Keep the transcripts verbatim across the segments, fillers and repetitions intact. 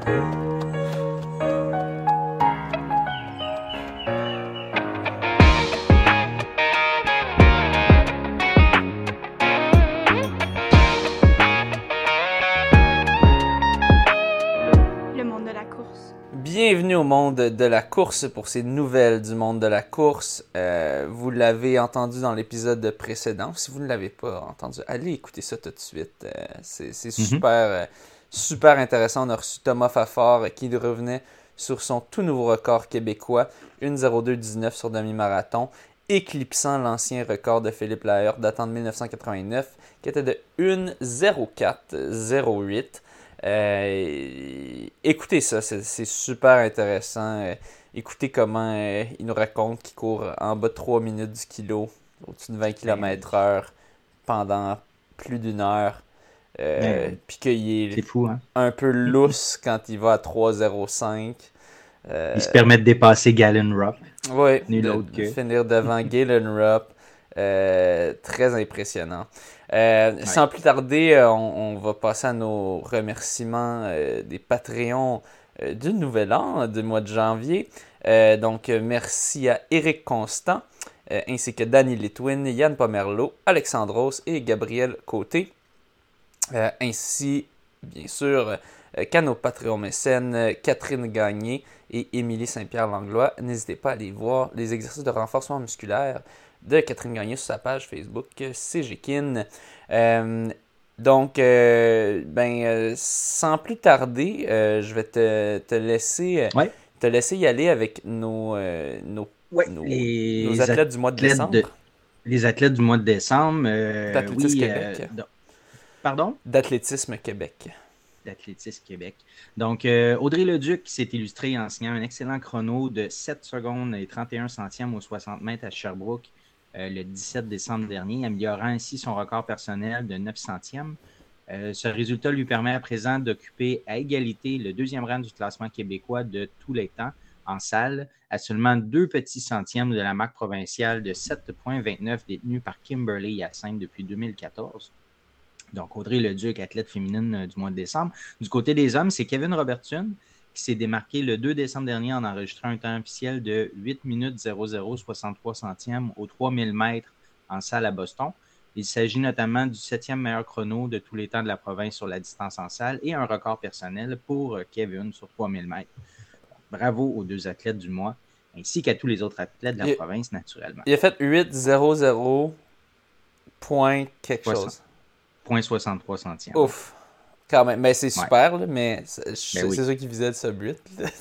Bienvenue au monde de la course pour ces nouvelles du monde de la course. Euh, vous l'avez entendu dans l'épisode précédent. Si vous ne l'avez pas entendu, allez écouter ça tout de suite. Euh, c'est c'est mm-hmm. super, euh, super intéressant. On a reçu Thomas Fafard qui revenait sur son tout nouveau record québécois, une zéro deux dix-neuf sur demi-marathon, éclipsant l'ancien record de Philippe Laher datant de dix-neuf cent quatre-vingt-neuf, qui était de une zéro quatre zéro huit. Euh, écoutez ça, c'est, c'est super intéressant. Euh, écoutez comment euh, il nous raconte qu'il court en bas de trois minutes du kilo, au-dessus de vingt kilomètres heure pendant plus d'une heure. Euh, ouais, puis qu'il est, c'est fou, hein? un peu lousse quand il va à trois zéro cinq. Euh, il se permet de dépasser Galen Rupp. Oui, de, de finir devant Galen Rupp. Euh, très impressionnant. Euh, ouais. Sans plus tarder, on, on va passer à nos remerciements euh, des Patreons euh, du Nouvel An, du mois de janvier. Euh, donc, merci à Éric Constant, euh, ainsi que Danny Litwin, Yann Pomerleau, Alexandros et Gabriel Côté. Euh, ainsi, bien sûr, euh, qu'à nos Patreons mécènes, euh, Catherine Gagné et Émilie Saint-Pierre-Langlois. N'hésitez pas à aller voir les exercices de renforcement musculaire de Catherine Gagné sur sa page Facebook C G K I N. Euh, donc, euh, ben, euh, sans plus tarder, euh, je vais te, te, laisser, ouais. te laisser y aller avec nos, euh, nos, ouais, nos, les nos athlètes du mois de décembre. De, les athlètes du mois de décembre. Euh, D'Athlétisme oui, Québec. Euh, donc, pardon? D'Athlétisme Québec. D'Athlétisme Québec. Donc, euh, Audrey Leduc s'est illustrée en signant un excellent chrono de sept secondes et trente et un centièmes aux soixante mètres à Sherbrooke euh, le dix-sept décembre dernier, améliorant ainsi son record personnel de neuf centièmes. Euh, ce résultat lui permet à présent d'occuper à égalité le deuxième rang du classement québécois de tous les temps en salle, à seulement deux petits centièmes de la marque provinciale de sept virgule vingt-neuf détenue par Kimberly Hyacinthe depuis deux mille quatorze. Donc, Audrey Leduc, athlète féminine du mois de décembre. Du côté des hommes, c'est Kevin Robertson qui s'est démarqué le deux décembre dernier en enregistrant un temps officiel de huit minutes zéro zéro soixante-trois centièmes aux trois mille mètres en salle à Boston. Il s'agit notamment du septième meilleur chrono de tous les temps de la province sur la distance en salle et un record personnel pour Kevin sur trois mille mètres. Bravo aux deux athlètes du mois, ainsi qu'à tous les autres athlètes de la il, province, naturellement. Il a fait huit zéro zéro point quelque soixante chose. zéro virgule soixante-trois centièmes. Ouf! Quand même, mais c'est super, ouais. là, mais c'est, ben c'est oui. ça qui visait de ce but.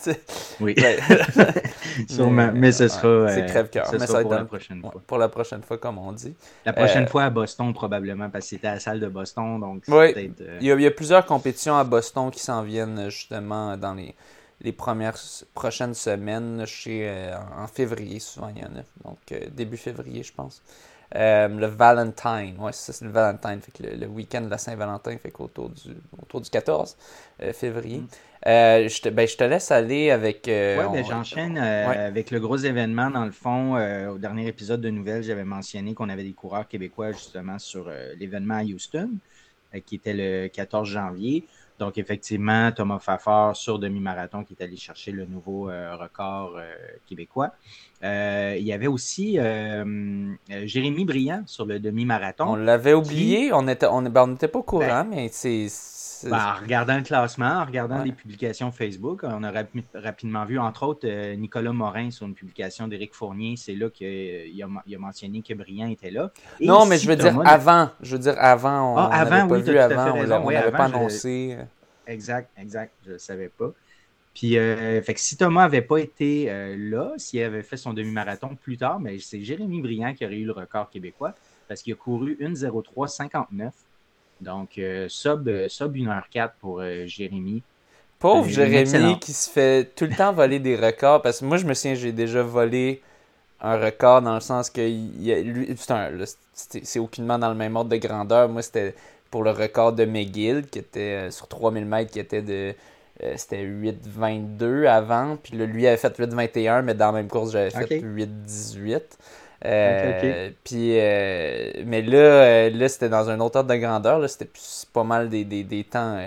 Oui. Sûrement, mais, mais ce sera, ouais, c'est crève-cœur. Ce mais sera ça pour dans, la prochaine fois. Pour la prochaine fois, comme on dit. La prochaine euh, fois à Boston, probablement, parce que c'était à la salle de Boston. Donc oui, peut-être, euh... il, y a, il y a plusieurs compétitions à Boston qui s'en viennent justement dans les, les premières prochaines semaines. Chez, euh, en février, souvent, il y en a. Donc, euh, début février, je pense. Euh, le Valentine, ouais, c'est ça, c'est le Valentine, fait que le, le week-end de la Saint-Valentin, fait qu'autour du, autour du quatorze euh, février. Mm. Euh, je, te, ben, je te laisse aller avec... Euh, oui, on... ben, j'enchaîne euh, ouais. avec le gros événement. Dans le fond, euh, au dernier épisode de Nouvelles, j'avais mentionné qu'on avait des coureurs québécois justement sur euh, l'événement à Houston, euh, qui était le quatorze janvier. Donc, effectivement, Thomas Fafard sur demi-marathon qui est allé chercher le nouveau euh, record euh, québécois. Euh, il y avait aussi euh, euh, Jérémy Briand sur le demi-marathon. On l'avait oublié, qui... on n'était on, ben, on pas au courant, ben, mais c'est... c'est... Ben, en regardant le classement, en regardant ouais. les publications Facebook, on a rapi- rapidement vu, entre autres, euh, Nicolas Morin sur une publication d'Éric Fournier. C'est là qu'il euh, a, il a mentionné que Briand était là. Et non, mais je veux Thomas dire avant. Je veux dire avant. On ah, avant, n'avait pas oui, vu avant. On n'avait oui, pas annoncé. Je... Exact, exact. Je ne le savais pas. Puis, euh, fait que si Thomas n'avait pas été euh, là, s'il avait fait son demi-marathon plus tard, mais c'est Jérémy Briand qui aurait eu le record québécois parce qu'il a couru une zéro trois cinquante-neuf. Donc, euh, sub, euh, sub une heure quatre pour euh, Jérémy. Pauvre euh, Jérémy excellent. Qui se fait tout le temps voler des records. Parce que moi, je me souviens, j'ai déjà volé un record dans le sens que il a, lui, c'est, un, là, c'est, c'est aucunement dans le même ordre de grandeur. Moi, c'était pour le record de McGill, qui était euh, sur trois mille mètres, qui était de... Euh, c'était huit vingt-deux avant. Puis là, lui avait fait huit vingt et un, mais dans la même course, j'avais fait okay. huit dix-huit. Euh, okay, okay. Puis, euh, mais là, euh, là, c'était dans un autre ordre de grandeur. Là, c'était plus, pas mal des, des, des temps, euh,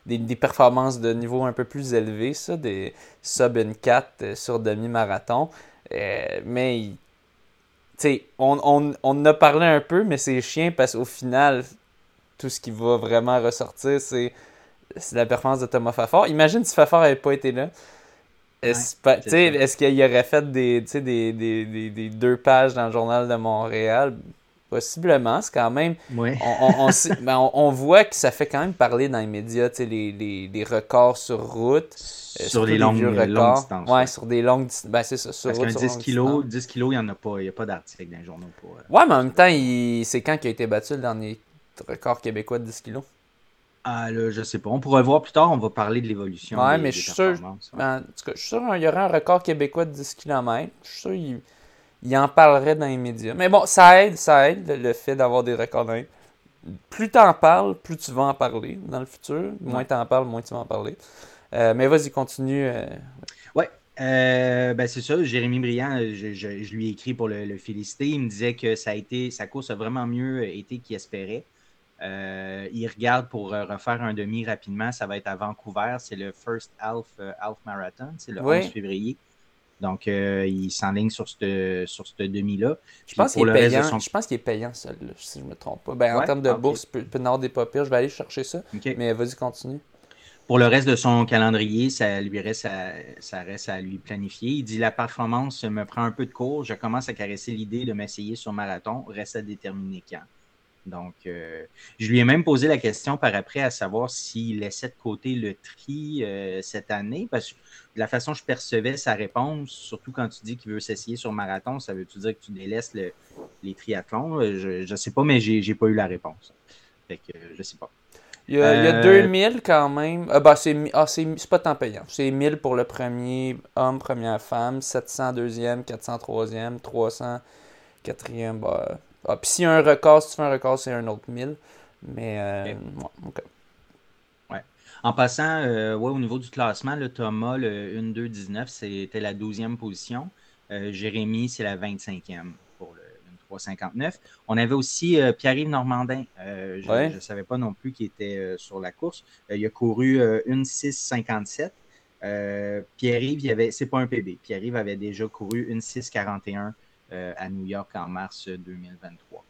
des, des performances de niveau un peu plus élevé, ça, des sub une quatre sur demi-marathon. Euh, mais, tu sais, on, on, on en a parlé un peu, mais c'est chiant parce qu'au final, tout ce qui va vraiment ressortir, c'est, c'est la performance de Thomas Fafard. Imagine si Fafard n'avait pas été là. Est-ce, ouais, est-ce, est-ce qu'il aurait fait des, des, des, des, des deux pages dans le Journal de Montréal? Possiblement, c'est quand même... Ouais. on, on, on, ben on, on voit que ça fait quand même parler dans les médias, les, les, les records sur route. Sur les longues, vieux records. longues distances. Ouais, ouais, sur des longues distances. Ben, c'est ça, sur Parce route, qu'un sur dix kilos, dix kilos, il n'y en a pas. Il n'y a pas d'article dans les journaux. Pour, euh, ouais, mais en même temps, il... c'est quand qu'il a été battu le dernier record québécois de dix kilos? Ah, là, je sais pas. On pourrait voir plus tard, on va parler de l'évolution. Ouais, des, mais des je suis sûr, ben, je suis sûr qu'il y aurait un record québécois de dix kilomètres. Je suis sûr qu'il il en parlerait dans les médias. Mais bon, ça aide, ça aide le, le fait d'avoir des records dans les... Plus t'en parles, plus tu vas en parler dans le futur. Moins ouais. t'en parles, moins tu vas en parler. Euh, mais vas-y, continue. Euh... Ouais. Euh, ben c'est ça, Jérémy Briand, je, je, je lui ai écrit pour le, le féliciter. Il me disait que ça a été, sa course a vraiment mieux été qu'il espérait. Euh, il regarde pour refaire un demi rapidement. Ça va être à Vancouver. C'est le First Half, uh, Half Marathon. C'est le oui. onze février. Donc, euh, il s'enligne sur ce sur cette demi-là. Je pense, qu'il est payant, son... je pense qu'il est payant, celui-là, si je ne me trompe pas. Ben, ouais? En termes de okay. bourse, il peut y en avoir des pas pires. Je vais aller chercher ça. Okay. Mais vas-y, continue. Pour le reste de son calendrier, ça lui reste à, ça reste à lui planifier. Il dit « La performance me prend un peu de cours. Je commence à caresser l'idée de m'essayer sur marathon. Reste à déterminer quand. » Donc, euh, je lui ai même posé la question par après à savoir s'il laissait de côté le tri euh, cette année. Parce que de la façon que je percevais sa réponse, surtout quand tu dis qu'il veut s'essayer sur marathon, ça veut-tu dire que tu délaisses le, les triathlons? Je ne sais pas, mais j'ai, j'ai pas eu la réponse. Fait que euh, je sais pas. Il y a, euh, il y a deux mille quand même. Ah, bah, c'est, ah, c'est, c'est pas tant payant. C'est mille pour le premier homme, première femme, sept cents deuxième, quatre cents troisième, trois cents quatrième. Bah, ah, puis s'il y a un record, si tu fais un record, c'est un autre mille. Mais, euh, okay. Ouais, OK. Ouais. En passant, euh, ouais, au niveau du classement, le Thomas, le un deux dix-neuf, c'était la douzième position. Euh, Jérémy, c'est la vingt-cinquième pour le vingt-trois cinquante-neuf. On avait aussi euh, Pierre-Yves Normandin. Euh, je ne ouais. savais pas non plus qu'il était euh, sur la course. Euh, il a couru euh, un six cinquante-sept. Euh, Pierre-Yves, il avait, c'est pas un P B. Pierre-Yves avait déjà couru un six quarante et un euh, à New York en mars deux mille vingt-trois.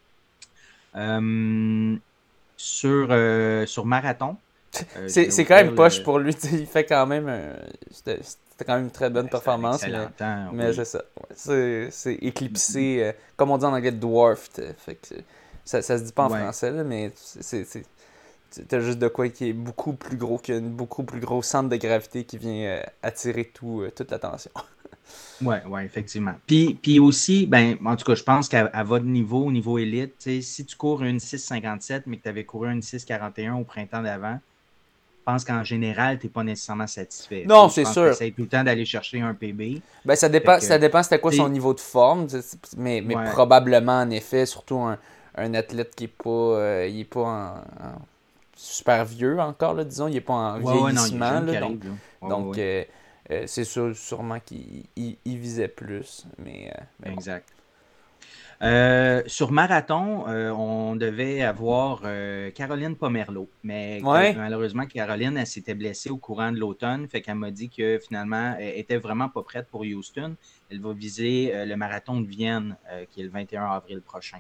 Euh, sur, euh, sur marathon. Euh, c'est, c'est quand même poche le... pour lui. Il fait quand même. Un... C'était, c'était quand même une très bonne ouais, performance. Mais, temps, mais oui. c'est ça. Ouais, c'est, c'est éclipsé. Mm-hmm. Euh, comme on dit en anglais, dwarfed. Fait que ça, ça se dit pas en ouais. français, là, mais c'est, c'est, t'as juste de quoi qui est beaucoup plus gros qu'un beaucoup plus gros centre de gravité qui vient euh, attirer tout, euh, toute l'attention. Oui, ouais, effectivement. Puis, puis aussi, ben, en tout cas, je pense qu'à à votre niveau, au niveau élite, si tu cours une six cinquante-sept, mais que tu avais couru une six quarante et un au printemps d'avant, je pense qu'en général, tu n'es pas nécessairement satisfait. Non, c'est sûr. Tu essaies tout le temps d'aller chercher un P B. Ben, ça dépend, que, ça dépend c'était quoi son niveau de forme, mais, mais ouais. probablement, en effet, surtout un, un athlète qui n'est pas, euh, il est pas en, en super vieux encore, là, disons, il n'est pas en ouais, vieillissement. Ouais, non, là, donc, ouais, donc ouais. Euh, Euh, c'est sûr, sûrement qu'il il, il visait plus. Mais, euh, mais exact. Bon. Euh, sur marathon, euh, on devait avoir euh, Caroline Pomerleau. Mais ouais. malheureusement, Caroline, elle s'était blessée au courant de l'automne. Fait qu'elle m'a dit que finalement, elle était vraiment pas prête pour Houston. Elle va viser euh, le marathon de Vienne, euh, qui est le vingt et un avril prochain.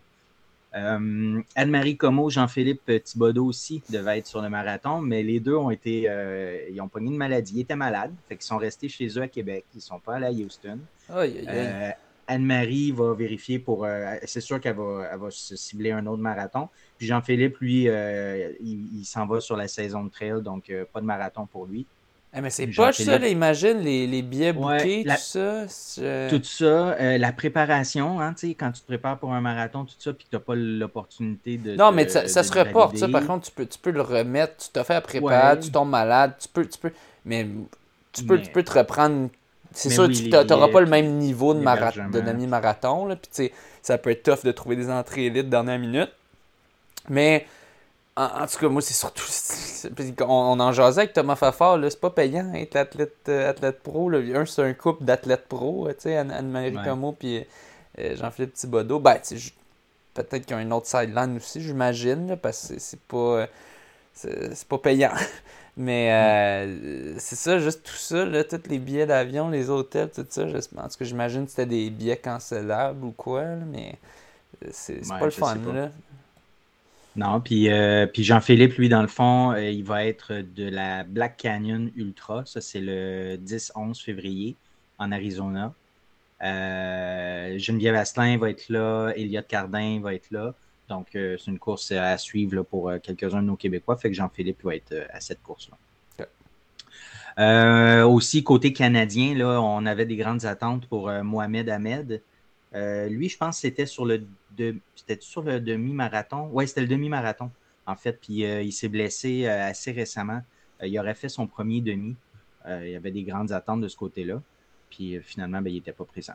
Euh, Anne-Marie Comeau, Jean-Philippe Thibodeau aussi devaient être sur le marathon, mais les deux ont été, euh, ils ont pogné une maladie, ils étaient malades, fait qu'ils sont restés chez eux à Québec, ils ne sont pas allés à Houston. Aïe, aïe, aïe. Euh, Anne-Marie va vérifier pour, euh, c'est sûr qu'elle va, elle va se cibler un autre marathon. Puis Jean-Philippe, lui, euh, il, il s'en va sur la saison de trail, donc euh, pas de marathon pour lui. Ah, mais c'est poche ça, là, imagine les, les billets bouqués, ouais, la, tout ça. C'est... Tout ça, euh, la préparation, hein, quand tu te prépares pour un marathon, tout ça, puis que tu n'as pas l'opportunité de. Non, de, mais ça, ça de se reporte, ça. Par contre, tu peux, tu peux le remettre, tu t'as fait la prépa, ouais. tu tombes malade, tu peux. Tu peux mais tu peux, mais... tu peux te reprendre. C'est mais sûr, oui, tu n'auras pas le même niveau de, mara- de demi-marathon, là, puis tu sais, ça peut être tough de trouver des entrées élites dernière minute. Mais. En, en tout cas, moi, c'est surtout... C'est, on, on en jasait avec Thomas Fafard, là, c'est pas payant être athlète, euh, athlète pro. Là. Un, c'est un couple d'athlètes pro, tu sais, Anne- Anne-Marie ouais. Comeau puis euh, Jean-Philippe Thibodeau. Ben, tu sais, peut-être qu'il y a un autre sideline aussi, j'imagine, là, parce que c'est, c'est pas... Euh, c'est, c'est pas payant. Mais euh, c'est ça, juste tout ça, là, tous les billets d'avion, les hôtels, tout ça. En tout cas, j'imagine que c'était des billets cancellables ou quoi, là, mais c'est, c'est Ouais, pas le je fun, sais pas. là. Non, puis, euh, puis Jean-Philippe, lui, dans le fond, euh, il va être de la Black Canyon Ultra. Ça, c'est le dix onze février en Arizona. Euh, Geneviève Asselin va être là. Elliott Cardin va être là. Donc, euh, c'est une course à suivre là, pour euh, quelques-uns de nos Québécois. Fait que Jean-Philippe va être euh, à cette course-là. Okay. Euh, aussi, côté canadien, là, on avait des grandes attentes pour euh, Mohamed Ahmed. Euh, lui, je pense que c'était sur le, de, c'était sur le demi-marathon. Oui, c'était le demi-marathon, en fait. Puis euh, il s'est blessé euh, assez récemment. Euh, il aurait fait son premier demi. Euh, il y avait des grandes attentes de ce côté-là. Puis euh, finalement, ben, il n'était pas présent.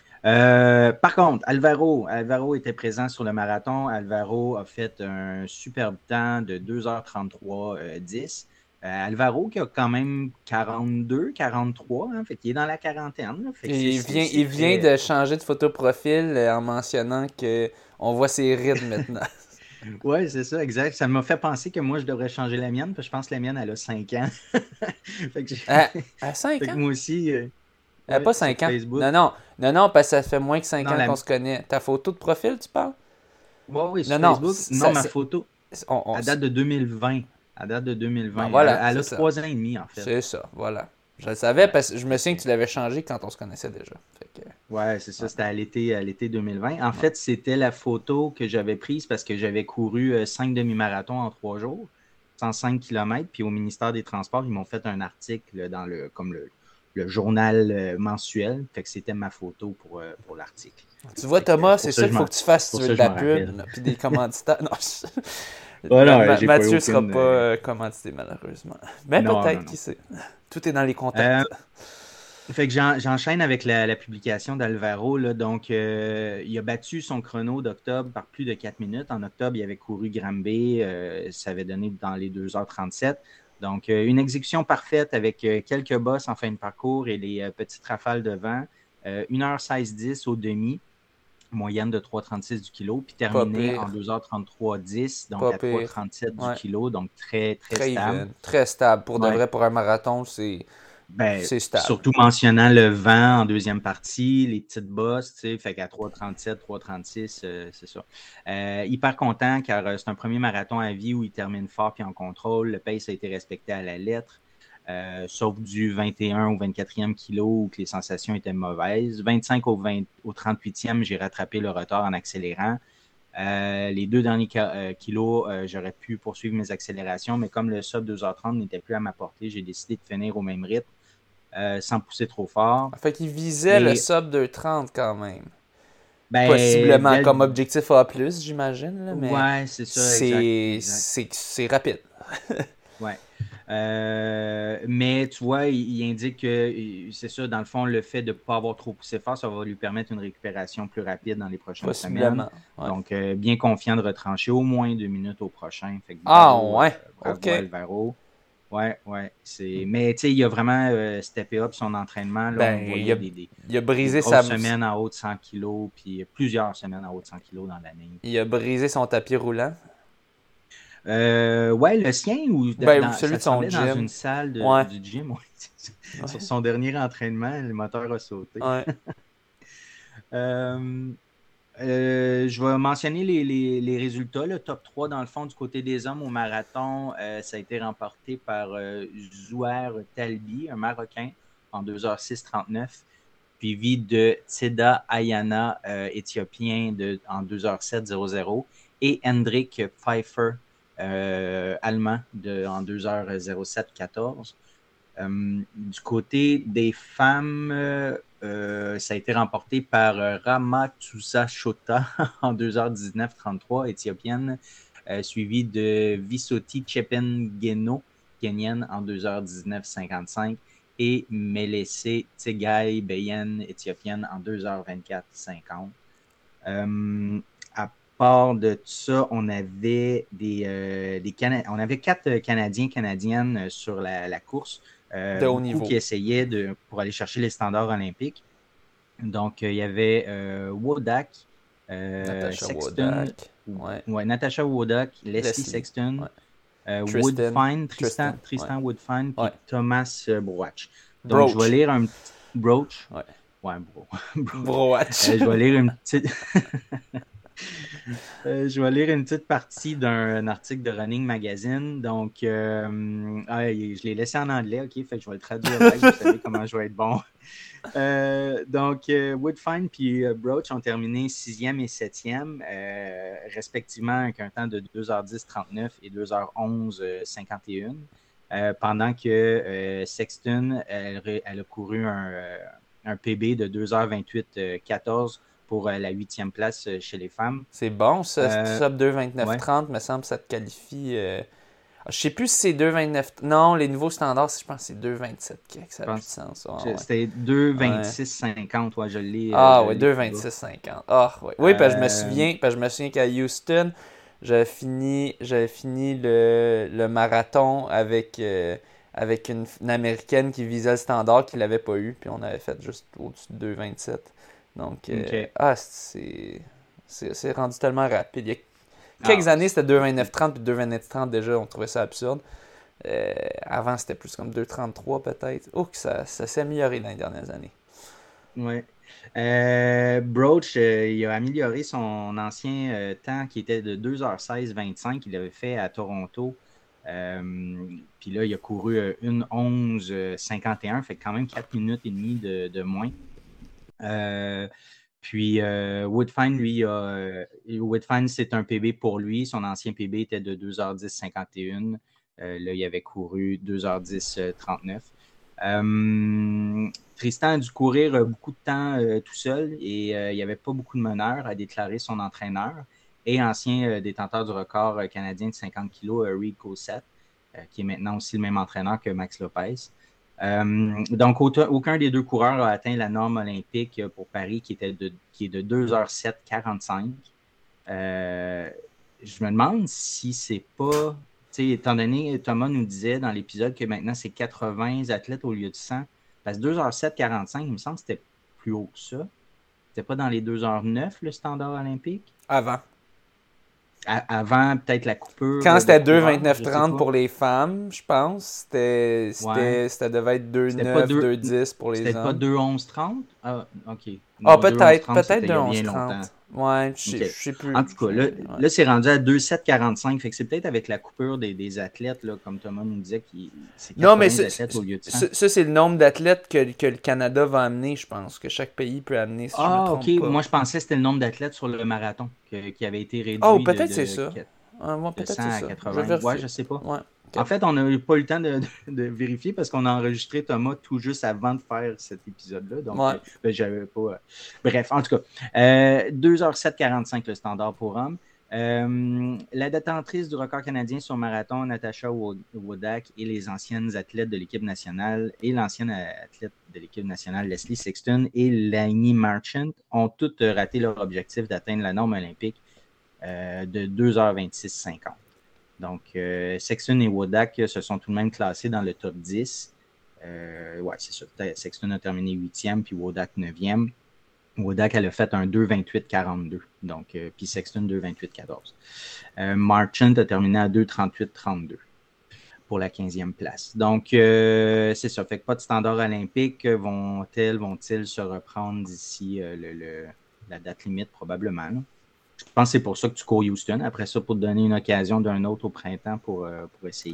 Euh, par contre, Alvaro, Alvaro était présent sur le marathon. Alvaro a fait un superbe temps de deux heures trente-trois dix. Euh, Alvaro qui a quand même quarante-deux, quarante-trois, hein, fait qu'il est dans la quarantaine. Là, fait que il c'est, vient, c'est il vient très... de changer de photo profil en mentionnant que on voit ses rides maintenant. Oui, c'est ça, exact. Ça m'a fait penser que moi, je devrais changer la mienne, parce que je pense que la mienne, elle a cinq ans. fait, que À, à cinq fait que ans? moi aussi, euh, Euh, ouais, pas sur cinq ans. Facebook. Non, non. Non, non, parce que ça fait moins que cinq Non, ans la... qu'on se connaît. Ta photo de profil, tu parles? ouais, oui, sur Non, non. Facebook. Non, Ça, ma ça, photo, on, on, elle date de deux mille vingt. Elle date de bon, deux mille vingt. Elle, voilà, elle c'est a ça. trois ans et demi, en fait. C'est ça, voilà. Je le savais Ouais, parce que je me fait souviens que... que tu l'avais changé quand on se connaissait déjà. Fait que, ouais, c'est ça. ouais, C'était à l'été, à l'été deux mille vingt. En ouais. fait, c'était la photo que j'avais prise parce que j'avais couru euh, cinq demi-marathons en trois jours, cent cinq kilomètres. Puis au ministère des Transports, ils m'ont fait un article dans le, comme le, le journal euh, mensuel. Fait que c'était ma photo pour, euh, pour l'article. Tu vois, Fait que Thomas, c'est c'est pour ça ça que je qu'il faut m'en, que tu fasses si tu pour veux ça de que je la m'en pub, rappelle. là, puis des commanditaires. Non, Ouais, Ma- non, Ma- j'ai pas eu Mathieu sera aucune. pas euh, euh, commandité, malheureusement. Mais Non, non, peut-être, non. qui sait. Tout est dans les Euh, contacts. Fait que j'en- j'enchaîne avec la, la publication d'Alvaro. Là. Donc, euh, il a battu son chrono d'octobre par plus de quatre minutes. En octobre, il avait couru Granby. Euh, ça avait donné dans les deux heures trente-sept. Donc, euh, une exécution parfaite avec euh, quelques bosses en fin de parcours et les euh, petites rafales de vent. Euh, une heure seize dix au demi, moyenne de trois heures trente-six du kilo, puis Pas terminé en pire. deux heures trente-trois dix, donc Pas à trois heures pire. trente-sept du Ouais. kilo, donc très, très Très stable. even. Très stable. Pour de Ouais. vrai, pour un marathon, c'est, Ben, c'est stable. surtout mentionnant le vent en deuxième partie, les petites bosses, tu sais, fait qu'à trois heures trente-sept, trois heures trente-six, euh, c'est ça. Euh, hyper content car euh, c'est un premier marathon à vie où il termine fort puis en contrôle. Le pace a été respecté à la lettre, euh, sauf du vingt et un au vingt-quatrième kilo où que les sensations étaient mauvaises. vingt-cinq au, vingt, au trente-huitième, j'ai rattrapé le retard en accélérant. Euh, les deux derniers euh, kilos, euh, j'aurais pu poursuivre mes accélérations, mais comme le sub deux heures trente n'était plus à ma portée, j'ai décidé de finir au même rythme. Euh, sans pousser trop fort. Fait qu'il visait le Et, sub deux trente quand même. ben, Possiblement dès comme le... objectif A plus, j'imagine, là, mais Ouais, c'est ça, exact. c'est, exact. c'est, c'est rapide. Ouais. Euh, mais tu vois, il, il indique que c'est ça, dans le fond, le fait de ne pas avoir trop poussé fort, ça va lui permettre une récupération plus rapide dans les prochaines semaines. Possiblement. Ouais. Donc, euh, bien confiant de retrancher au moins deux minutes au prochain. Fait que Ah, bravo, ouais. euh, bravo OK. Alvaro. Ouais, ouais. C'est... Mais tu sais, il a vraiment euh, steppé up son entraînement. Là, Ben, on voyait il a, des, des, il a des brisé grosses sa. semaines en haut de cent kilos, puis plusieurs semaines en haut de cent kilos dans l'année. Il a brisé son tapis roulant. Euh, ouais, le sien, ou Ben, dans, celui ça de son semblait dans gym. une salle de, Ouais. du gym. Ouais. Ouais. Sur son dernier entraînement, le moteur a sauté. Ouais. euh, euh, je vais mentionner les, les, les résultats. Le top trois, dans le fond, du côté des hommes au marathon, euh, ça a été remporté par euh, Zouer Talbi, un Marocain, en deux heures six trente-neuf, suivi de Tseda Ayana, euh, Éthiopien, de, en deux heures sept zéro et Hendrik Pfeiffer, euh, allemand, de, en deux heures zéro sept quatorze. Euh, du côté des femmes, euh, euh, ça a été remporté par euh, Ramatusa Shota en deux heures dix-neuf trente-trois, éthiopienne, euh, suivi de Visoti Chepengeno, kenyenne, en deux heures dix-neuf cinquante-cinq, et Melese Tsegai Beyen, éthiopienne, en deux heures vingt-quatre cinquante. Euh, à part de tout ça, on avait des, euh, des Cana- on avait quatre Canadiens, Canadiennes sur la, la course. Euh, de haut beaucoup niveau. qui essayaient de, pour aller chercher les standards olympiques. Donc, euh, il y avait euh, Wodak, euh, Natasha Sexton, Wodak. Ouais. ouais, Natasha Wodak, Leslie, Leslie. Sexton, Ouais. euh, Tristan. Woodfine, Tristan, Tristan, Tristan ouais. Woodfine, puis Ouais. Thomas euh, Broach. Donc, Broach. je vais lire un petit... Broach? Ouais. Ouais, bro. Broach. Broach. Euh, je vais lire une petite... Euh, je vais lire une petite partie d'un article de Running Magazine. Donc, euh, ah, je l'ai laissé en anglais, OK? Fait que je vais le traduire live. Vous savez comment je vais être bon. Euh, donc, euh, Woodfine puis euh, Broach ont terminé sixième et septième, euh, respectivement avec un temps de deux heures dix trente-neuf et deux heures onze cinquante et un. Euh, pendant que euh, Sexton, elle, elle a couru un, un P B de deux heures vingt-huit quatorze pour euh, la huitième place euh, chez les femmes. C'est bon, ça. Euh, Sub deux vingt-neuf trente, ouais. Me semble que ça te qualifie. Euh... Je sais plus si c'est deux vingt-neuf. Non, les nouveaux standards, je pense que c'est deux vingt-sept. Ça n'a plus de sens. Oh, ouais. C'était deux vingt-six cinquante, ouais, je l'ai. Ah euh, ouais, deux vingt-six cinquante. Ah ouais. Oui, parce que je me souviens, parce que je me souviens qu'à Houston, j'avais fini, j'avais fini le, le marathon avec, euh, avec une, une Américaine qui visait le standard qui ne l'avait pas eu, puis on avait fait juste au-dessus de deux vingt-sept. Donc, euh, okay. ah, c'est, c'est, c'est rendu tellement rapide. Il y a quelques ah, années, c'était deux vingt-neuf trente, puis deux vingt-neuf trente déjà, on trouvait ça absurde. Euh, avant, c'était plus comme deux trente-trois peut-être. Oh, que ça, ça s'est amélioré dans les dernières années. Oui. Euh, Broach, euh, il a amélioré son ancien euh, temps qui était de deux heures seize vingt-cinq qu'il avait fait à Toronto. Euh, puis là, il a couru euh, une onze cinquante et un, fait quand même quatre minutes et demie de, de moins. Euh, puis euh, Woodfine, lui, a, euh, Woodfine, c'est un P B pour lui. Son ancien P B était de deux heures dix cinquante et un. Euh, là, il avait couru deux heures dix trente-neuf. Euh, Tristan a dû courir beaucoup de temps euh, tout seul et euh, il n'y avait pas beaucoup de meneurs, a déclaré son entraîneur et ancien euh, détenteur du record euh, canadien de cinquante kilos, euh, Reed Cossette, euh, qui est maintenant aussi le même entraîneur que Max Lopez. Euh, donc, aucun des deux coureurs a atteint la norme olympique pour Paris qui, était de, qui est de deux heures sept quarante-cinq. Euh, je me demande si c'est pas... Étant donné, Thomas nous disait dans l'épisode que maintenant c'est quatre-vingts athlètes au lieu de cent. Parce que deux heures sept quarante-cinq, il me semble que c'était plus haut que ça. C'était pas dans les deux heures neuf le standard olympique? Avant. À, avant peut-être la coupure. Quand c'était deux vingt-neuf trente pour les femmes, je pense, c'était, c'était, ouais. Ça devait être deux neuf, deux dix pour les c'était hommes. C'était pas deux onze trente? Ah, ok. Non, ah, peut-être, peut-être deux onze trente. Ouais, je okay. sais plus. En tout cas, là, ouais. là c'est rendu à deux sept quarante-cinq. Fait que c'est peut-être avec la coupure des, des athlètes, là, comme Thomas nous disait, qui c'est non, mais c'est, athlètes au lieu de cent. Ça, ça, c'est le nombre d'athlètes que, que le Canada va amener, je pense, que chaque pays peut amener, si ah, je me trompe ok. pas. Moi, je pensais que c'était le nombre d'athlètes sur le marathon que, qui avait été réduit. Oh, peut-être de, de, c'est ça. De, ah, moi, peut-être cent c'est à ça. quatre-vingts. Je ouais, je sais pas. Ouais. Okay. En fait, on n'a pas eu le temps de, de, de vérifier parce qu'on a enregistré Thomas tout juste avant de faire cet épisode-là. Donc, ouais. euh, ben, j'avais pas. Euh... Bref, en tout cas, euh, deux heures sept quarante-cinq le standard pour hommes. Euh, la détentrice du record canadien sur marathon, Natasha Wodak, et les anciennes athlètes de l'équipe nationale et l'ancienne athlète de l'équipe nationale, Leslie Sexton et Lainey Marchant, ont toutes raté leur objectif d'atteindre la norme olympique euh, de deux heures vingt-six cinquante. Donc, euh, Sexton et Wodak se sont tout de même classés dans le top dix. Euh, ouais, c'est ça. Sexton a terminé huitième, puis Wodak neuvième. Wodak, elle a fait un deux vingt-huit quarante-deux. Donc, euh, puis Sexton deux vingt-huit quatorze. Euh, Marchant a terminé à deux trente-huit trente-deux pour la quinzième place. Donc, euh, c'est ça. Fait que pas de standard olympique. Vont-elles, vont-ils se reprendre d'ici euh, le, le, la date limite, probablement, là? Je pense que c'est pour ça que tu cours Houston. Après ça, pour te donner une occasion d'un autre au printemps pour, euh, pour essayer.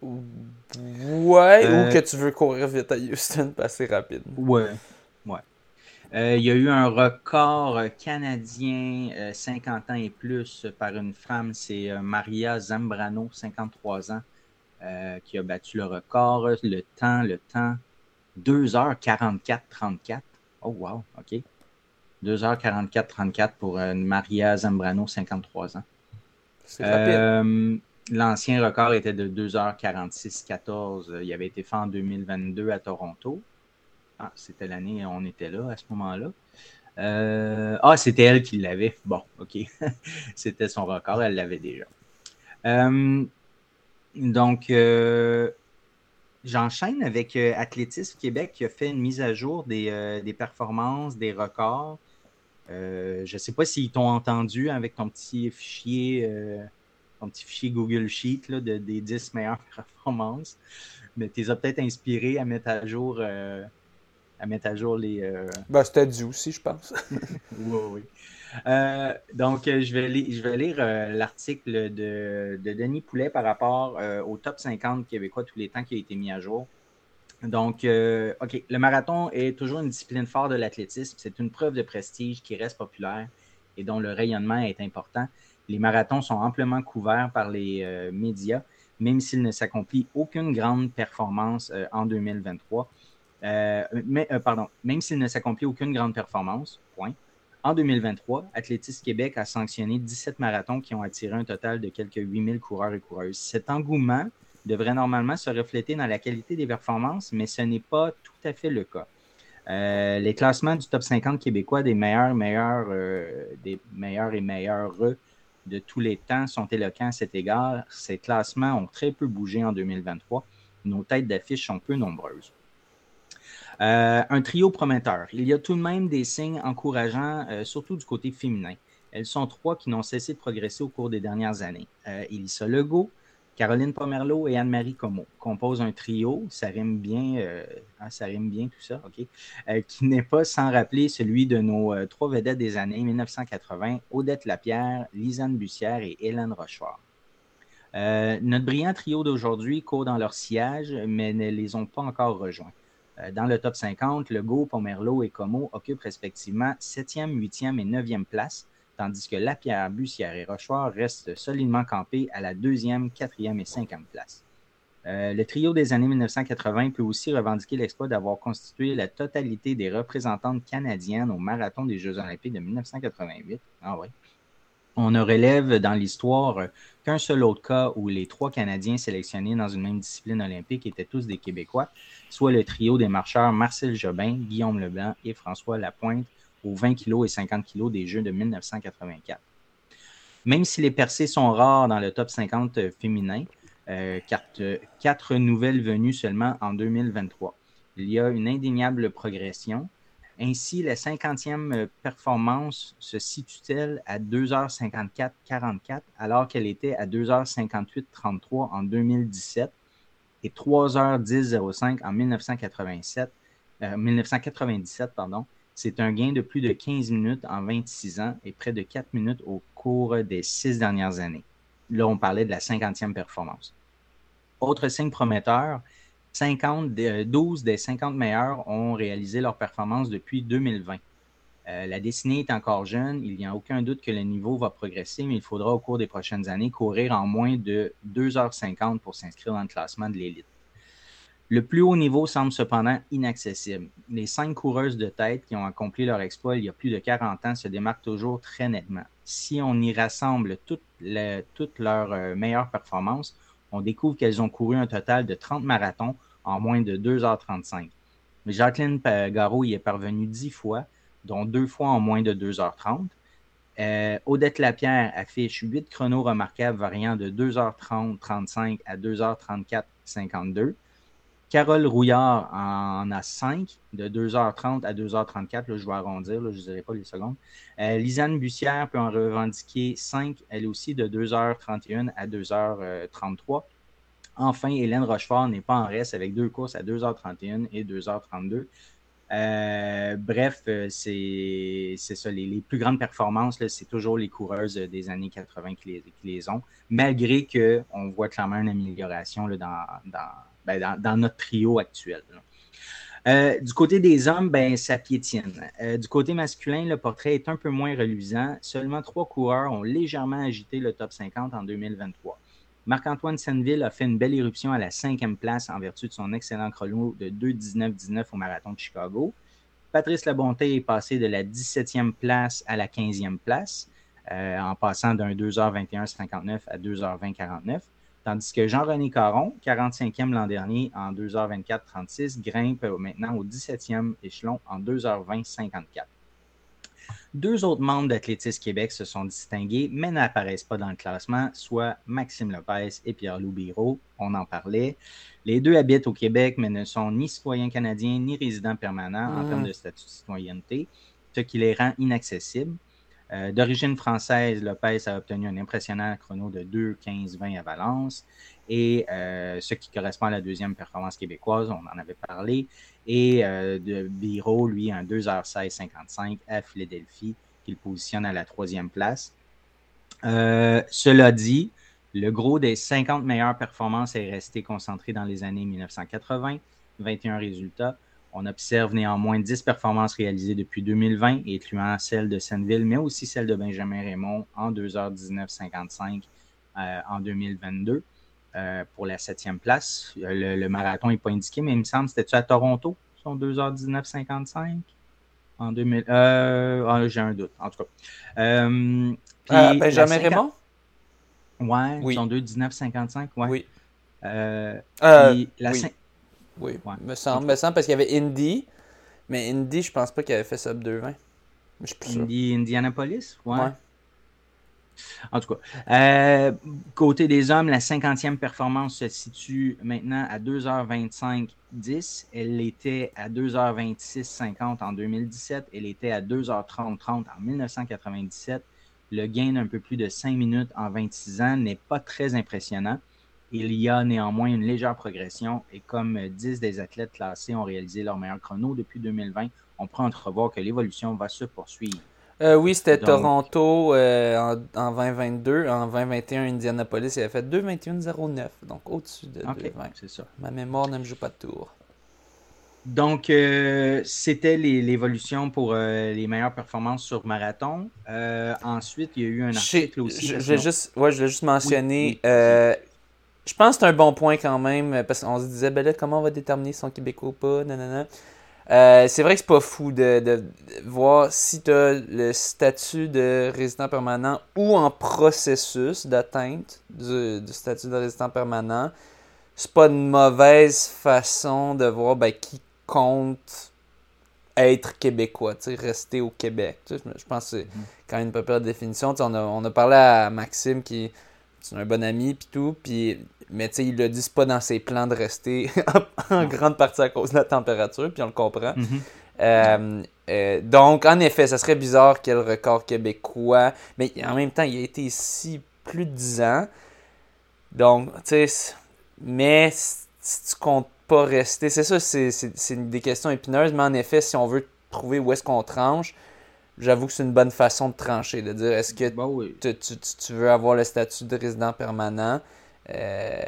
Ouais, euh, ou que tu veux courir vite à Houston, passer rapide. Ouais, ouais. Euh, il y a eu un record canadien euh, cinquante ans et plus par une femme. C'est euh, Maria Zambrano, cinquante-trois ans, euh, qui a battu le record. Le temps, le temps, deux heures quarante-quatre trente-quatre. Oh, wow, OK. deux heures quarante-quatre trente-quatre pour euh, Maria Zambrano, cinquante-trois ans. C'est rapide. Euh, l'ancien record était de deux heures quarante-six quatorze. Il avait été fait en deux mille vingt-deux à Toronto. Ah, c'était l'année où on était là, à ce moment-là. Euh, ah, c'était elle qui l'avait. Bon, OK. C'était son record, elle l'avait déjà. Euh, donc, euh, j'enchaîne avec euh, Athlétisme Québec qui a fait une mise à jour des, euh, des performances, des records. Euh, je ne sais pas s'ils t'ont entendu avec ton petit fichier euh, ton petit fichier Google Sheet là, de, des dix meilleures performances. Mais tu les as peut-être inspirés à mettre à jour, euh, à mettre à jour les. Euh... Ben, c'était dû aussi, je pense. oui, oui. Euh, donc, je vais lire, je vais lire euh, l'article de, de Denis Poulet par rapport euh, au top cinquante québécois tous les temps qui a été mis à jour. Donc, euh, OK, le marathon est toujours une discipline forte de l'athlétisme. C'est une preuve de prestige qui reste populaire et dont le rayonnement est important. Les marathons sont amplement couverts par les euh, médias, même s'il ne s'accomplit aucune grande performance euh, en deux mille vingt-trois. Euh, mais, euh, pardon, même s'il ne s'accomplit aucune grande performance, point. En deux mille vingt-trois, Athlétisme Québec a sanctionné dix-sept marathons qui ont attiré un total de quelques huit mille coureurs et coureuses. Cet engouement devrait normalement se refléter dans la qualité des performances, mais ce n'est pas tout à fait le cas. Euh, les classements du top cinquante québécois des meilleurs, meilleurs, euh, des meilleurs et meilleurs de tous les temps sont éloquents à cet égard. Ces classements ont très peu bougé en deux mille vingt-trois. Nos têtes d'affiche sont peu nombreuses. Euh, un trio prometteur. Il y a tout de même des signes encourageants, euh, surtout du côté féminin. Elles sont trois qui n'ont cessé de progresser au cours des dernières années. Euh, Elissa Legault, Caroline Pomerleau et Anne-Marie Comeau composent un trio, ça rime bien, euh, hein, ça rime bien tout ça, ok, euh, qui n'est pas sans rappeler celui de nos euh, trois vedettes des années mille neuf cent quatre-vingts, Odette Lapierre, Lisanne Bussière et Hélène Rochefort. Euh, notre brillant trio d'aujourd'hui court dans leur sillage, mais ne les ont pas encore rejoints. Dans le top cinquante, Legault, Pomerleau et Comeau occupent respectivement septième, huitième et neuvième place, tandis que Lapierre, Bussière et Rochefort restent solidement campés à la deuxième, quatrième et cinquième place. Euh, le trio des années mille neuf cent quatre-vingts peut aussi revendiquer l'exploit d'avoir constitué la totalité des représentantes canadiennes au marathon des Jeux olympiques de mille neuf cent quatre-vingt-huit. Ah ouais. On ne relève dans l'histoire qu'un seul autre cas où les trois Canadiens sélectionnés dans une même discipline olympique étaient tous des Québécois, soit le trio des marcheurs Marcel Jobin, Guillaume Leblanc et François Lapointe aux vingt kilos et cinquante kilos des Jeux de mille neuf cent quatre-vingt-quatre. Même si les percées sont rares dans le top cinquante féminin, euh, quatre, quatre nouvelles venues seulement en deux mille vingt-trois. Il y a une indéniable progression. Ainsi, la cinquantième performance se situe-t-elle à deux heures cinquante-quatre quarante-quatre alors qu'elle était à deux heures cinquante-huit trente-trois en deux mille dix-sept et trois heures dix zéro cinq en mille neuf cent quatre-vingt-sept, euh, mille neuf cent quatre-vingt-dix-sept. Pardon. C'est un gain de plus de quinze minutes en vingt-six ans et près de quatre minutes au cours des six dernières années. Là, on parlait de la cinquantième performance. Autre signe prometteur, cinquante, douze des cinquante meilleurs ont réalisé leur performance depuis deux mille vingt. Euh, la destinée est encore jeune, il n'y a aucun doute que le niveau va progresser, mais il faudra au cours des prochaines années courir en moins de deux heures cinquante pour s'inscrire dans le classement de l'élite. Le plus haut niveau semble cependant inaccessible. Les cinq coureuses de tête qui ont accompli leur exploit il y a plus de quarante ans se démarquent toujours très nettement. Si on y rassemble toutes, les, toutes leurs euh, meilleures performances, on découvre qu'elles ont couru un total de trente marathons en moins de deux heures trente-cinq. Jacqueline Garreau y est parvenue dix fois, dont deux fois en moins de deux heures trente. Euh, Odette Lapierre affiche huit chronos remarquables variant de deux heures trente trente-cinq à deux heures trente-quatre cinquante-deux. Carole Rouillard en a cinq, de deux heures trente à deux heures trente-quatre. Là, je vais arrondir, là, je ne dirai pas les secondes. Euh, Lisanne Bussière peut en revendiquer cinq, elle aussi, de deux heures trente et un à deux heures trente-trois. Enfin, Hélène Rochefort n'est pas en reste avec deux courses à deux heures trente et un et deux heures trente-deux. Euh, bref, c'est, c'est ça. Les, les plus grandes performances, là, c'est toujours les coureuses des années quatre-vingts qui les, qui les ont, malgré qu'on voit clairement une amélioration là, dans, dans, ben, dans, dans notre trio actuel. Euh, du côté des hommes, ben, ça piétine. Euh, du côté masculin, le portrait est un peu moins reluisant. Seulement trois coureurs ont légèrement agité le top cinquante en deux mille vingt-trois. Marc-Antoine Senneville a fait une belle éruption à la cinquième place en vertu de son excellent chrono de deux dix-neuf dix-neuf au marathon de Chicago. Patrice Labonté est passé de la dix-septième place à la quinzième place, euh, en passant d'un deux heures vingt et un cinquante-neuf à deux heures vingt quarante-neuf. Tandis que Jean-René Caron, quarante-cinquième l'an dernier en deux heures vingt-quatre trente-six, grimpe maintenant au dix-septième échelon en deux heures vingt cinquante-quatre. Deux autres membres d'Athlétisme Québec se sont distingués, mais n'apparaissent pas dans le classement, soit Maxime Lopez et Pierre-Loup Biron. On en parlait. Les deux habitent au Québec, mais ne sont ni citoyens canadiens ni résidents permanents mmh. en termes de statut de citoyenneté, ce qui les rend inaccessibles. Euh, d'origine française, Lopez a obtenu un impressionnant chrono de deux quinze vingt à Valence, et euh, ce qui correspond à la deuxième performance québécoise, on en avait parlé, et euh, de Biro, lui, un deux heures seize cinquante-cinq à Philadelphie, qu'il positionne à la troisième place. Euh, cela dit, le gros des cinquante meilleures performances est resté concentré dans les années mille neuf cent quatre-vingt, vingt et un résultats. On observe néanmoins dix performances réalisées depuis deux mille vingt, incluant celle de Senneville, mais aussi celle de Benjamin Raymond en deux heures dix-neuf cinquante-cinq euh, en deux mille vingt-deux euh, pour la septième place. Le, le marathon n'est pas indiqué, mais il me semble que c'était-tu à Toronto, son deux heures dix-neuf cinquante-cinq en deux mille. Euh, ah, j'ai un doute, en tout cas. Euh, puis euh, Benjamin cinquante... Raymond? Ouais, Oui. son deux dix-neuf cinquante-cinq, ouais. Oui. Euh, euh, puis la oui. cin... Oui, ouais. me semble, me semble parce qu'il y avait Indy, mais Indy, je pense pas qu'il avait fait sub deux vingt. Je suis plus sûr. Indy, Indianapolis, ouais. ouais. En tout cas, euh, côté des hommes, la cinquantième performance se situe maintenant à deux heures vingt-cinq dix. Elle était à deux heures vingt-six cinquante en deux mille dix-sept. Elle était à deux heures trente trente en mille neuf cent quatre-vingt-dix-sept. Le gain d'un peu plus de cinq minutes en vingt-six ans n'est pas très impressionnant. Il y a néanmoins une légère progression, et comme dix des athlètes classés ont réalisé leur meilleur chrono depuis deux mille vingt, on peut entrevoir que l'évolution va se poursuivre. Euh, oui, c'était Donc, Toronto euh, en, en vingt vingt-deux. En vingt vingt et un, Indianapolis, il avait fait deux vingt et un zéro neuf. Donc au-dessus de okay, deux vingt. C'est ça. Ma mémoire ne me joue pas de tour. Donc, euh, c'était les, l'évolution pour euh, les meilleures performances sur marathon. Euh, ensuite, il y a eu un article aussi. Je, parce je, que- juste, ouais, je l'ai juste mentionné. Oui, oui, euh, je pense que c'est un bon point quand même, parce qu'on se disait, ben là, comment on va déterminer si son Québécois ou pas, nanana. Euh, c'est vrai que c'est pas fou de, de, de voir si tu as le statut de résident permanent ou en processus d'atteinte du, du statut de résident permanent. C'est pas une mauvaise façon de voir ben, qui compte être québécois, rester au Québec. Je, je pense que c'est quand même une pas pire définition. On a, on a parlé à Maxime qui est un bon ami pis tout, pis, mais il le dit, c'est pas dans ses plans de rester en grande partie à cause de la température, puis on le comprend. Mm-hmm. Euh, euh, donc, en effet, ça serait bizarre qu'il y ait le record québécois, mais en même temps, il a été ici plus de dix ans. Donc, tu sais, mais si tu comptes pas rester, c'est ça, c'est, c'est, c'est des questions épineuses, mais en effet, si on veut trouver où est-ce qu'on tranche, j'avoue que c'est une bonne façon de trancher, de dire est-ce que bon, oui. tu, tu, tu veux avoir le statut de résident permanent. Euh,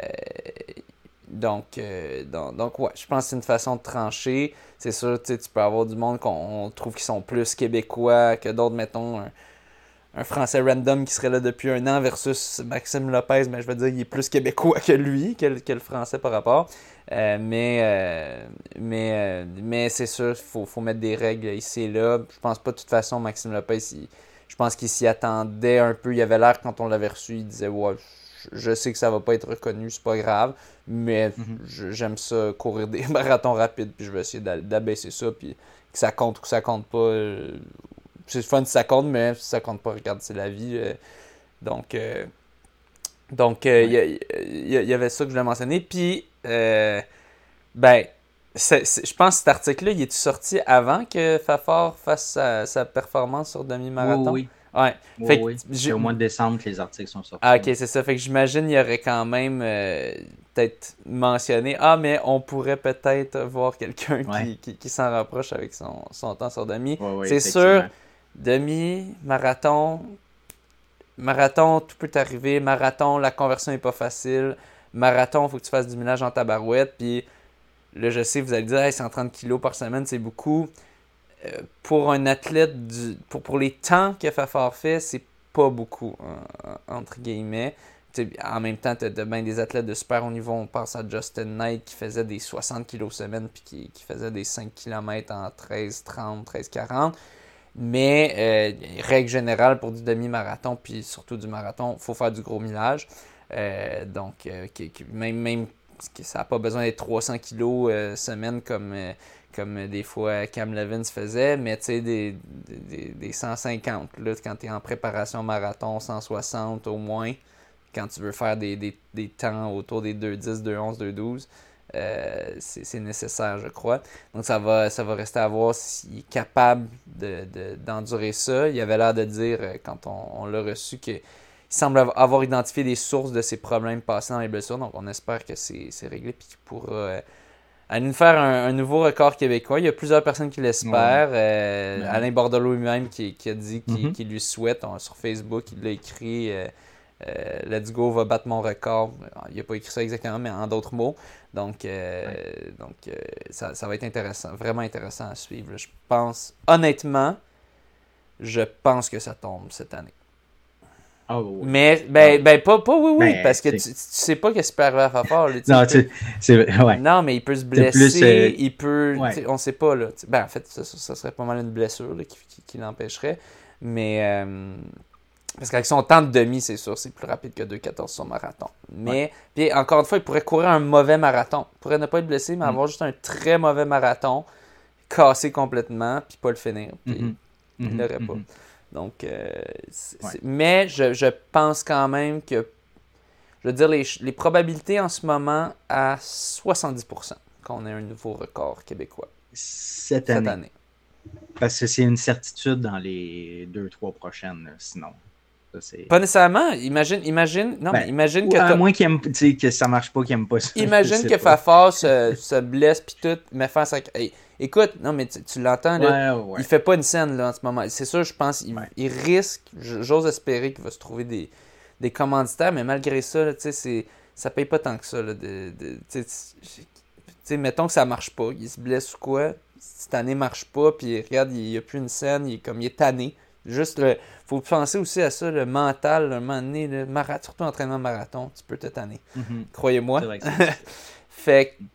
donc, euh, donc, donc, ouais, je pense que c'est une façon de trancher. C'est sûr, tu peux avoir du monde qu'on trouve qui sont plus québécois que d'autres, mettons, un, un Français random qui serait là depuis un an versus Maxime Lopez, mais je veux dire, il est plus québécois que lui, que, que le Français par rapport. Euh, mais euh, mais, euh, mais c'est sûr, il faut, faut mettre des règles ici et là. Je pense pas de toute façon, Maxime Lopez, il, je pense qu'il s'y attendait un peu. Il avait l'air, quand on l'avait reçu, il disait ouais, je sais que ça va pas être reconnu, c'est pas grave, mais mm-hmm. je, j'aime ça courir des marathons rapides, puis je vais essayer d'abaisser ça, puis que ça compte ou que ça compte pas. Euh, c'est fun si ça compte, mais si ça compte pas, regarde, c'est la vie. Euh, donc, euh, donc il euh, ouais. y, y, y avait ça que je voulais mentionner. Puis, euh, ben, c'est, c'est, je pense que cet article-là, il est sorti avant que Fafard fasse sa, sa performance sur demi-marathon? Oui, oui. Ouais. Oui, fait oui. C'est au mois de décembre que les articles sont sortis. Ah, ok, c'est ça. Fait que j'imagine qu'il y aurait quand même euh, peut-être mentionné ah, mais on pourrait peut-être voir quelqu'un ouais. qui, qui, qui s'en rapproche avec son, son temps sur demi. Oui, oui, c'est sûr. Demi, marathon, marathon, tout peut arriver. Marathon, la conversion n'est pas facile. Marathon, il faut que tu fasses du ménage en tabarouette. Puis là, je sais, vous allez dire, hey, cent trente kilos par semaine, c'est beaucoup. Euh, pour un athlète, du, pour, pour les temps que Fafard fait, c'est pas beaucoup, hein, entre guillemets. T'sais, en même temps, tu as bien des athlètes de super haut niveau. On pense à Justin Knight qui faisait des soixante kilos semaine puis qui, qui faisait des cinq kilomètres en treize trente, treize quarante. Mais, euh, règle générale pour du demi-marathon, puis surtout du marathon, il faut faire du gros millage. Euh, donc, euh, qui, qui, même, même ça n'a pas besoin d'être trois cents kilos euh, semaine comme, euh, comme des fois Cam Levins faisait, mais tu sais, des, des, des cent cinquante. Là, quand tu es en préparation marathon, cent soixante au moins, quand tu veux faire des, des, des temps autour des deux dix, deux onze, deux douze. Euh, c'est, c'est nécessaire, je crois. Donc, ça va, ça va rester à voir s'il est capable de, de, d'endurer ça. Il avait l'air de dire, quand on, on l'a reçu, qu'il semble avoir identifié des sources de ses problèmes passés dans les blessures. Donc, on espère que c'est, c'est réglé et qu'il pourra euh, aller nous faire un, un nouveau record québécois. Il y a plusieurs personnes qui l'espèrent. Ouais. Euh, Alain Bordelot lui-même qui, qui a dit qu'il, mm-hmm. qu'il lui souhaite. On, sur Facebook, il l'a écrit euh, euh, « Let's go, va battre mon record ». Il n'a pas écrit ça exactement, mais en d'autres mots. Donc, euh, ouais. donc euh, ça, ça va être intéressant, vraiment intéressant à suivre. Je pense, honnêtement, je pense que ça tombe cette année. Oh, oui. Mais, ben, ben pas, pas oui, oui, ben, parce que tu, tu sais pas qu'est-ce qui peut arriver à Fafard. Là, non, tu, peux... c'est, ouais. non, mais il peut se blesser, plus, euh... il peut, ouais. on sait pas. Là, ben, en fait, ça, ça serait pas mal une blessure là, qui, qui, qui l'empêcherait. Mais, euh, parce qu'avec son temps de demi, c'est sûr, c'est plus rapide que deux quatorze sur marathon. Mais, ouais. puis encore une fois, il pourrait courir un mauvais marathon. Il pourrait ne pas être blessé, mais mm. avoir juste un très mauvais marathon, casser complètement, puis pas le finir. Puis mm-hmm. il ne l'aurait mm-hmm. pas. Donc, euh, c'est, ouais. c'est, mais je, je pense quand même que, je veux dire, les, les probabilités en ce moment à soixante-dix pour cent qu'on ait un nouveau record québécois. Cette, Cette année. année. Parce que c'est une certitude dans les deux, trois prochaines, sinon. Ça, c'est... Pas nécessairement. Imagine, imagine, non, ben, mais imagine que. À moins qu'il aime, que ça marche pas, qu'il aime pas ça. Imagine que Fafard se, se blesse puis tout, mais faire ça. Hey, écoute, non, mais tu, tu l'entends, là. Ouais, ouais. Il fait pas une scène, là, en ce moment. C'est sûr, je pense, il, ouais. il risque, j'ose espérer qu'il va se trouver des, des commanditaires, mais malgré ça, là, tu sais, c'est, ça paye pas tant que ça, là. De, de, tu sais, mettons que ça marche pas, il se blesse ou quoi, cette année marche pas, puis regarde, il y a plus une scène, il est comme, il est tanné. Juste, il faut penser aussi à ça, le mental, un moment donné, le marathon, surtout entraînement marathon, tu peux te tanner. Mm-hmm. Croyez-moi. C'est vrai que fait que,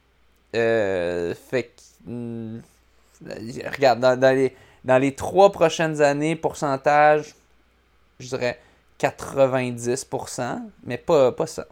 euh, fait que, hum, regarde, dans, dans, les, dans les trois prochaines années, pourcentage, je dirais quatre-vingt-dix pour cent, mais pas, pas ça.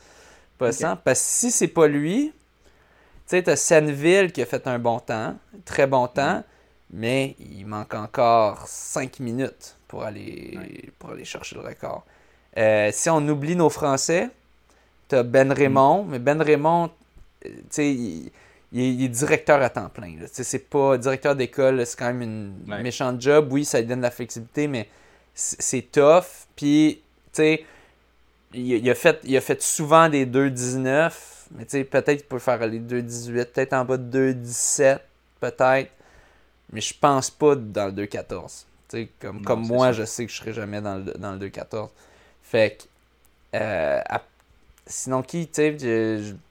Pas okay. ça, parce que si c'est pas lui, tu sais, t'as Senneville qui a fait un bon temps, très bon temps, mm-hmm. mais il manque encore cinq minutes pour aller, ouais. pour aller chercher le record. Euh, si on oublie nos Français, tu as Ben Raymond, mm. mais Ben Raymond, tu sais, il, il est directeur à temps plein. Là. C'est pas directeur d'école, c'est quand même une ouais. méchante job. Oui, ça lui donne de la flexibilité, mais c'est, c'est tough. Puis, tu sais, il, il, a fait, il a fait souvent des deux dix-neuf, mais tu sais, peut-être qu'il peut faire les deux dix-huit, peut-être en bas de deux dix-sept, peut-être. Mais je pense pas dans le deux quatorze. T'sais, comme, non, comme moi, ça. Je sais que je serai jamais dans le, dans le deux quatorze. Fait que, euh, à, sinon qui, tu sais, je, je,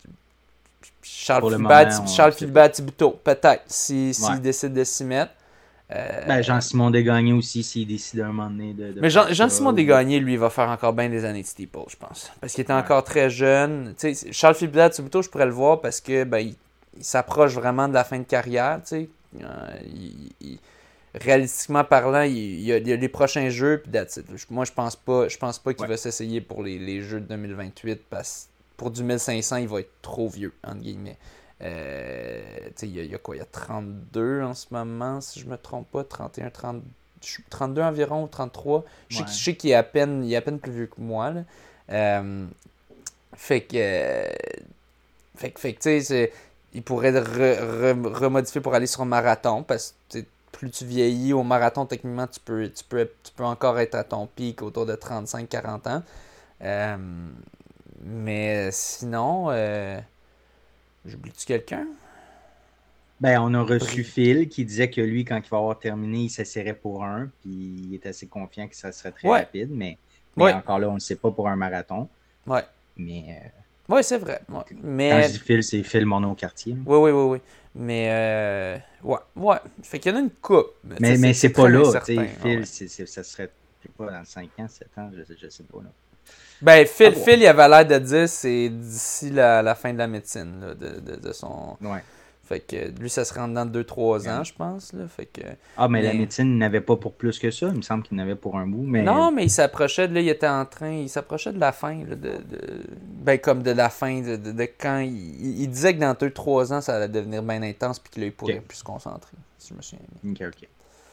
Charles Philibert Thibouteau, peut-être, s'il si, ouais. si décide de s'y mettre. Euh, ben, Jean-Simon Desgagnés aussi, s'il décide à un moment donné de... de mais Jean, Jean-Simon Desgagnés, lui, va faire encore bien des années de steeple, je pense. Parce qu'il était ouais. encore très jeune. T'sais, Charles Philibert Thibouteau, je pourrais le voir parce que ben, il, il s'approche vraiment de la fin de carrière, tu sais. Euh, il, il, réalistiquement parlant, il, il, y a, il y a les prochains jeux, puis that's it. Moi, je pense pas, je pense pas qu'il ouais. va s'essayer pour les, les jeux de deux mille vingt-huit, parce que pour du mille cinq cents, il va être trop vieux, entre guillemets. Euh, il, y a, il y a quoi? Il y a trente-deux en ce moment, si je me trompe pas, trente et un, trente, trente-deux environ, ou trente-trois. Je sais, ouais. je sais qu'il est à peine, il est à peine plus vieux que moi, là. Euh, fait que, euh, fait que, fait que tu sais, c'est... il pourrait re, re, remodifier pour aller sur un marathon, parce que plus tu vieillis au marathon, techniquement, tu peux, tu peux, tu peux encore être à ton pic autour de trente-cinq à quarante ans. Euh, mais sinon, euh, j'oublie-tu quelqu'un? Ben, on a reçu Phil qui disait que lui, quand il va avoir terminé, il s'essaierait pour un, puis il est assez confiant que ça serait très ouais. rapide, mais, mais ouais. encore là, on ne sait pas pour un marathon. Ouais. Mais... Euh... Oui, c'est vrai. Ouais. Mais... Quand je dis Phil, c'est Phil Monod-Cartier. Oui, oui, oui, oui. Mais, euh... ouais, ouais. Fait qu'il y en a une coupe. Mais, mais, mais c'est, c'est pas là. Phil, ouais. c'est, c'est, ça serait pas dans cinq ans, sept ans, je, je sais pas. Là. Ben, Phil, ah, ouais. Phil, il avait l'air de dire c'est d'ici la, la fin de la médecine, là, de, de, de son... Ouais. Fait que lui, ça serait en dedans de deux trois ans, ouais. je pense. Là. Fait que, ah, mais, mais la médecine, il n'avait pas pour plus que ça. Il me semble qu'il n'avait pour un bout. Mais... Non, mais il s'approchait de là, il était en train, il s'approchait de la fin. Là, de, de, ben, comme de la fin, de, de, de quand il, il disait que dans deux trois ans, ça allait devenir bien intense puis qu'il pourrait okay. plus se concentrer, si je me souviens bien. Ok, ok.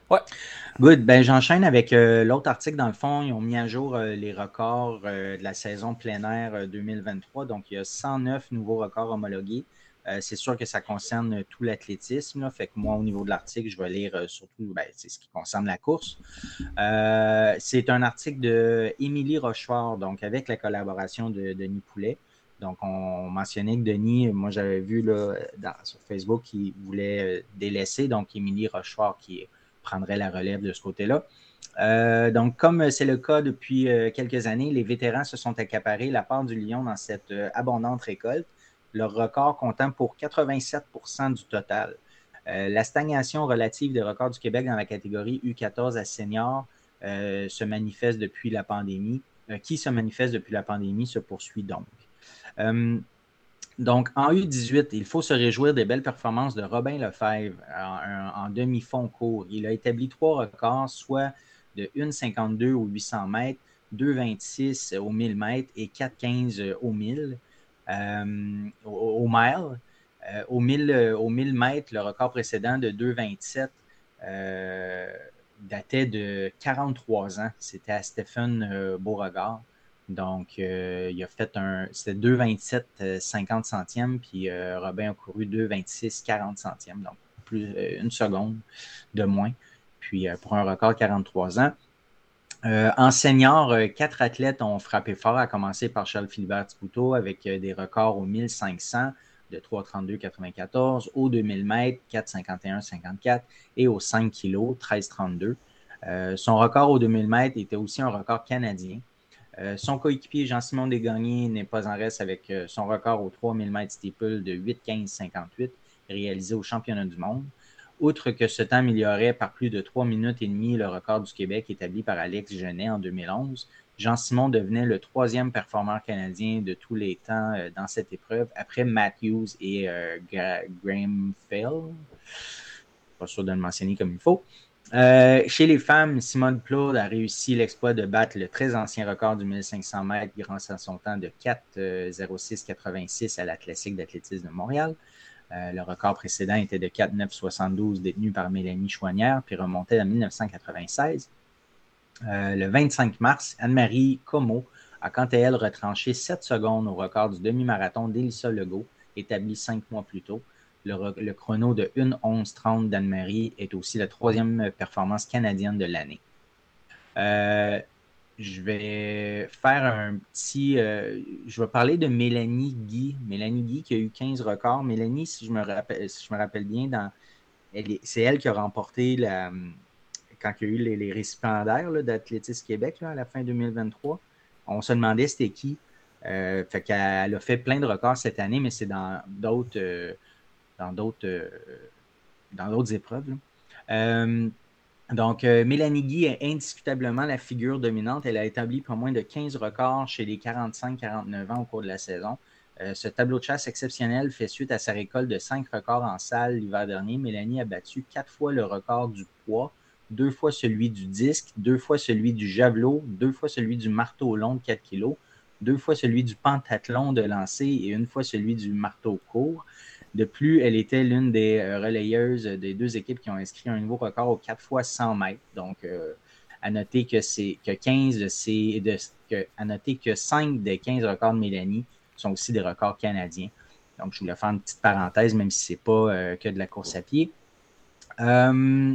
Ouais. Good. Ben, j'enchaîne avec euh, l'autre article. Dans le fond, ils ont mis à jour euh, les records euh, de la saison plein air euh, deux mille vingt-trois. Donc, il y a cent neuf nouveaux records homologués. Euh, c'est sûr que ça concerne tout l'athlétisme. Là. Fait que moi, au niveau de l'article, je vais lire euh, surtout ben, c'est ce qui concerne la course. Euh, c'est un article de Émilie Rochefort, donc avec la collaboration de Denis Poulet. Donc, on mentionnait que Denis, moi, j'avais vu là, dans, sur Facebook qu'il voulait délaisser. Donc, Émilie Rochefort qui prendrait la relève de ce côté-là. Euh, donc, comme c'est le cas depuis euh, quelques années, les vétérans se sont accaparés la part du lion dans cette euh, abondante récolte, leur record comptant pour quatre-vingt-sept pour cent du total. Euh, la stagnation relative des records du Québec dans la catégorie U quatorze à senior euh, se manifeste depuis la pandémie, euh, qui se manifeste depuis la pandémie se poursuit donc. Euh, donc, en U dix-huit, il faut se réjouir des belles performances de Robin Lefebvre en, en demi-fond court. Il a établi trois records, soit de un cinquante-deux au huit cents mètres, deux vingt-six au mille mètres et quatre quinze au mille, euh, au, au mile. Euh, au, mille, au mille mètres, le record précédent de deux vingt-sept euh, datait de quarante-trois ans. C'était à Stephen euh, Beauregard. Donc, euh, il a fait un. C'était deux vingt-sept cinquante centièmes, puis euh, Robin a couru deux vingt-six quarante centièmes, donc plus euh, une seconde de moins. Puis euh, pour un record quarante-trois ans. Euh, en senior, euh, quatre athlètes ont frappé fort, à commencer par Charles-Philibert Thibouteau avec euh, des records au mille cinq cents de trois trente-deux quatre-vingt-quatorze, au deux mille mètres, quatre cinquante et un cinquante-quatre et au cinq kilos, treize trente-deux. Euh, son record au deux mille mètres était aussi un record canadien. Euh, son coéquipier Jean-Simon Desgagnés n'est pas en reste avec euh, son record au trois mille mètres steeple de huit quinze cinquante-huit réalisé au championnat du monde. Outre que ce temps améliorait par plus de trois minutes et demie le record du Québec établi par Alex Genet en deux mille onze, Jean-Simon devenait le troisième performeur canadien de tous les temps euh, dans cette épreuve, après Matthews et euh, Graham Fell. Pas sûr de le mentionner comme il faut. Euh, chez les femmes, Simone Claude a réussi l'exploit de battre le très ancien record du mille cinq cents mètres grâce à son temps de quatre zéro six quatre-vingt-six à la Classique d'athlétisme de Montréal. Euh, le record précédent était de quatre neuf soixante-douze détenu par Mélanie Chouanière, puis remontait en dix-neuf cent quatre-vingt-seize. Euh, le vingt-cinq mars, Anne-Marie Comeau a quant à elle retranché sept secondes au record du demi-marathon d'Élissa Legault, établi cinq mois plus tôt. Le, le chrono de un onze trente d'Anne-Marie est aussi la troisième performance canadienne de l'année. Euh, je vais faire un petit... Euh, je vais parler de Mélanie Guy. Mélanie Guy qui a eu quinze records. Mélanie, si je me rappelle, si je me rappelle bien, dans, elle, c'est elle qui a remporté la, quand il y a eu les, les récipiendaires là, d'Athlétisme Québec là, à la fin deux mille vingt-trois. On se demandait c'était qui. Euh, fait qu'elle a fait plein de records cette année, mais c'est dans d'autres... Euh, dans d'autres, euh, dans d'autres épreuves. Euh, donc, euh, Mélanie Guy est indiscutablement la figure dominante. Elle a établi pas moins de quinze records chez les quarante-cinq à quarante-neuf ans au cours de la saison. Euh, ce tableau de chasse exceptionnel fait suite à sa récolte de cinq records en salle l'hiver dernier. Mélanie a battu quatre fois le record du poids, deux fois celui du disque, deux fois celui du javelot, deux fois celui du marteau long de quatre kilos, deux fois celui du pentathlon de lancer et une fois celui du marteau court. De plus, elle était l'une des relayeuses des deux équipes qui ont inscrit un nouveau record aux quatre fois cent mètres. Donc, euh, à noter que c'est que quinze de ces, de, que, à noter que cinq des quinze records de Mélanie sont aussi des records canadiens. Donc, je voulais faire une petite parenthèse, même si c'est pas euh, que de la course à pied. Euh,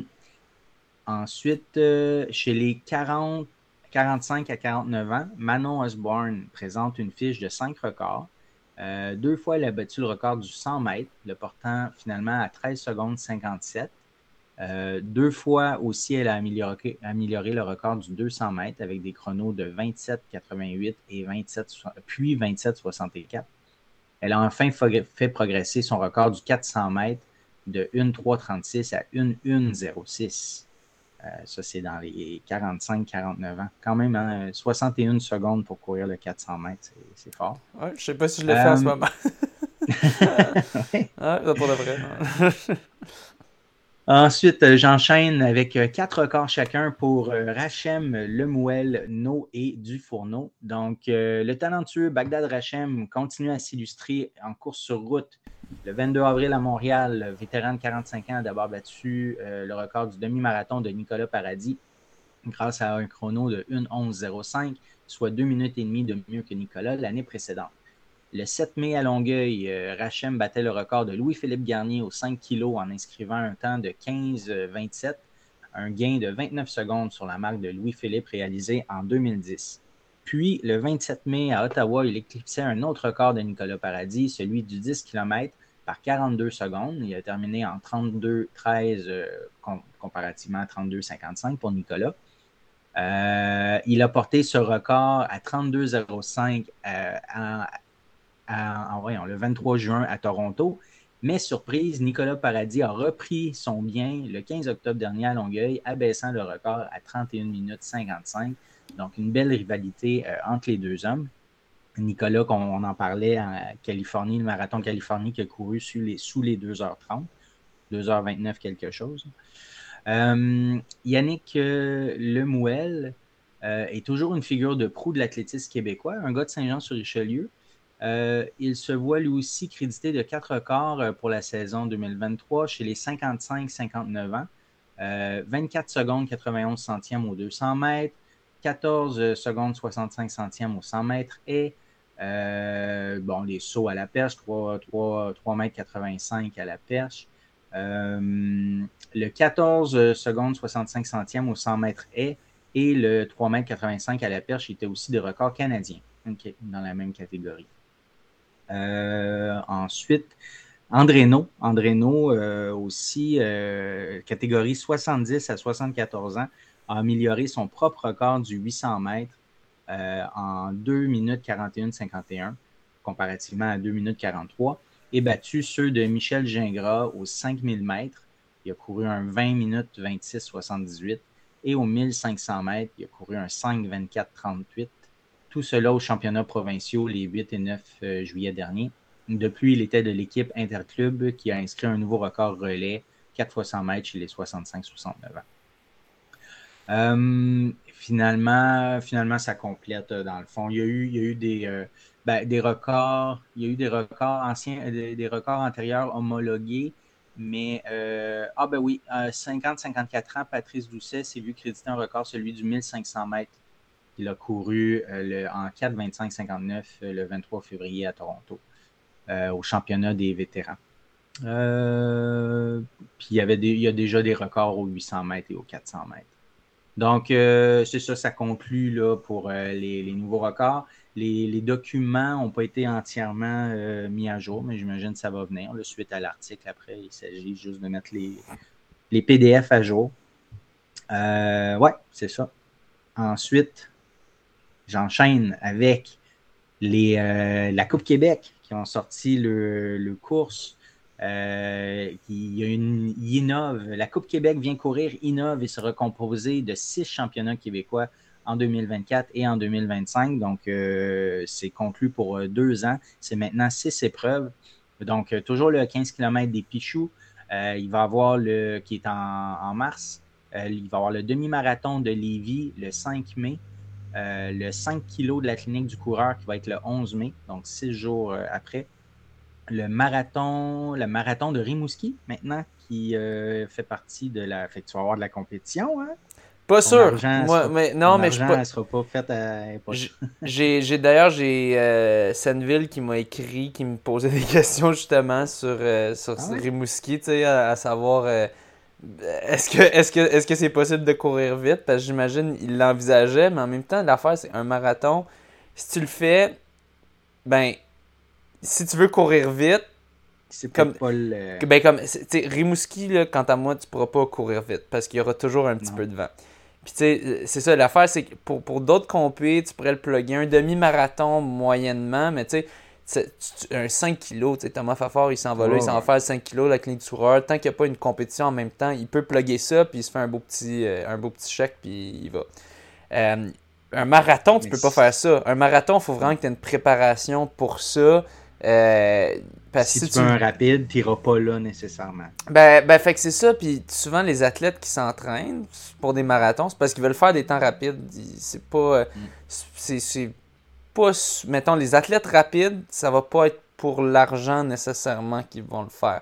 ensuite, euh, chez les quarante, quarante-cinq à quarante-neuf ans, Manon Osborne présente une fiche de cinq records. Euh, deux fois, elle a battu le record du cent mètres, le portant finalement à treize secondes cinquante-sept. Euh, deux fois aussi, elle a amélioré, amélioré le record du deux cents mètres avec des chronos de vingt-sept quatre-vingt-huit et vingt-sept, puis vingt-sept soixante-quatre. Elle a enfin fait progresser son record du quatre cents mètres de un trois trente-six à un un zéro six. Euh, ça, c'est dans les quarante-cinq à quarante-neuf ans. Quand même, hein, soixante et une secondes pour courir le quatre cents mètres, c'est, c'est fort. Ouais, je sais pas si je le fais euh... en ce moment. ouais, c'est pour de vrai. Ensuite, j'enchaîne avec quatre records chacun pour Rachem, Lemouel, No et Dufourneau. Donc, euh, le talentueux Bagdad Rachem continue à s'illustrer en course sur route. Le vingt-deux avril à Montréal, le vétéran de quarante-cinq ans a d'abord battu euh, le record du demi-marathon de Nicolas Paradis grâce à un chrono de une onze zéro cinq, soit deux minutes et demie de mieux que Nicolas l'année précédente. Le sept mai à Longueuil, euh, Rachem battait le record de Louis-Philippe Garnier aux cinq kilos en inscrivant un temps de quinze vingt-sept, un gain de vingt-neuf secondes sur la marque de Louis-Philippe réalisé en deux mille dix. Puis, le vingt-sept mai à Ottawa, il éclipsait un autre record de Nicolas Paradis, celui du dix kilomètres par quarante-deux secondes. Il a terminé en trente-deux treize euh, com- comparativement à trente-deux cinquante-cinq pour Nicolas. Euh, il a porté ce record à trente-deux zéro cinq euh, en, en, en, voyons, le vingt-trois juin à Toronto. Mais surprise, Nicolas Paradis a repris son bien le quinze octobre dernier à Longueuil, abaissant le record à trente et une minutes cinquante-cinq. Donc, une belle rivalité euh, entre les deux hommes. Nicolas, on en parlait en Californie, le marathon de Californie qui a couru sous les, sous les deux heures trente, deux heures vingt-neuf quelque chose. Euh, Yannick euh, Lemouel euh, est toujours une figure de proue de l'athlétisme québécois, un gars de Saint-Jean-sur-Richelieu. Euh, il se voit lui aussi crédité de quatre records pour la saison deux mille vingt-trois chez les cinquante-cinq cinquante-neuf ans. Euh, vingt-quatre secondes quatre-vingt-onze centièmes aux deux cents mètres, quatorze secondes soixante-cinq centièmes aux cent mètres et euh, bon, les sauts à la perche, trois mètres quatre-vingt-cinq à la perche. Euh, le quatorze secondes soixante-cinq centièmes aux cent mètres haies et le trois mètres quatre-vingt-cinq à la perche étaient aussi des records canadiens, okay, dans la même catégorie. Euh, ensuite, Andréno, Andréno euh, aussi, euh, catégorie soixante-dix à soixante-quatorze ans, a amélioré son propre record du huit cents mètres euh, en deux minutes quarante et une cinquante et un, comparativement à deux minutes quarante-trois, et battu ceux de Michel Gingras aux cinq mille mètres. Il a couru un vingt minutes vingt-six soixante-dix-huit, et aux mille cinq cents mètres, il a couru un cinq vingt-quatre trente-huit. Tout cela aux championnats provinciaux les huit et neuf juillet dernier. Depuis, il était de l'équipe Interclub qui a inscrit un nouveau record relais, quatre fois cent mètres chez les soixante-cinq soixante-neuf ans. Euh, finalement, finalement, ça complète dans le fond. Il y a eu, il y a eu des, euh, ben, des records, il y a eu des records anciens, des, des records antérieurs homologués, mais euh, ah ben oui, euh, cinquante à cinquante-quatre ans, Patrice Doucet s'est vu créditer un record, celui du mille cinq cents mètres. Il a couru euh, le, en quatre vingt-cinq cinquante-neuf euh, le vingt-trois février à Toronto, euh, au championnat des vétérans. Euh, puis il y, avait des, il y a déjà des records aux huit cents mètres et aux quatre cents mètres. Donc, euh, c'est ça, ça conclut là, pour euh, les, les nouveaux records. Les, les documents n'ont pas été entièrement euh, mis à jour, mais j'imagine que ça va venir. Là, suite à l'article, après, il s'agit juste de mettre les, les P D F à jour. Euh, ouais, c'est ça. Ensuite, j'enchaîne avec les, euh, la Coupe Québec qui ont sorti le, le course. Euh, il y a une, il innove. La Coupe Québec vient courir, innove et se recomposer de six championnats québécois en deux mille vingt-quatre et en deux mille vingt-cinq. Donc, euh, c'est conclu pour euh, deux ans. C'est maintenant six épreuves. Donc, euh, toujours le quinze kilomètres des Pichoux. Euh, il va y avoir le qui est en, en mars. Euh, il va y avoir le demi-marathon de Lévis le cinq mai. Euh, le cinq kilos de la clinique du coureur qui va être le onze mai, donc six jours euh, après. Le marathon, le marathon de Rimouski, maintenant, qui euh, fait partie de la... Fait que tu vas avoir de la compétition, hein? Pas ton sûr. Argent, Moi, sera... mais, non, ton mais argent, je pas... elle sera pas faite à... j'ai, j'ai, d'ailleurs, j'ai euh, Senneville qui m'a écrit, qui me posait des questions justement sur, euh, sur ah ouais? Rimouski, tu sais, à, à savoir... Euh, Est-ce que, est-ce, que, est-ce que c'est possible de courir vite? Parce que j'imagine qu'il l'envisageait, mais en même temps, l'affaire, c'est un marathon. Si tu le fais, ben, si tu veux courir vite, c'est comme, pas le... ben, comme, tu Rimouski, là, quant à moi, tu pourras pas courir vite parce qu'il y aura toujours un petit non. peu de vent. Puis, tu sais, c'est ça, l'affaire, c'est que pour, pour d'autres compés, tu pourrais le plugger un demi-marathon moyennement, mais tu sais, un cinq kilos, tu sais, Thomas Fafard, il s'en va oh, là, il s'en ouais. va faire cinq kilos, la clinique du coureur. Tant qu'il n'y a pas une compétition en même temps, il peut plugger ça, puis il se fait un beau petit, euh, un beau petit chèque, puis il va. Euh, un marathon, tu Mais peux pas faire ça. Un marathon, il faut vraiment que tu aies une préparation pour ça. Euh, parce si, si tu veux un rapide, tu n'iras pas là nécessairement. Ben, ben fait que c'est ça. Puis souvent, les athlètes qui s'entraînent pour des marathons, c'est parce qu'ils veulent faire des temps rapides. C'est pas... Mm. C'est, c'est pas... Mettons, les athlètes rapides, ça va pas être pour l'argent nécessairement qu'ils vont le faire.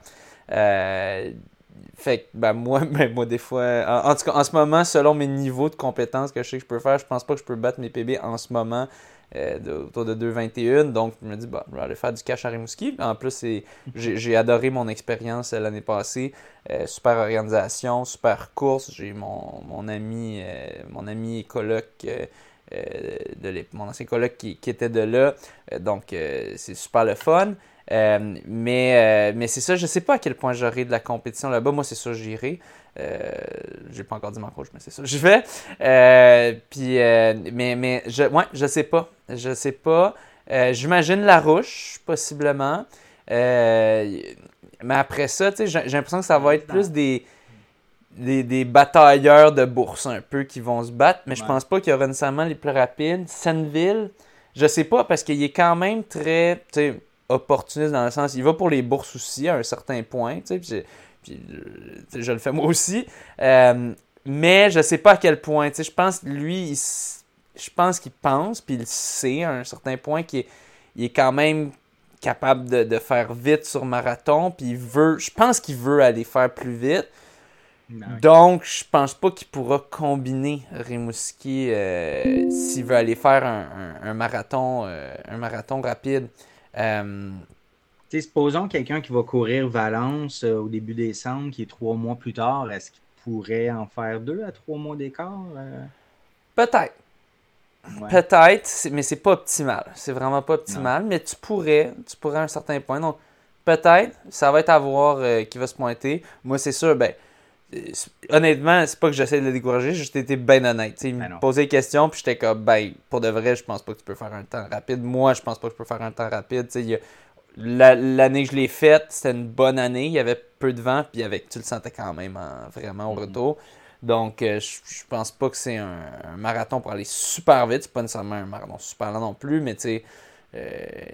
Euh, fait que, ben, moi, ben, moi, des fois, en, en tout cas, en ce moment, selon mes niveaux de compétences que je sais que je peux faire, je pense pas que je peux battre mes P B en ce moment. Euh, de, autour de deux vingt et un, donc je me dis bah, je vais aller faire du cash à Rimouski. En plus, c'est, j'ai, j'ai adoré mon expérience euh, l'année passée. Euh, super organisation, super course. J'ai mon, mon ami euh, mon ami et coloc euh, euh, de mon ancien coloc qui, qui était de là. Euh, donc euh, c'est super le fun. Euh, mais, euh, mais c'est ça, je sais pas à quel point j'aurai de la compétition là-bas. Moi, c'est sûr, j'irai. Euh, j'ai pas encore dit mon coach, mais c'est ça, je vais. Euh, puis, euh, mais, mais je, ouais, je sais pas. Je sais pas. Euh, j'imagine Larouche, possiblement. Euh, mais après ça, tu sais, j'ai, j'ai l'impression que ça va être plus des, des, des batailleurs de bourse un peu qui vont se battre. Mais je pense pas qu'il y aura nécessairement les plus rapides. Senneville, je sais pas, parce qu'il est quand même très, tu sais, opportuniste dans le sens, il va pour les bourses aussi à un certain point, tu sais, puis, puis je le fais moi aussi, euh, mais je sais pas à quel point, tu sais, je pense lui, il, je pense qu'il pense, puis il sait à un certain point qu'il est, il est quand même capable de, de faire vite sur marathon, puis il veut, je pense qu'il veut aller faire plus vite. Non. Donc, je pense pas qu'il pourra combiner Rimouski euh, s'il veut aller faire un, un, un marathon, euh, un marathon rapide. Euh, supposons quelqu'un qui va courir Valence euh, au début décembre, qui est trois mois plus tard, est-ce qu'il pourrait en faire deux à trois mois d'écart? Euh... Peut-être. Ouais. Peut-être, mais c'est pas optimal. C'est vraiment pas optimal, non. Mais tu pourrais, tu pourrais à un certain point. Donc, peut-être, ça va être à voir euh, qui va se pointer. Moi, c'est sûr, ben, honnêtement, c'est pas que j'essaie de le décourager, j'ai juste été bien honnête. T'sais, il me posait des questions, puis j'étais comme, ben, pour de vrai, je pense pas que tu peux faire un temps rapide. Moi, je pense pas que je peux faire un temps rapide. Y a, la, l'année que je l'ai faite, c'était une bonne année. Il y avait peu de vent, puis avec, tu le sentais quand même en, vraiment au mm-hmm. retour. Donc, euh, je, je pense pas que c'est un, un marathon pour aller super vite. C'est pas nécessairement un marathon super lent non plus, mais tu sais, euh,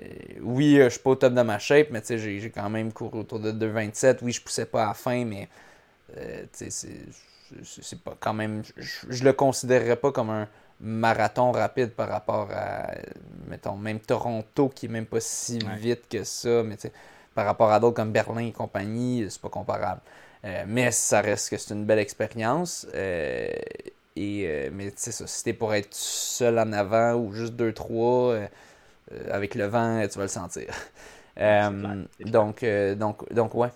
oui, je suis pas au top de ma shape, mais tu sais, j'ai, j'ai quand même couru autour de deux vingt-sept. Oui, je poussais pas à la fin, mais euh, tu sais, c'est, c'est, c'est pas quand même. Je, je le considérerais pas comme un marathon rapide par rapport à, mettons, même Toronto qui est même pas si ouais. vite que ça, mais tu sais, par rapport à d'autres comme Berlin et compagnie, c'est pas comparable. Euh, mais ça reste que c'est une belle expérience. Euh, et, euh, mais tu sais, ça, si t'es pour être seul en avant ou juste deux trois, euh, euh, avec le vent, tu vas le sentir. Euh, c'est clair, c'est donc, euh, donc, donc, ouais.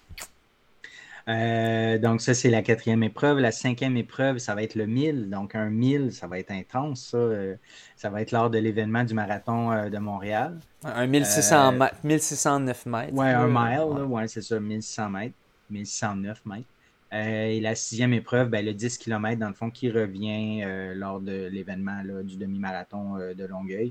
Euh, donc, ça, c'est la quatrième épreuve. La cinquième épreuve, ça va être le mille. Donc, un mille, ça va être intense. Ça, euh, ça va être lors de l'événement du marathon euh, de Montréal. Un mille six cents euh, mètres, mille six cent neuf mètres. Ouais, un mile, ouais, là, ouais, c'est ça, mille six cents mètres. mille six cent neuf mètres. Euh, et la sixième épreuve, ben, le dix kilomètres, dans le fond, qui revient euh, lors de l'événement là, du demi-marathon euh, de Longueuil.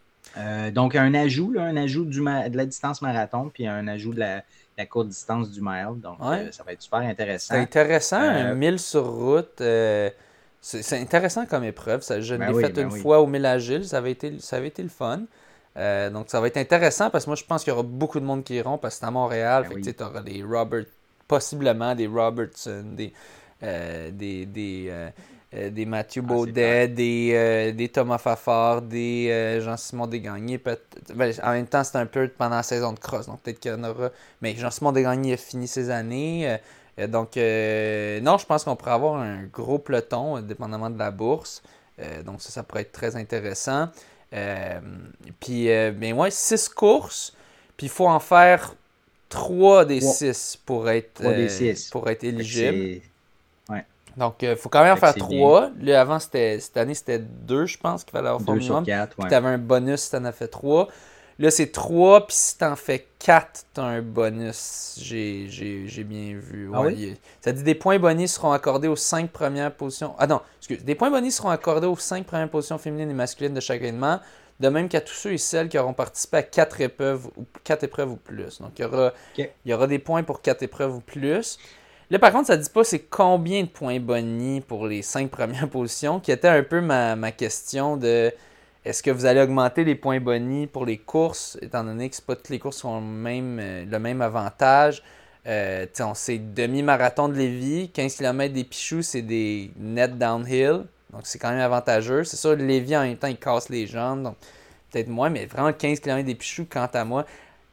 Euh, donc, un ajout, là, un ajout du ma- de la distance marathon, puis un ajout de la, la courte distance du mile. Donc, ouais. euh, ça va être super intéressant. C'est intéressant, euh, un mille sur route. Euh, c'est, c'est intéressant comme épreuve. Ça, je ben l'ai oui, fait ben une oui. fois au mille à Gilles. Ça avait été, ça avait été le fun. Euh, donc, ça va être intéressant parce que moi, je pense qu'il y aura beaucoup de monde qui iront parce que c'est à Montréal. Ben fait oui. que tu auras des Robert, possiblement des Robertson, des, euh, des, des, euh, euh, des Mathieu ah, Baudet, des, euh, des Thomas Fafard, des euh, Jean-Simon Desgagnés. Ben, en même temps, c'est un peu pendant la saison de cross. Donc, peut-être qu'il y en aura. Mais Jean-Simon Desgagnés a fini ses années. Euh, donc, euh, non, je pense qu'on pourrait avoir un gros peloton, dépendamment de la bourse. Euh, donc, ça, ça pourrait être très intéressant. Euh, puis, euh, ben ouais, six courses, puis il faut en faire trois des six pour être, euh, six. pour être éligible. Ouais. Donc, il euh, faut quand même en faire trois. Là, avant, c'était, cette année, c'était deux, je pense, qu'il fallait avoir deux sur quatre, puis tu avais un bonus si tu en as fait trois. Là, c'est trois, puis si tu en fais quatre, tu as un bonus. J'ai, j'ai, j'ai bien vu. Ah ouais, oui? a, ça dit des points bonus seront accordés aux cinq premières positions. Ah non, excuse. Des points bonus seront accordés aux cinq premières positions féminines et masculines de chaque événement, de même qu'à tous ceux et celles qui auront participé à quatre épreuves ou, quatre épreuves ou plus. Donc, il y aura, okay. il y aura des points pour quatre épreuves ou plus. Là, par contre, ça ne dit pas c'est combien de points bonus pour les cinq premières positions, qui était un peu ma, ma question de... Est-ce que vous allez augmenter les points bonus pour les courses, étant donné que c'est pas toutes les courses qui ont le même, euh, le même avantage? Euh, on sait demi-marathon de Lévis, quinze kilomètres des Pichoux, c'est des net downhill. Donc, c'est quand même avantageux. C'est sûr, Lévis, en même temps, il casse les jambes. Donc, peut-être moins, mais vraiment, quinze kilomètres des Pichoux, quant à moi,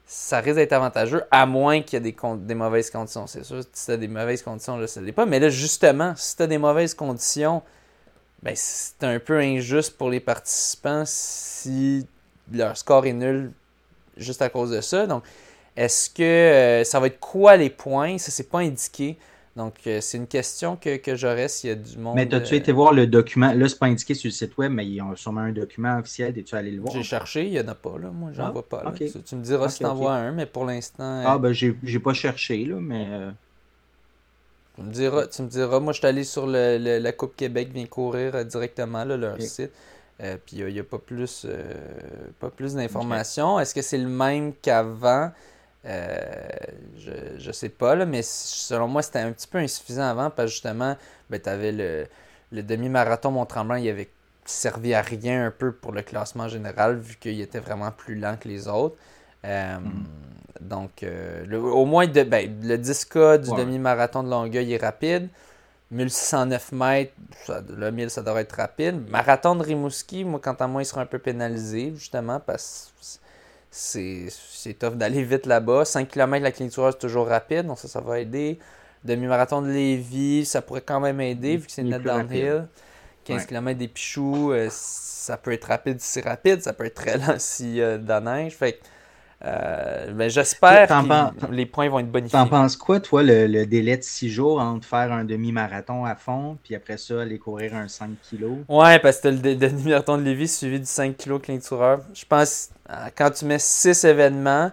ça risque d'être avantageux, à moins qu'il y ait des, con- des mauvaises conditions. C'est sûr, si tu as des mauvaises conditions, là, ça ne l'est pas. Mais là, justement, si tu as des mauvaises conditions, ben, c'est un peu injuste pour les participants si leur score est nul juste à cause de ça. Donc, est-ce que euh, ça va être quoi les points? Ça, c'est pas indiqué. Donc, euh, c'est une question que, que j'aurais s'il y a du monde. Mais t'as-tu euh, été voir le document? Là, c'est pas indiqué sur le site web, mais ils ont sûrement un document officiel. Es-tu allé le voir? J'ai cherché, il n'y en a pas, là. Moi, j'en Ah, vois pas, là. ok. Tu, tu me diras si Ok, t'en ok. vois un, mais pour l'instant, euh, Ah, ben, j'ai j'ai pas cherché, là, mais. euh, tu me diras, tu me diras. Moi, je suis allé sur le, le- la Coupe Québec vient courir euh, directement, là, leur Ok. site. Euh, puis, il n'y a pas plus, euh, pas plus Ok. d'informations. Est-ce que c'est le même qu'avant? Euh, je, je sais pas, là, mais selon moi, c'était un petit peu insuffisant avant parce que justement, ben, tu avais le, le demi-marathon Mont-Tremblant, il avait servi à rien un peu pour le classement général vu qu'il était vraiment plus lent que les autres. Euh, Mhm. donc, euh, le- au moins, de, ben, le dix K du Ouais, ouais. demi-marathon de Longueuil est rapide. mille six cent neuf mètres, ça- le mille, ça devrait être rapide. Marathon de Rimouski, moi, quant à moi, il sera un peu pénalisé, justement, parce que c'est, c'est tough d'aller vite là-bas. cinq kilomètres, la clinique c'est toujours rapide, donc ça, ça va aider. Demi-marathon de Lévis, ça pourrait quand même aider, Il, vu que c'est il une est net plus rapide. downhill. quinze Ouais. kilomètres des Pichoux, euh, ça peut être rapide si c'est rapide, ça peut être très lent s'il y a de la neige. Fait que, euh, ben, Toi, j'espère t'en que pen- les points vont être t'en bonifiés. penses quoi, toi, le, le délai de six jours entre faire un demi-marathon à fond, puis après ça, aller courir un cinq kilos? Ouais, parce que t'as le dé- demi-marathon de Lévis suivi du cinq kilos clinique toureur. Je pense, euh, quand tu mets six événements,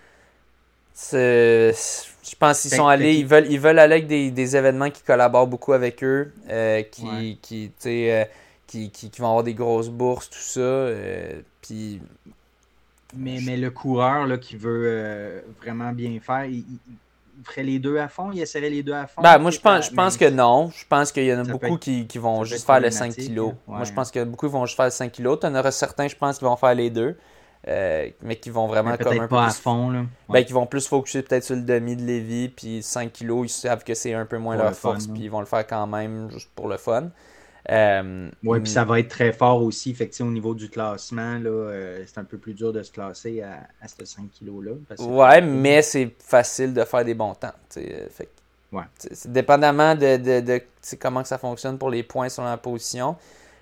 c'est- je pense qu'ils sont Fait, fait allés, ils qu'il- veulent, ils veulent aller avec des, des événements qui collaborent beaucoup avec eux, euh, ouais. qui, qui, tu sais, euh, qui, qui, qui vont avoir des grosses bourses, tout ça. euh, puis, Mais, je- mais le coureur là, qui veut euh, vraiment bien faire, il, il- il ferait les deux à fond, il essaierait les deux à fond, ben, moi, je quitte pense, à. je pense Mais que non. Je pense qu'il y en a ça peut beaucoup être, qui, qui vont ça peut être juste faire le cinq problématique, kilos. hein. Moi, Ouais, je hein. pense que beaucoup vont juste faire le cinq kilos. Tu en auras certains, je pense, qui vont faire les deux, euh, mais qui vont Mais vraiment comme un peut-être peu pas à plus. fond, là. Ouais. Ben, qui vont plus focuser peut-être sur le demi de Lévis, puis cinq kilos, ils savent que c'est un peu moins Pour le leur fun, force, là. puis ils vont le faire quand même, juste pour le fun. Euh, Ouais, puis ça va être très fort aussi. Fait que, tu sais, au niveau du classement, là, euh, c'est un peu plus dur de se classer à, à ce cinq kilos-là, parce que c'est plus ouais, rapide. mais c'est facile de faire des bons temps. T'sais. Fait que, Ouais. t'sais, c'est dépendamment de, de, de t'sais, comment que ça fonctionne pour les points sur la position.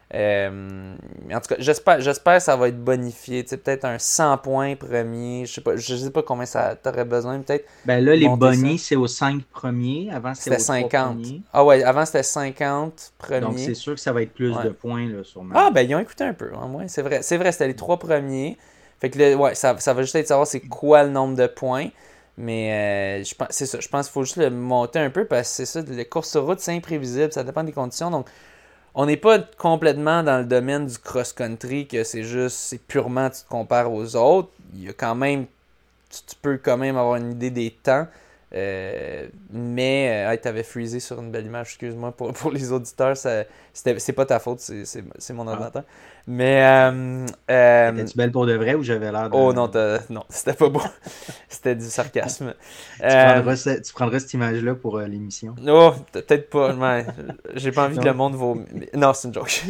Euh, en tout cas, j'espère, j'espère que ça va être bonifié. T'sais, peut-être un cent points premier. Je sais pas, je sais pas combien ça t'aurais besoin. Peut-être Ben là, les monter ça. bonnies, c'est aux cinq premiers. Avant, c'était C'était aux trois cinquante. premiers. Ah ouais, avant c'était cinquante Donc, c'est premiers. sûr que ça va être plus Ouais. de points, là, sûrement. Ah, ben, ils ont écouté un peu, en moins. C'est vrai, c'est vrai, c'était les trois premiers. Fait que, le, ouais, ça, ça va juste être de savoir c'est quoi le nombre de points. Mais euh, je pense, c'est ça, je pense qu'il faut juste le monter un peu parce que c'est ça, les courses sur route, c'est imprévisible, ça dépend des conditions. Donc, on n'est pas complètement dans le domaine du cross-country, que c'est juste, c'est purement, tu te compares aux autres. Il y a quand même, tu, tu peux quand même avoir une idée des temps. Euh, mais, euh, hey, t'avais freezé sur une belle image, excuse-moi pour, pour les auditeurs, ça, c'était, c'est pas ta faute, c'est, c'est, c'est mon Ah. ordinateur. Mais, euh, euh, Étais-tu belle pour de vrai ou j'avais l'air de. oh non, t'as- non, c'était pas beau, c'était du sarcasme. Tu Euh, prendras, ce- tu prendras cette image-là pour euh, l'émission. oh, peut-être pas, mais j'ai pas envie que le Non. monde vaut. Non, c'est une joke.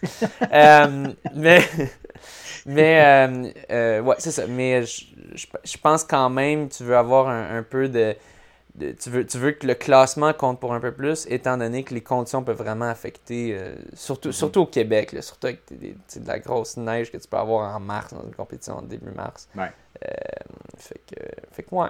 Euh, mais, mais, euh, euh, ouais, c'est ça. Mais je, je, je pense quand même, tu veux avoir un, un peu de. de- tu, veux, tu veux que le classement compte pour un peu plus, étant donné que les conditions peuvent vraiment affecter, euh, surtout, Mhm. surtout au Québec, là, surtout avec des- des- de la grosse neige que tu peux avoir en mars, dans une compétition début mars. Ouais. Euh, fait que, fait que, ouais.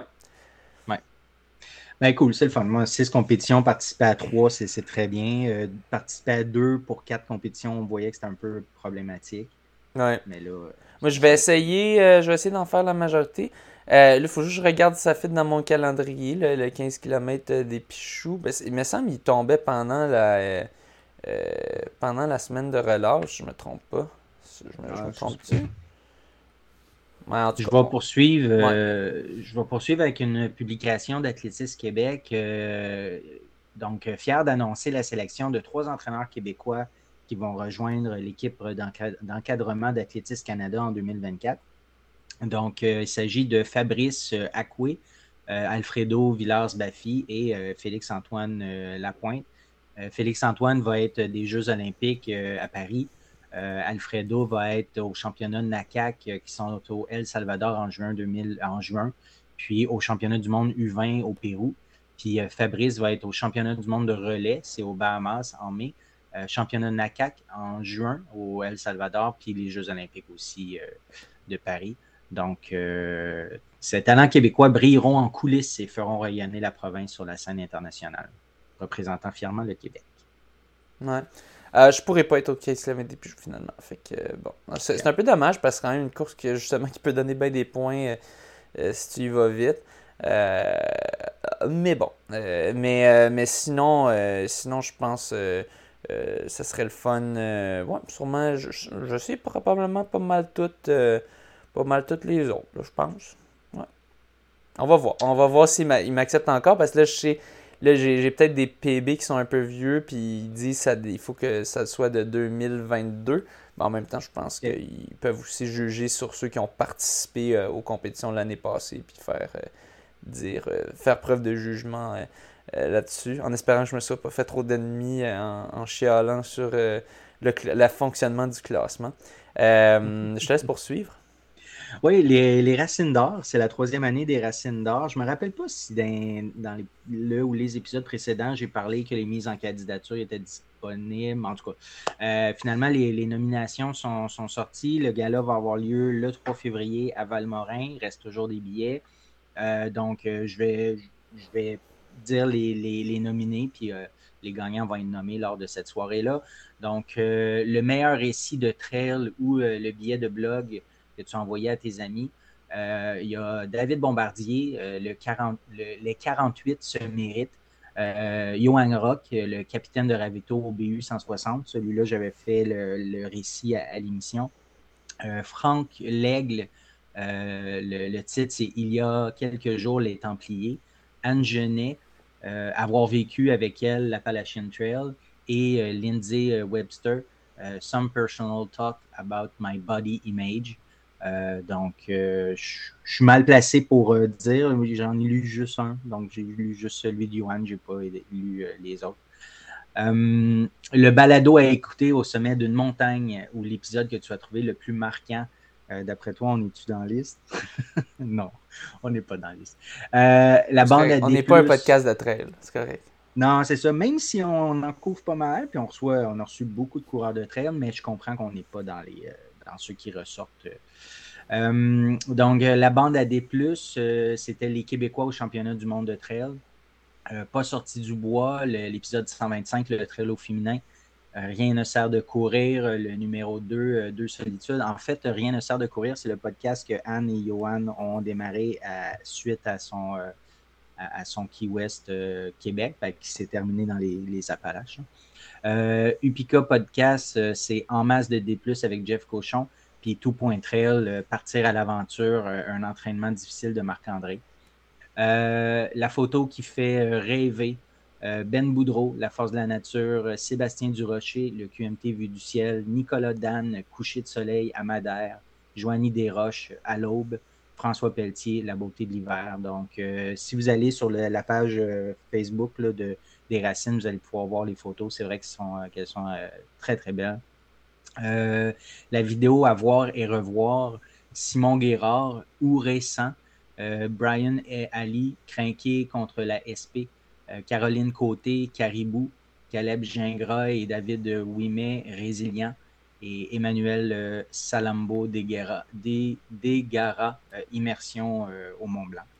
Ben cool, c'est le fun. Moi, six compétitions, participer à trois, c'est c'est très bien. Euh, participer à deux pour quatre compétitions, on voyait que c'était un peu problématique. Ouais. Mais là, euh, Moi, je vais essayer, euh, je vais essayer d'en faire la majorité. Euh, là, il faut juste que je regarde si ça fit dans mon calendrier, là, le quinze kilomètres des Pichoux. Ben, c'est- il me semble qu'il tombait pendant la, euh, euh, pendant la semaine de relâche, je me trompe pas. Je me, je ah, me je- trompe-tu? Ouais, en tout Je cas, vais on- poursuivre, ouais. euh, je vais poursuivre avec une publication d'Athlétisme Québec. Euh, donc, euh, fier d'annoncer la sélection de trois entraîneurs québécois qui vont rejoindre l'équipe d'enca- d'encadrement d'Athlétisme Canada en deux mille vingt-quatre. Donc, euh, il s'agit de Fabrice euh, Acoué, euh, Alfredo Villars-Baffy et euh, Félix-Antoine euh, Lapointe. Euh, Félix-Antoine va être des Jeux olympiques euh, à Paris. Euh, Alfredo va être au championnat de N A C A C euh, qui sont au El Salvador en juin deux mille, en juin, puis au championnat du monde U vingt au Pérou. Puis euh, Fabrice va être au championnat du monde de relais, c'est aux Bahamas en mai. Euh, championnat de N A C A C en juin au El Salvador, puis les Jeux olympiques aussi euh, de Paris. Donc, euh, ces talents québécois brilleront en coulisses et feront rayonner la province sur la scène internationale, représentant fièrement le Québec. Ouais. Euh, je pourrais pas être au Case Slam des Pigeons finalement. Fait que, euh, bon. C'est, c'est un peu dommage parce que c'est quand même une course qui, justement, qui peut donner bien des points euh, euh, si tu y vas vite. Euh, mais bon. Euh, mais, euh, mais sinon, euh, sinon, je pense euh, euh, ça serait le fun. Euh, ouais, sûrement, je, je sais probablement pas mal toutes, euh, pas mal toutes les autres, là, je pense. Ouais. On va voir. On va voir s'il m'a, il m'accepte encore parce que là, je sais. Là, j'ai, j'ai peut-être des P B qui sont un peu vieux, puis ils disent qu'il faut que ça soit de deux mille vingt-deux. Mais en même temps, je pense Ok. qu'ils peuvent aussi juger sur ceux qui ont participé euh, aux compétitions de l'année passée, puis faire, euh, dire, euh, faire preuve de jugement euh, euh, là-dessus, en espérant que je ne me sois pas fait trop d'ennemis euh, en, en chialant sur euh, le, cl- le fonctionnement du classement. Euh, je te laisse poursuivre. Oui, les, les Racines d'or, c'est la troisième année des Racines d'or. Je me rappelle pas si dans, dans les, le ou les épisodes précédents, j'ai parlé que les mises en candidature étaient disponibles. En tout cas, euh, finalement, les, les nominations sont, sont sorties. Le gala va avoir lieu le trois février à Valmorin. Il reste toujours des billets. Euh, donc, euh, je, vais, je vais dire les, les, les nominés, puis euh, les gagnants vont être nommés lors de cette soirée-là. Donc, euh, le meilleur récit de trail ou euh, le billet de blog que tu as envoyé à tes amis. Euh, il y a David Bombardier, euh, le quarante, le, les quarante-huit se méritent. Euh, Johan Rock, le capitaine de Ravito au B U cent soixante. Celui-là, j'avais fait le, le récit à, à l'émission. Euh, Franck Lègle, euh, le, le, titre, c'est Il y a quelques jours, les Templiers. Anne Genet, euh, avoir vécu avec elle l'Appalachian Trail. Et euh, Lindsay Webster, euh, Some Personal Talk About My Body Image. Euh, donc, euh, je suis mal placé pour euh, dire, j'en ai lu juste un, donc j'ai lu juste celui de Johan, je n'ai pas lu euh, les autres. Euh, le balado à écouter au sommet d'une montagne ou l'épisode que tu as trouvé le plus marquant, euh, d'après toi, on est-tu dans la liste? Non, on n'est pas dans la liste. Euh, la C'est bande correct. à On D n'est pas un plus, podcast de trail, c'est correct. non, c'est ça. Même si on en couvre pas mal, puis on reçoit, on a reçu beaucoup de coureurs de trail, mais je comprends qu'on n'est pas dans les euh, dans ceux qui ressortent. Euh, donc, euh, la bande à D plus, euh, c'était les Québécois au championnat du monde de trail. Euh, pas sorti du bois, le, l'épisode cent vingt-cinq, le trail au féminin. Euh, rien ne sert de courir, le numéro deux, euh, deux solitudes. En fait, rien ne sert de courir, c'est le podcast que Anne et Johan ont démarré à, suite à son, euh, à, à son Key West euh, Québec, ben, qui s'est terminé dans les, les Appalaches. Euh, Upica Podcast, euh, c'est En masse de D plus, avec Jeff Cochon, puis Tout Point Trail, euh, Partir à l'aventure, euh, un entraînement difficile de Marc-André. Euh, la photo qui fait euh, rêver, euh, Ben Boudreau, La force de la nature, euh, Sébastien Durocher, le Q M T Vue du ciel, Nicolas Dan, Coucher de soleil à Madère, Joanie Desroches, À l'aube, François Pelletier, La beauté de l'hiver. Donc, euh, si vous allez sur le, la page euh, Facebook là, de, des Racines, vous allez pouvoir voir les photos. C'est vrai qu'elles sont, euh, qu'elles sont euh, très, très belles. Euh, la vidéo à voir et revoir, Simon Guérard, ou récent, euh, Brian et Ali, crinqués contre la S P, euh, Caroline Côté, Caribou, Caleb Gingras et David Ouimet, résilient, et Emmanuel euh, Salambo Degara, Degara euh, immersion euh, au Mont Blanc.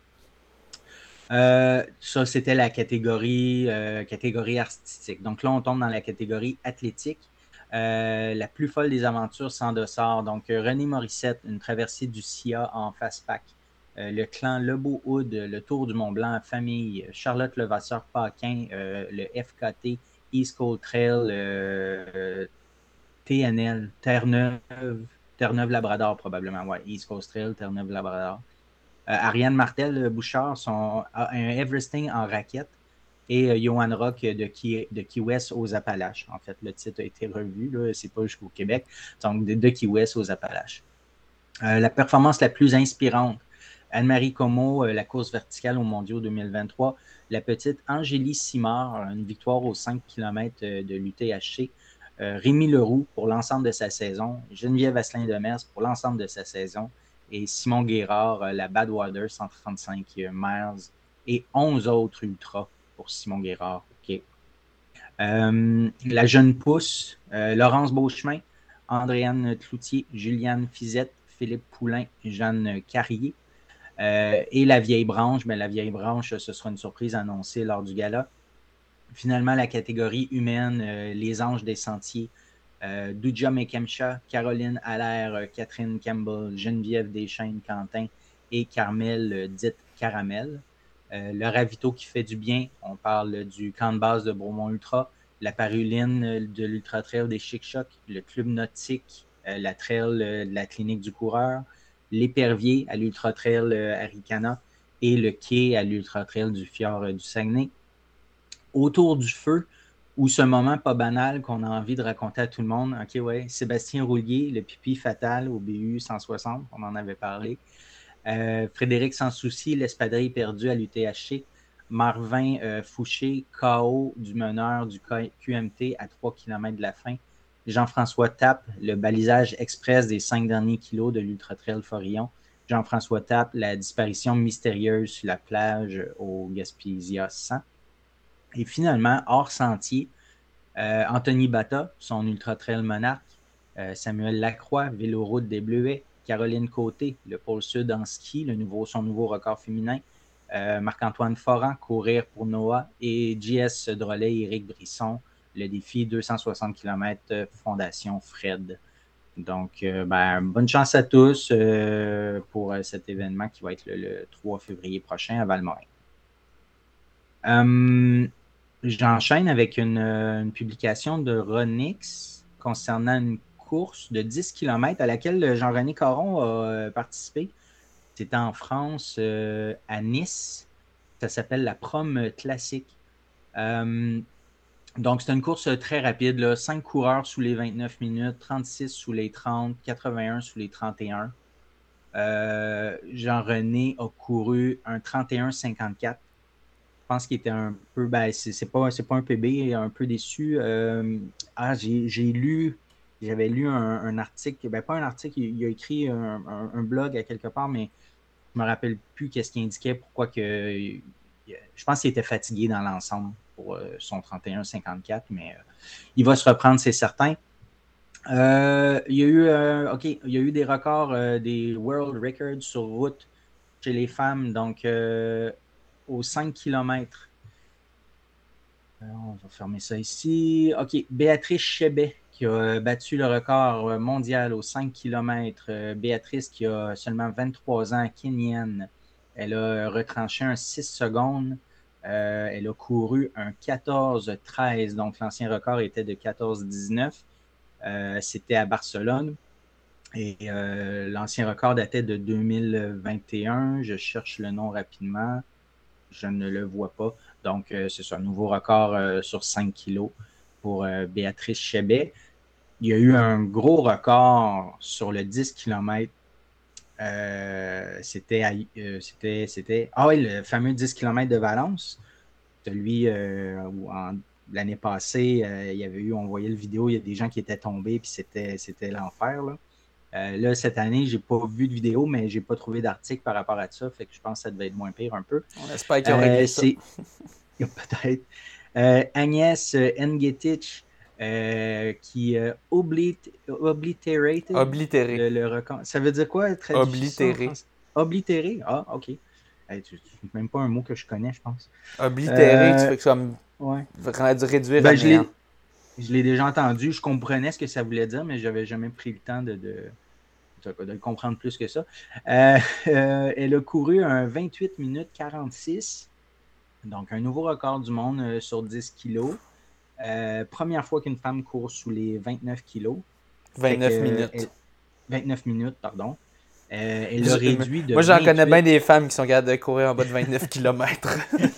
Euh, ça, c'était la catégorie, euh, catégorie artistique. Donc là, on tombe dans la catégorie athlétique. Euh, la plus folle des aventures sans dossard. Donc, euh, René Morissette, une traversée du S I A en fast-pack. Euh, le clan Lebeau-Houd, le Tour du Mont-Blanc en famille. Charlotte Levasseur-Paquin, euh, le F K T, East Coast Trail, euh, T N L, Terre-Neuve, Terre-Neuve-Labrador probablement. Ouais, East Coast Trail, Terre-Neuve-Labrador. Euh, Ariane Martel-Bouchard, son, a un Everesting en raquette. Et euh, Johan Rock de Key, de Key West aux Appalaches. En fait, le titre a été revu, là, c'est pas jusqu'au Québec. Donc, de, de Key West aux Appalaches. Euh, la performance la plus inspirante, Anne-Marie Comeau, euh, la course verticale aux mondiaux deux mille vingt-trois. La petite Angélie Simard, une victoire aux cinq kilomètres de l'U T H C. euh, Rémi Leroux pour l'ensemble de sa saison, Geneviève Asselin-Demers pour l'ensemble de sa saison, et Simon Guérard, euh, la Badwater cent trente-cinq euh, miles, et onze autres ultras pour Simon Guérard. Okay. Euh, la jeune pousse, euh, Laurence Beauchemin, Andréane Cloutier, Juliane Fizette, Philippe Poulain, Jeanne Carrier. Euh, et la vieille branche, mais la vieille branche, ce sera une surprise annoncée lors du gala. Finalement, la catégorie humaine, euh, les anges des sentiers, euh, Douja Mekemcha, Caroline Allaire, euh, Catherine Campbell, Geneviève Deschaines-Quentin et Carmel euh, dite Caramel. Euh, le ravito qui fait du bien, on parle du camp de base de Bromont Ultra, la Paruline de l'Ultra Trail des Chic-Chocs, le club nautique, euh, la trail euh, de la clinique du coureur, l'épervier à l'Ultra Trail euh, Aricana et le quai à l'Ultra Trail du Fjord euh, du Saguenay. Autour du feu, ou ce moment pas banal qu'on a envie de raconter à tout le monde. OK, ouais, Sébastien Roulier, le pipi fatal au B U cent soixante, on en avait parlé. Euh, Frédéric Sans Souci, l'espadrille perdue à l'U T H C. Marvin euh, Fouché, K O du meneur du Q M T à trois kilomètres de la fin. Jean-François Tappe, le balisage express des cinq derniers kilos de l'Ultra Trail Forillon. Jean-François Tappe, la disparition mystérieuse sur la plage au Gaspésia cent. Et finalement, hors sentier, euh, Anthony Bata, son Ultra Trail Monarque, euh, Samuel Lacroix, Véloroute des Bleuets, Caroline Côté, le pôle sud en ski, le nouveau, son nouveau record féminin, euh, Marc-Antoine Foran, courir pour Noah, et J S Drolet et Éric Brisson, le défi deux cent soixante kilomètres Fondation Fred. Donc, euh, ben, bonne chance à tous euh, pour euh, cet événement qui va être le, le trois février prochain à Valmorin. Euh, J'enchaîne avec une, une publication de Ronix concernant une course de dix kilomètres à laquelle Jean-René Caron a participé. C'était en France, euh, à Nice. Ça s'appelle la Prom Classique. Euh, donc, c'est une course très rapide. Là. cinq coureurs sous les vingt-neuf minutes, trente-six sous les trente, quatre-vingt-un sous les trente et un. Euh, Jean-René a couru un trente et un cinquante-quatre. Je pense qu'il était un peu, ben, c'est, c'est, pas, c'est pas un P B, un peu déçu. Euh, ah, j'ai, j'ai lu, j'avais lu un, un article, ben pas un article, il, il a écrit un, un, un blog à quelque part, mais je me rappelle plus qu'est-ce qu'il indiquait, pourquoi que, je pense qu'il était fatigué dans l'ensemble pour euh, son trente et un cinquante-quatre, mais euh, il va se reprendre, c'est certain. Euh, il y a eu, euh, ok, il y a eu des records, euh, des World Records sur route chez les femmes, donc euh, aux cinq kilomètres. Euh, on va fermer ça ici. OK, Béatrice Chebet qui a battu le record mondial aux cinq kilomètres. Euh, Béatrice qui a seulement vingt-trois ans, kenyenne. Elle a retranché un six secondes. Euh, elle a couru un quatorze treize, donc l'ancien record était de quatorze dix-neuf. Euh, c'était à Barcelone. Et euh, l'ancien record datait de deux mille vingt et un. Je cherche le nom rapidement. Je ne le vois pas. Donc, euh, c'est ça, un nouveau record euh, sur cinq kilos pour euh, Béatrice Chebet. Il y a eu un gros record sur le dix kilomètres. Euh, c'était, à, euh, c'était, c'était... Ah oui, le fameux dix kilomètres de Valence. Celui euh, où en, l'année passée, euh, il y avait eu, on voyait le vidéo, il y a des gens qui étaient tombés, puis c'était, c'était l'enfer, là. Euh, là, cette année, j'ai pas vu de vidéo, mais j'ai pas trouvé d'article par rapport à ça. Fait que je pense que ça devait être moins pire un peu. On espère qu'ils ont réglé euh, ça. Peut-être. Euh, Agnès Ngetic, euh, qui euh, oblit... obliterated Oblitéré. Le, le record. Ça veut dire quoi? Oblitéré. Oblitéré. Ah, OK. Hey, c'est même pas un mot que je connais, je pense. Oblitéré, euh, tu fais que ça me... Ouais. Réduire ben, à je l'ai, je l'ai déjà entendu. Je comprenais ce que ça voulait dire, mais j'avais jamais pris le temps de... de... de le comprendre plus que ça. Euh, euh, elle a couru un vingt-huit minutes quarante-six, donc un nouveau record du monde euh, sur dix kilos. Euh, première fois qu'une femme court sous les vingt-neuf kilos. vingt-neuf que, minutes. Elle, vingt-neuf minutes, pardon. Euh, elle a réduit de Moi, j'en vingt-huit... connais bien des femmes qui sont capables de courir en bas de vingt-neuf kilomètres.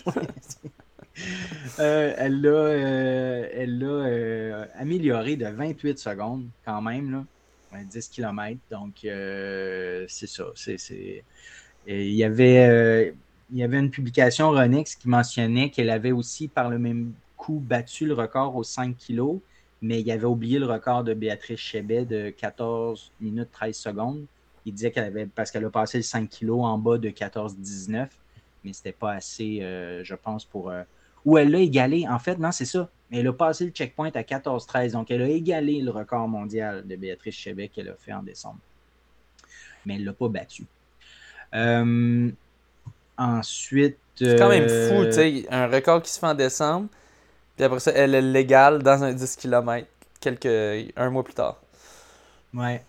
euh, elle a, euh, elle a euh, amélioré de vingt-huit secondes quand même, là. dix kilomètres, donc euh, c'est ça. C'est, c'est... Et il, y avait, euh, il y avait une publication Ronix qui mentionnait qu'elle avait aussi par le même coup battu le record aux cinq kilos, mais il avait oublié le record de Béatrice Chebet de quatorze minutes treize secondes. Il disait qu'elle avait, parce qu'elle a passé le cinq kilos en bas de quatorze dix-neuf, mais c'était pas assez, euh, je pense, pour... Euh, ou elle l'a égalé. En fait, non, c'est ça. Mais elle a passé le checkpoint à quatorze treize. Donc, elle a égalé le record mondial de Béatrice Chebet qu'elle a fait en décembre. Mais elle ne l'a pas battu. Euh, ensuite... C'est quand même fou, tu sais, un record qui se fait en décembre, puis après ça, elle est légale dans un dix kilomètres, quelques... un mois plus tard. Ouais.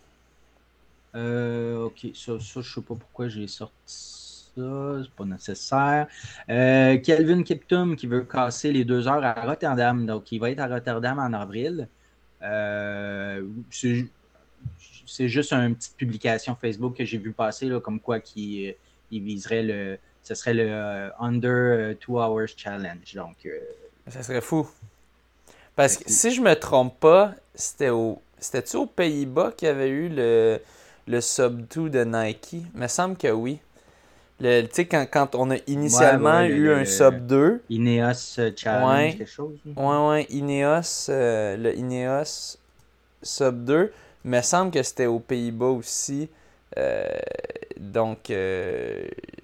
Euh, ok, ça, ça, je sais pas pourquoi j'ai sorti ça, c'est pas nécessaire. Euh, Kelvin Kiptum qui veut casser les deux heures à Rotterdam, donc il va être à Rotterdam en avril. Euh, c'est, c'est juste une petite publication Facebook que j'ai vu passer, là, comme quoi qui il viserait le, ce serait le euh, Under Two Hours Challenge. Donc, euh, ça serait fou. Parce que si je me trompe pas, c'était au, c'était-tu aux Pays-Bas qu'il y avait eu le, le Sub deux de Nike? Il me semble que oui. Tu sais, quand, quand on a initialement ouais, ouais, le, eu le, un le, Sub deux. Ineos Challenge, ouais, quelque chose. Ouais, ouais, Ineos, euh, le Ineos Sub deux. Il me semble que c'était aux Pays-Bas aussi. Euh, donc, euh,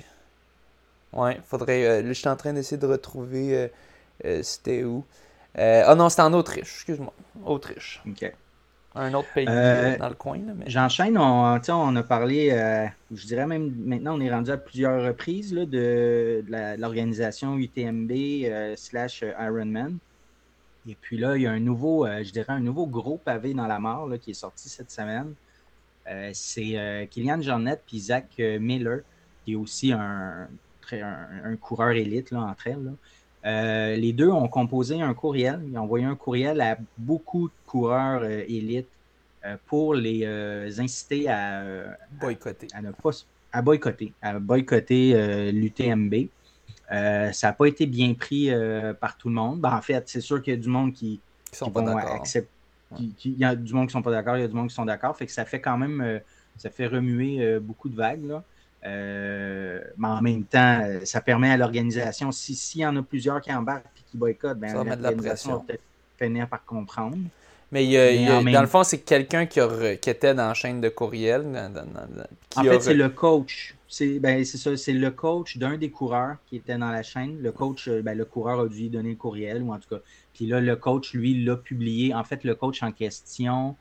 ouais, faudrait. Euh, là, je suis en train d'essayer de retrouver. Euh, euh, c'était où? Euh, ah non, c'était en Autriche, excuse-moi. Autriche. OK. Un autre pays euh, euh, dans le coin. Là, mais... J'enchaîne, on, on a parlé, euh, je dirais même maintenant, on est rendu à plusieurs reprises là, de, de, la, de l'organisation U T M B euh, slash Ironman. Et puis là, il y a un nouveau, euh, je dirais un nouveau gros pavé dans la mare là, qui est sorti cette semaine. Euh, c'est euh, Kilian Jornet et Zach Miller, qui est aussi un, un, un coureur élite là, entre elles. Là. Euh, les deux ont composé un courriel. Ils ont envoyé un courriel à beaucoup de coureurs euh, élites euh, pour les euh, inciter à, euh, boycotter. À, à, ne pas, à boycotter, à boycotter euh, l'U T M B. Euh, ça n'a pas été bien pris euh, par tout le monde. Ben, en fait, c'est sûr qu'il y a du monde qui, qui, sont qui pas vont d'accord. accepter. Qui, qui, il y a du monde qui ne sont pas d'accord, il y a du monde qui sont d'accord. Fait que ça fait quand même, euh, ça fait remuer euh, beaucoup de vagues. Là. Euh, mais en même temps, ça permet à l'organisation, si, s'il y en a plusieurs qui embarquent et qui boycottent, ben, ça va l'organisation va peut-être finir par comprendre. Mais, il y a, mais il y a, dans même... le fond, c'est quelqu'un qui, a, qui était dans la chaîne de courriel. Dans, dans, dans, qui en fait, a... c'est le coach. C'est, ben, c'est ça, c'est le coach d'un des coureurs qui était dans la chaîne. Le coach, ben, le coureur a dû lui donner le courriel, ou en tout cas. Puis là, le coach, lui, l'a publié. En fait, le coach en question,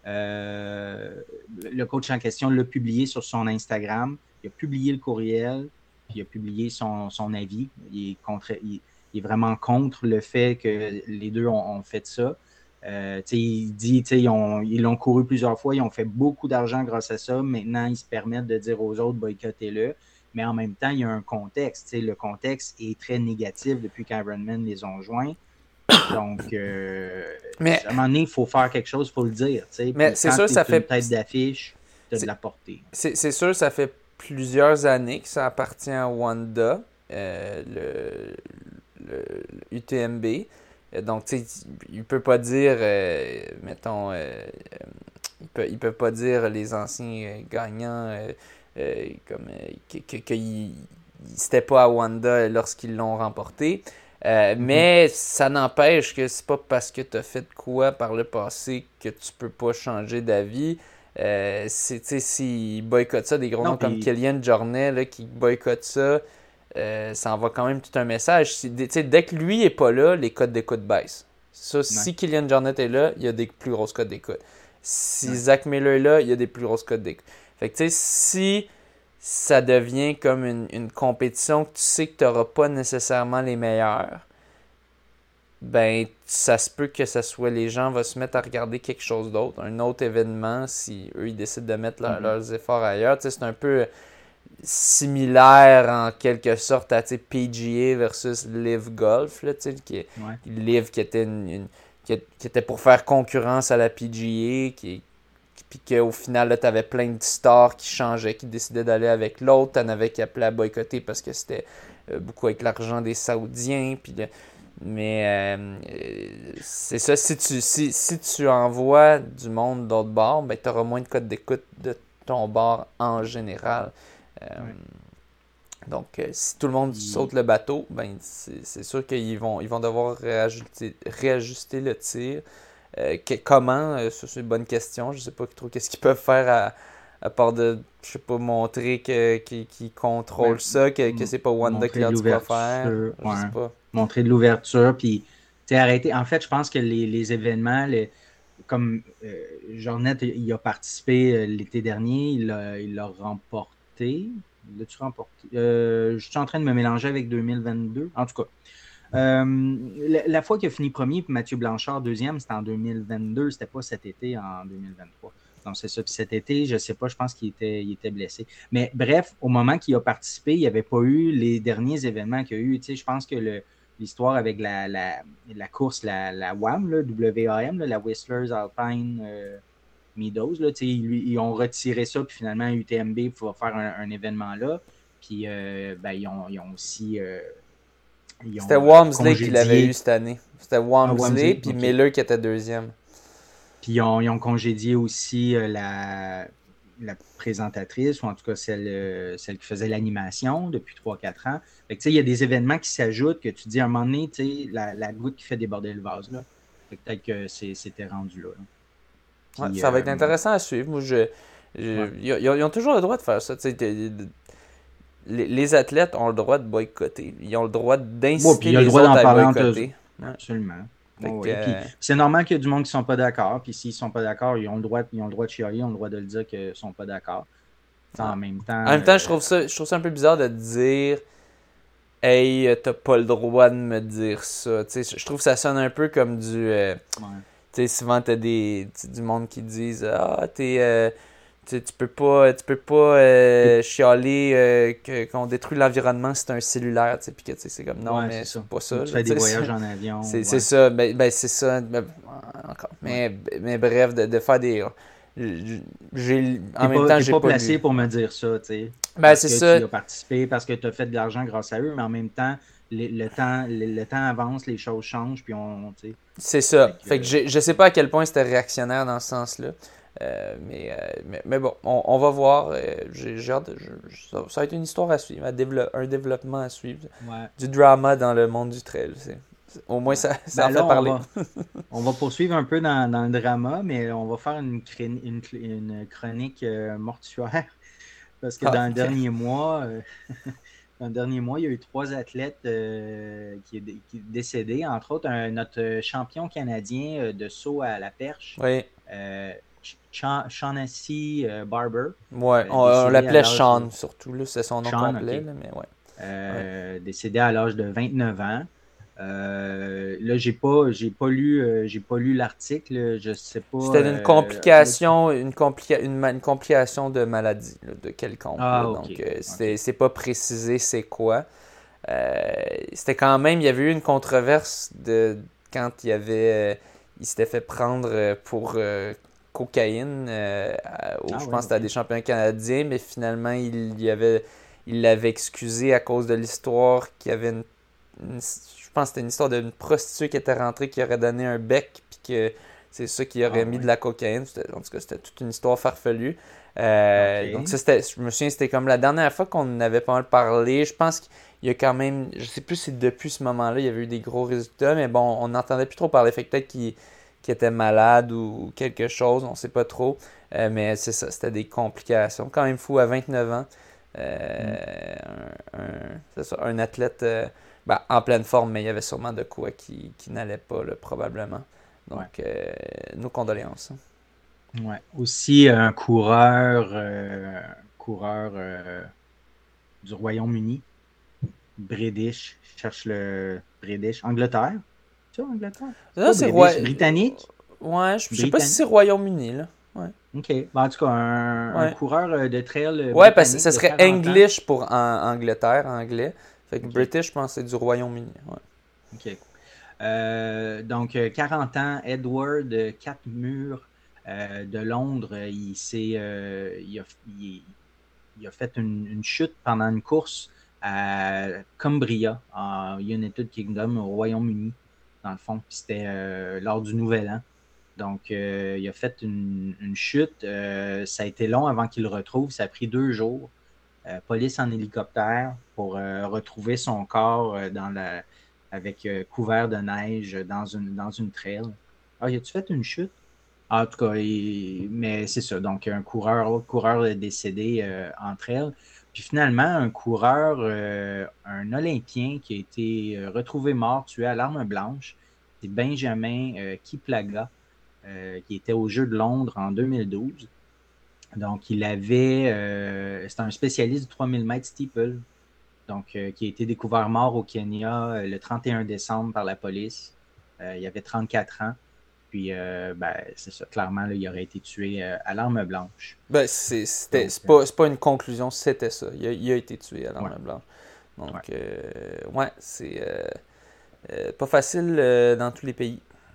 euh, le coach en question l'a publié sur son Instagram. Il a publié le courriel, puis il a publié son, son avis. Il est, contre, il, il est vraiment contre le fait que les deux ont, ont fait ça. Euh, il dit ils, ont, ils l'ont couru plusieurs fois, ils ont fait beaucoup d'argent grâce à ça. Maintenant, ils se permettent de dire aux autres boycottez-le. Mais en même temps, il y a un contexte. Le contexte est très négatif depuis qu'Ironman les ont joints. Donc, euh, mais, à un moment donné, il faut faire quelque chose, il faut le dire. Mais Puis c'est quand sûr, tu ça es fait une tête d'affiche, tu as de la portée. C'est, c'est sûr, ça fait plusieurs années que ça appartient à Wanda, euh, le, le, le U T M B. Donc, tu sais, il ne peut pas dire, euh, mettons, euh, il peut, il peut pas dire les anciens gagnants euh, euh, comme euh, que, que, que il, c'était pas à Wanda lorsqu'ils l'ont remporté. Euh, mm-hmm. Mais ça n'empêche que c'est pas parce que tu as fait quoi par le passé que tu peux pas changer d'avis. Euh, c'est, s'ils boycottent ça, des gros non, noms comme Kilian Jornet là, qui boycottent ça, Euh, ça envoie quand même tout un message. Si, dès que lui n'est pas là, les codes d'écoute baissent. Ça, ouais. Si Kilian Jornet est là, il y a des plus grosses codes d'écoute. Si ouais. Zach Miller est là, il y a des plus grosses codes d'écoute. Fait que tu sais, si ça devient comme une, une compétition que tu sais que tu n'auras pas nécessairement les meilleurs, ben ça se peut que ça soit les gens vont se mettre à regarder quelque chose d'autre, un autre événement, si eux ils décident de mettre leur, mm-hmm. leurs efforts ailleurs. Tu sais, c'est un peu similaire en quelque sorte à P G A versus Live Golf, là, qui, ouais. Live qui était, une, une, qui, qui était pour faire concurrence à la P G A, qui, puis qu'au final, tu avais plein de stars qui changeaient, qui décidaient d'aller avec l'autre, t'en avais qui appelaient à boycotter parce que c'était euh, beaucoup avec l'argent des Saoudiens, puis le, mais euh, c'est ça, si tu, si, si tu envoies du monde d'autre bord, ben, tu auras moins de codes d'écoute de ton bord en général. Euh, ouais. Donc, euh, si tout le monde saute le bateau, ben c'est, c'est sûr qu'ils vont, ils vont devoir réajuster, réajuster le tir. Euh, que, comment? Euh, ça, c'est une bonne question. Je sais pas trop qu'est-ce qu'ils peuvent faire à, à part de, je sais pas, montrer que, qu'ils, qu'ils contrôlent Ben, ça, que, que m- c'est pas Wanda qui montrer de leur dit quoi faire. l'ouverture, Je ouais. sais pas. Montrer de l'ouverture, puis tu sais, arrêter. En fait, je pense que les, les événements, les- comme euh, Jornet, il a participé euh, l'été dernier, il l'a il l'a remporté. L'as-tu remporté? Euh, je suis en train de me mélanger avec deux mille vingt-deux. En tout cas, euh, la, la fois qu'il a fini premier, puis Mathieu Blanchard deuxième, c'était en deux mille vingt-deux, c'était pas cet été, en deux mille vingt-trois. Donc, c'est ça. Puis cet été, je sais pas, je pense qu'il était, il était blessé. Mais bref, au moment qu'il a participé, il n'y avait pas eu les derniers événements qu'il y a eu. Tu sais, je pense que le, l'histoire avec la, la, la course, la, la W A M, là, W A M, là, la Whistlers Alpine euh, Meadows, là, tu sais, ils, ils ont retiré ça, puis finalement, U T M B va faire un, un événement là. Puis, euh, ben, ils, ont, ils ont aussi euh, ils C'était ont euh, Walmsley qui l'avait eu congédié. cette année. C'était Ah, Walmsley, Wamsley, puis OK. Miller qui était deuxième. Puis ils ont, ils ont congédié aussi euh, la, la présentatrice, ou en tout cas celle, euh, celle qui faisait l'animation depuis trois quatre ans. Fait que, il y a des événements qui s'ajoutent que tu dis à un moment donné, la, la goutte qui fait déborder le vase. Là. Fait que peut-être que c'est, c'était rendu là. là. Ouais, Puis, ça va euh, être intéressant à suivre. Moi, je, je- ouais. ils, ont, ils ont toujours le droit de faire ça. Tu sais, de- de- les, les athlètes ont le droit de boycotter. Ils ont le droit Bon, puis d'inciter il a le les droit autres d'en à parler entre eux. boycotter. Ouais. Absolument. Fait Ouais, que, ouais. Puis euh, c'est normal qu'il y a du monde qui ne sont pas d'accord. Puis s'ils ne sont pas d'accord, ils ont le droit, ils ont le droit de chialer, ils ont le droit de le dire qu'ils ne sont pas d'accord. ouais. En même temps. En même temps, je euh, trouve ça, je trouve ça un peu bizarre de dire Hey, euh, t'as pas le droit de me dire ça. Tu sais, je trouve que ça sonne un peu comme du. euh, ouais. Tu sais, souvent t'as des, tu- du monde qui disent Ah, t'es. euh, tu, tu peux pas, tu peux pas euh, chialer euh, que- qu'on détruit l'environnement si c'est un cellulaire. Tu sais, puis que tu sais, c'est comme non, Ouais, mais c'est c'est ça. pas ça. Ou Là, tu fais tu des sais, voyages c'est en avion. c'est c'est Ouais. ça. Ben, ben, c'est ça. Ben, encore. Ouais. Mais, mais bref, de, de faire des. J'ai, en T'es même pas, temps, t'es j'ai pas pas placé lu. pour Ouais. me dire ça, tu sais. Ben, Parce c'est que tu ça. y as participé, parce que tu as fait de l'argent grâce à eux, mais en même temps, le, le temps, le, le temps avance, les choses changent, puis on, tu sais. C'est Fait ça. que, Fait que euh, je, je sais pas à quel point c'était réactionnaire dans ce sens-là. Euh, mais, euh, mais, mais bon, on, on va voir. Euh, j'ai, j'ai hâte de- je- je- ça, ça va être une histoire à suivre, un, dévelop- un développement à suivre. ouais, Du drama dans le monde du trail. C'est, c'est- au moins, ouais. ça, ça Ben en là, fait on parler. va, on va poursuivre un peu dans, dans le drama, mais on va faire une, cré- une, cl- une chronique euh, mortuaire. Parce que Ah, dans le ok. dernier mois, euh, dans le dernier mois, il y a eu trois athlètes euh, qui, est, qui est décédés, entre autres un- notre champion canadien euh, de saut à la perche, Oui. euh, Cha- Shaughnessy euh, Barber, Ouais, euh, on, on décédé à l'appelait l'âge Sean, de... surtout. Là, c'est son nom Sean, complet. OK. Là, mais ouais. Ouais. Euh, décédé à l'âge de vingt-neuf ans. Euh, là, j'ai pas, j'ai pas lu, euh, j'ai pas lu l'article. Je sais pas. C'était une Euh, là-dessus. complication, une, complica- une, ma- une complication de maladie, là, de quelconque. Là. Ah, Donc, OK. euh, c'est, OK. c'est pas précisé c'est quoi. Euh, c'était quand même, il y avait eu une controverse de quand il avait, euh, il s'était fait prendre euh, pour euh, cocaïne, euh, à- au- Ah, je ouais, pense que c'était à OK. des championnats canadiens, mais finalement il y avait, il l'avait excusé à cause de l'histoire qu'il y avait une, une- je pense que c'était une histoire d'une prostituée qui était rentrée qui aurait donné un bec puis que c'est ça qui aurait Ah, mis de ouais. la cocaïne. C'était- en tout cas, c'était toute une histoire farfelue. Euh, donc OK. ça, c'était, je me souviens, c'était comme la dernière fois qu'on en avait pas mal parlé. Je pense qu'il y a quand même, je sais plus si depuis ce moment-là, il y avait eu des gros résultats, mais bon, on n'entendait plus trop parler. Fait que peut-être qu'il, qu'il était malade ou quelque chose, on sait pas trop. Euh, mais c'est ça, c'était des complications. Quand même fou, à vingt-neuf ans, Mm. euh, un, un- c'est ça, un athlète euh, ben, en pleine forme, mais il y avait sûrement de quoi qui, qui n'allait pas, là, probablement. Ouais. Donc, euh, nos condoléances. Ouais. Aussi un coureur, euh, coureur euh, du Royaume-Uni, British, je cherche le British, Angleterre. C'est ça, Angleterre? C'est Là, pas c'est British, roi... britannique? Ouais, je je sais pas si Britannique. c'est Royaume-Uni, là. Ouais. OK. Ben, en tout cas, un, un Ouais. coureur euh, de trail euh, Ouais, parce que britannique ça de serait quarante ans. English pour en- Angleterre, anglais. Fait que OK. British, je pense que c'est du Royaume-Uni. Ouais. OK. Euh, donc, euh, quarante ans, Edward euh, Catmure euh, de Londres, euh, il, s'est, euh, il, a, il, il a fait une, une chute pendant une course à Cumbria, en United Kingdom, au Royaume-Uni, dans le fond. Puis c'était euh, lors du Nouvel An. Donc, euh, il a fait une, une chute. Euh, ça a été long avant qu'il le retrouve. Ça a pris deux jours. Euh, police en hélicoptère pour euh, retrouver son corps euh, dans la, avec euh, couvert de neige dans une, dans une trail. Ah, y a-tu fait une chute? En tout cas, il... mais c'est ça. Donc, un coureur, autre coureur est décédé euh, entre elles. Puis finalement, un coureur, euh, un Olympien qui a été euh, retrouvé mort, tué à l'arme blanche, c'est Benjamin euh, Kiplagat, euh, qui était aux Jeux de Londres en deux mille douze. Donc, il avait. Euh, c'était un spécialiste du trois mille mètres steeple. Donc, euh, qui a été découvert mort au Kenya euh, le trente et un décembre par la police. Euh, il avait trente-quatre ans. Puis, euh, ben, c'est ça, clairement, là, il aurait été tué euh, à l'arme blanche. Ben, c'est, c'était, c'est, pas, c'est pas une conclusion, c'était ça. Il a, il a été tué à l'arme ouais. blanche. Donc, ouais, euh, ouais c'est euh, euh, pas facile euh, dans tous les pays.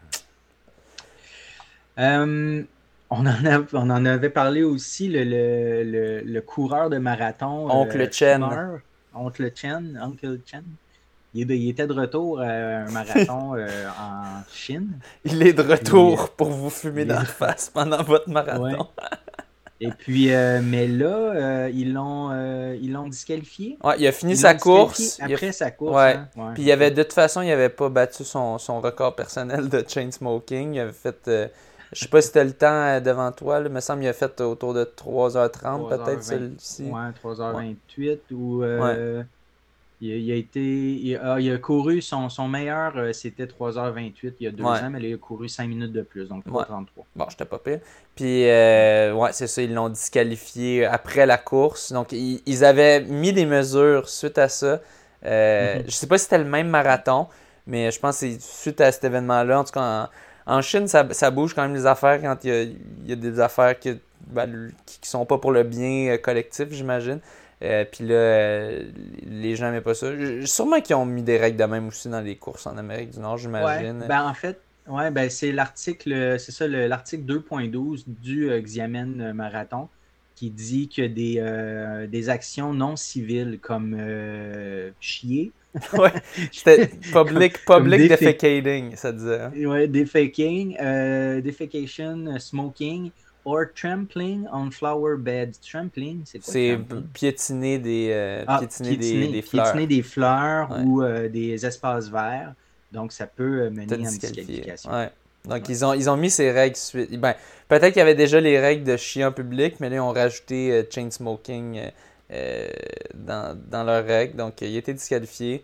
Euh, on, en a, on en avait parlé aussi, le, le, le, le coureur de marathon. Oncle euh, Chen. Oncle Chen. Oncle Chen. Il, il était de retour à un marathon euh, en Chine. Il est de retour Puis, pour vous fumer il... dans la face pendant votre marathon. Ouais. Et puis, euh, mais là, euh, ils l'ont euh, ils l'ont disqualifié. Ouais, il a fini ils sa course. Après a... sa course. Ouais. Hein? Ouais, puis il avait, de toute façon, il n'avait pas battu son, son record personnel de chain smoking. Il avait fait. Euh, je sais pas si tu as le temps devant toi. Là, il me semble qu'il a fait autour de trois heures trente, peut-être celui-ci. Ouais, trois heures vingt-huit. Ouais. Ou. Euh, ouais. Il, il a été. Il a, il a couru son, son meilleur, euh, c'était trois heures vingt-huit il y a deux ouais. ans, mais là, il a couru cinq minutes de plus, donc trois heures trente-trois. Ouais. Bon, j'étais pas pire. Puis, euh, ouais, c'est ça, ils l'ont disqualifié après la course. Donc, ils, ils avaient mis des mesures suite à ça. Euh, mm-hmm. Je sais pas si c'était le même marathon, mais je pense que c'est suite à cet événement-là. En tout cas, en, en Chine, ça, ça bouge quand même les affaires quand il y a, il y a des affaires qui, ben, qui, qui sont pas pour le bien collectif, j'imagine. Euh, puis là, euh, les gens n'aimaient pas ça. Sûrement qu'ils ont mis des règles de même aussi dans les courses en Amérique du Nord, j'imagine. Ouais, ben en fait, ouais, ben c'est l'article, c'est ça, le, l'article deux point douze du euh, Xiamen Marathon qui dit que des, euh, des actions non civiles comme euh, chier. Ouais, c'était public, public defecating, ça disait. Hein? Ouais, defecating, euh, defecation, smoking. Or trampling on flower beds. Trampling, c'est quoi? C'est piétiner des, euh, ah, piétiner, piétiner, des, des fleurs. Piétiner des fleurs ouais. ou euh, des espaces verts. Donc, ça peut mener à une disqualification. Ouais. Donc, ouais. Ils, ont, ils ont mis ces règles suite. Ben, peut-être qu'il y avait déjà les règles de chier en public, mais là, ils ont rajouté euh, chain smoking euh, dans, dans leurs règles. Donc, il a été disqualifié.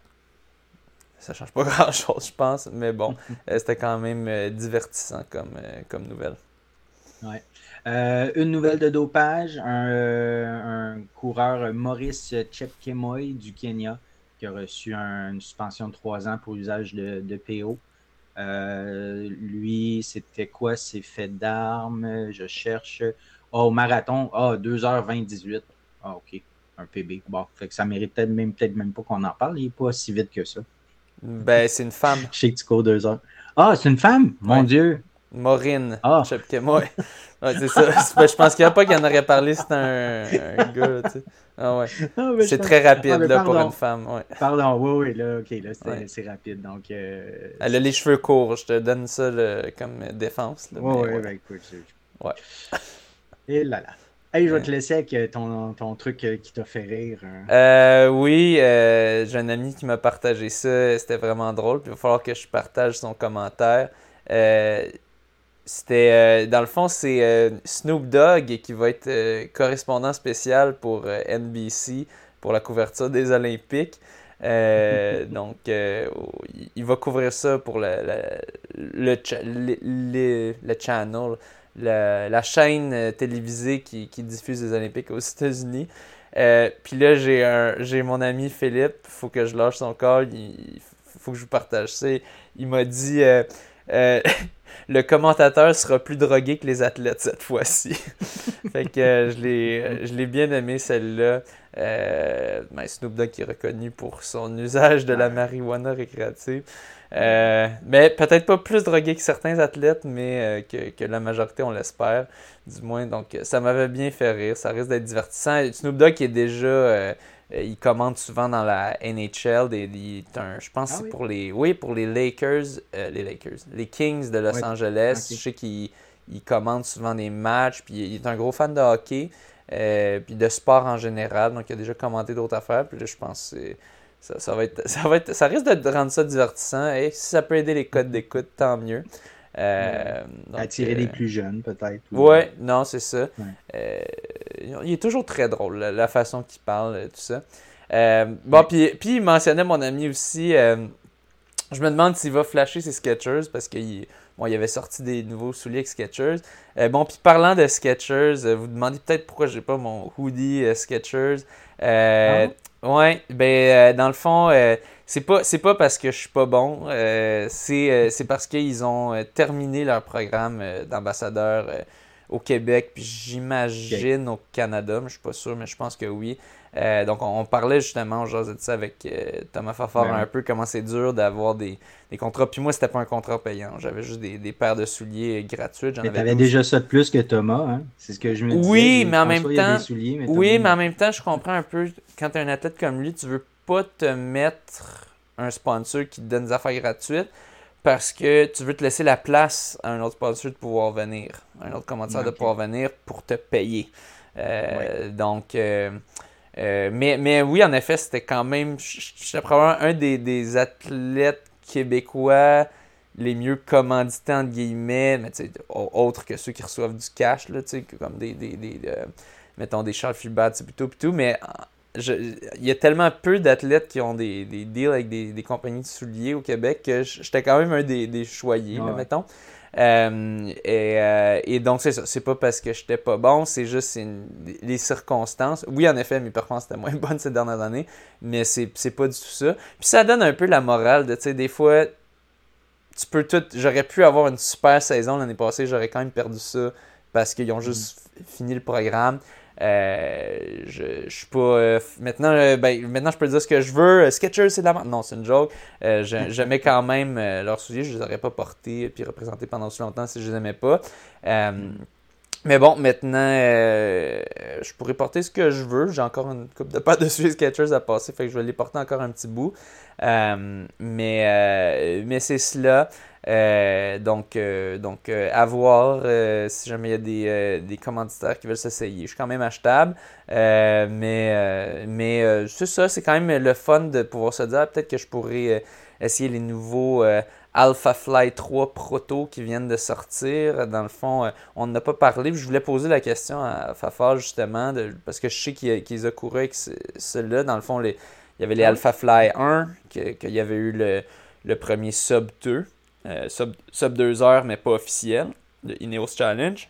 Ça change pas grand-chose, je pense. Mais bon, euh, c'était quand même euh, divertissant comme, euh, comme nouvelle. Ouais. Euh, une nouvelle de dopage, un, euh, un coureur Maurice Chepkemoi du Kenya qui a reçu un, une suspension de trois ans pour usage de, de P O. Euh, lui, c'était quoi? C'est fait d'armes, je cherche. Oh, au marathon, ah, oh, deux heures vingt dix-huit. Ah, ok, un P B. Bon, fait que ça mérite peut-être même, peut-être même pas qu'on en parle, il n'est pas si vite que ça. Ben, c'est une femme. Je sais que tu cours deux heures. Ah, c'est une femme? Mon ouais. Dieu! Maureen ah. Chepkemoi. Ouais, c'est ça. C'est, je pense qu'il n'y a pas qu'il en aurait parlé, c'est un, un gars, tu sais. Ah ouais. Ah, c'est très rapide, ah, là, pour une femme. Ouais. Pardon, oui, oui, là, ok, là, c'est, ouais. c'est rapide, donc... Euh, Elle c'est... a les cheveux courts, je te donne ça là, comme défense. Là, oui, oui, ouais. ben écoute, je... Ouais. Et là, là. Hey, je vais te laisser avec ton, ton truc qui t'a fait rire. Hein. Euh, oui, euh, j'ai un ami qui m'a partagé ça, c'était vraiment drôle, puis il va falloir que je partage son commentaire. Euh, C'était, euh, dans le fond, c'est euh, Snoop Dogg qui va être euh, correspondant spécial pour euh, N B C pour la couverture des Olympiques. Euh, donc, euh, il va couvrir ça pour le, le, le, le, le, le channel, le, la chaîne télévisée qui, qui diffuse les Olympiques aux États-Unis. Euh, Puis là, j'ai, un, j'ai mon ami Philippe, il faut que je lâche son call, il faut que je vous partage ça. Il m'a dit... Euh, euh, le commentateur sera plus drogué que les athlètes cette fois-ci. Fait que euh, je, l'ai, je l'ai bien aimé celle-là. Euh, ben Snoop Dogg qui est reconnu pour son usage de la marijuana récréative. Euh, mais peut-être pas plus drogué que certains athlètes, mais euh, que, que la majorité, on l'espère, du moins. Donc ça m'avait bien fait rire. Ça risque d'être divertissant. Snoop Dogg qui est déjà... Euh, il commande souvent dans la N H L, des, des, un, je pense que ah, c'est oui. pour les oui, pour les Lakers, euh, les Lakers, les Kings de Los oui. Angeles. Okay. Je sais qu'il il commande souvent des matchs, puis il est un gros fan de hockey, euh, puis de sport en général, donc il a déjà commenté d'autres affaires, puis là, je pense que ça, ça va être, ça va être, ça risque de rendre ça divertissant, et si ça peut aider les codes d'écoute, tant mieux. Euh, donc, attirer euh, des plus jeunes, peut-être. Ou... Ouais, non, c'est ça. Ouais. Euh, il est toujours très drôle, la, la façon qu'il parle, tout ça. Euh, bon, ouais. puis, puis il mentionnait mon ami aussi. Euh, je me demande s'il va flasher ses Skechers parce qu'il bon, il avait sorti des nouveaux souliers avec Skechers. Euh, bon, puis parlant de Skechers, euh, vous demandez peut-être pourquoi j'ai pas mon hoodie euh, Skechers. Euh, ah. Ouais, ben euh, dans le fond, euh, c'est pas c'est pas parce que je suis pas bon, euh, c'est euh, c'est parce qu'ils ont euh, terminé leur programme euh, d'ambassadeur euh, au Québec, puis j'imagine okay. au Canada, mais je suis pas sûr, mais je pense que oui. Euh, donc, on, on parlait justement, on jasait de ça avec euh, Thomas Fafard ben. un peu, comment c'est dur d'avoir des, des contrats. Puis moi, c'était pas un contrat payant. J'avais juste des, des paires de souliers gratuites. J'en mais t'avais déjà ça de plus que Thomas, hein? C'est ce que je me disais. Oui, mais en même temps, souliers, mais oui, mais en même temps, je comprends un peu, quand t'es un athlète comme lui, tu veux pas te mettre un sponsor qui te donne des affaires gratuites parce que tu veux te laisser la place à un autre sponsor de pouvoir venir, un autre commentaire okay. de pouvoir venir pour te payer. Euh, ouais. Donc... Euh, Euh, mais, mais oui, en effet, c'était quand même... J'étais probablement un des, des athlètes québécois les mieux commandités, entre guillemets, mais tu sais, autres que ceux qui reçoivent du cash, là, tu sais, comme des... des, des euh, mettons, des Charles Filbert, c'est plutôt, plutôt, mais je, il y a tellement peu d'athlètes qui ont des, des deals avec des, des compagnies de souliers au Québec que j'étais quand même un des, des choyés, ouais. là, mettons. Euh, et, euh, et donc, c'est ça. C'est pas parce que j'étais pas bon, c'est juste c'est une, les circonstances. Oui, en effet, mes performances étaient moins bonnes ces dernières années, mais c'est, c'est pas du tout ça. Puis ça donne un peu la morale de, tu sais, des fois, tu peux tout... J'aurais pu avoir une super saison l'année passée, j'aurais quand même perdu ça parce qu'ils ont juste mm. fini le programme. Euh, je, je suis pas... Euh, maintenant, euh, ben, maintenant, je peux dire ce que je veux. Skechers, c'est de la merde. Non, c'est une joke. Euh, j'aimais quand même euh, leurs souliers. Je les aurais pas portés et représentés pendant aussi longtemps si je les aimais pas. Euh, mm. Mais bon, maintenant, euh, je pourrais porter ce que je veux. J'ai encore une couple de paires de souliers Skechers à passer, fait que je vais les porter encore un petit bout. Euh, mais, euh, mais c'est cela. Euh, donc, euh, donc euh, à voir euh, si jamais il y a des, euh, des commanditaires qui veulent s'essayer. Je suis quand même achetable, euh, mais, euh, mais euh, c'est ça, c'est quand même le fun de pouvoir se dire, peut-être que je pourrais euh, essayer les nouveaux euh, Alpha Fly trois Proto qui viennent de sortir. Dans le fond, euh, on n'en a pas parlé. Je voulais poser la question à Fafard justement, de, parce que je sais qu'il, qu'il les a couru avec ceux-là. Dans le fond, les, il y avait les Alpha Fly un, qu'il que y avait eu le, le premier Sub deux. Euh, sub, sub deux heures, mais pas officiel, le Ineos Challenge.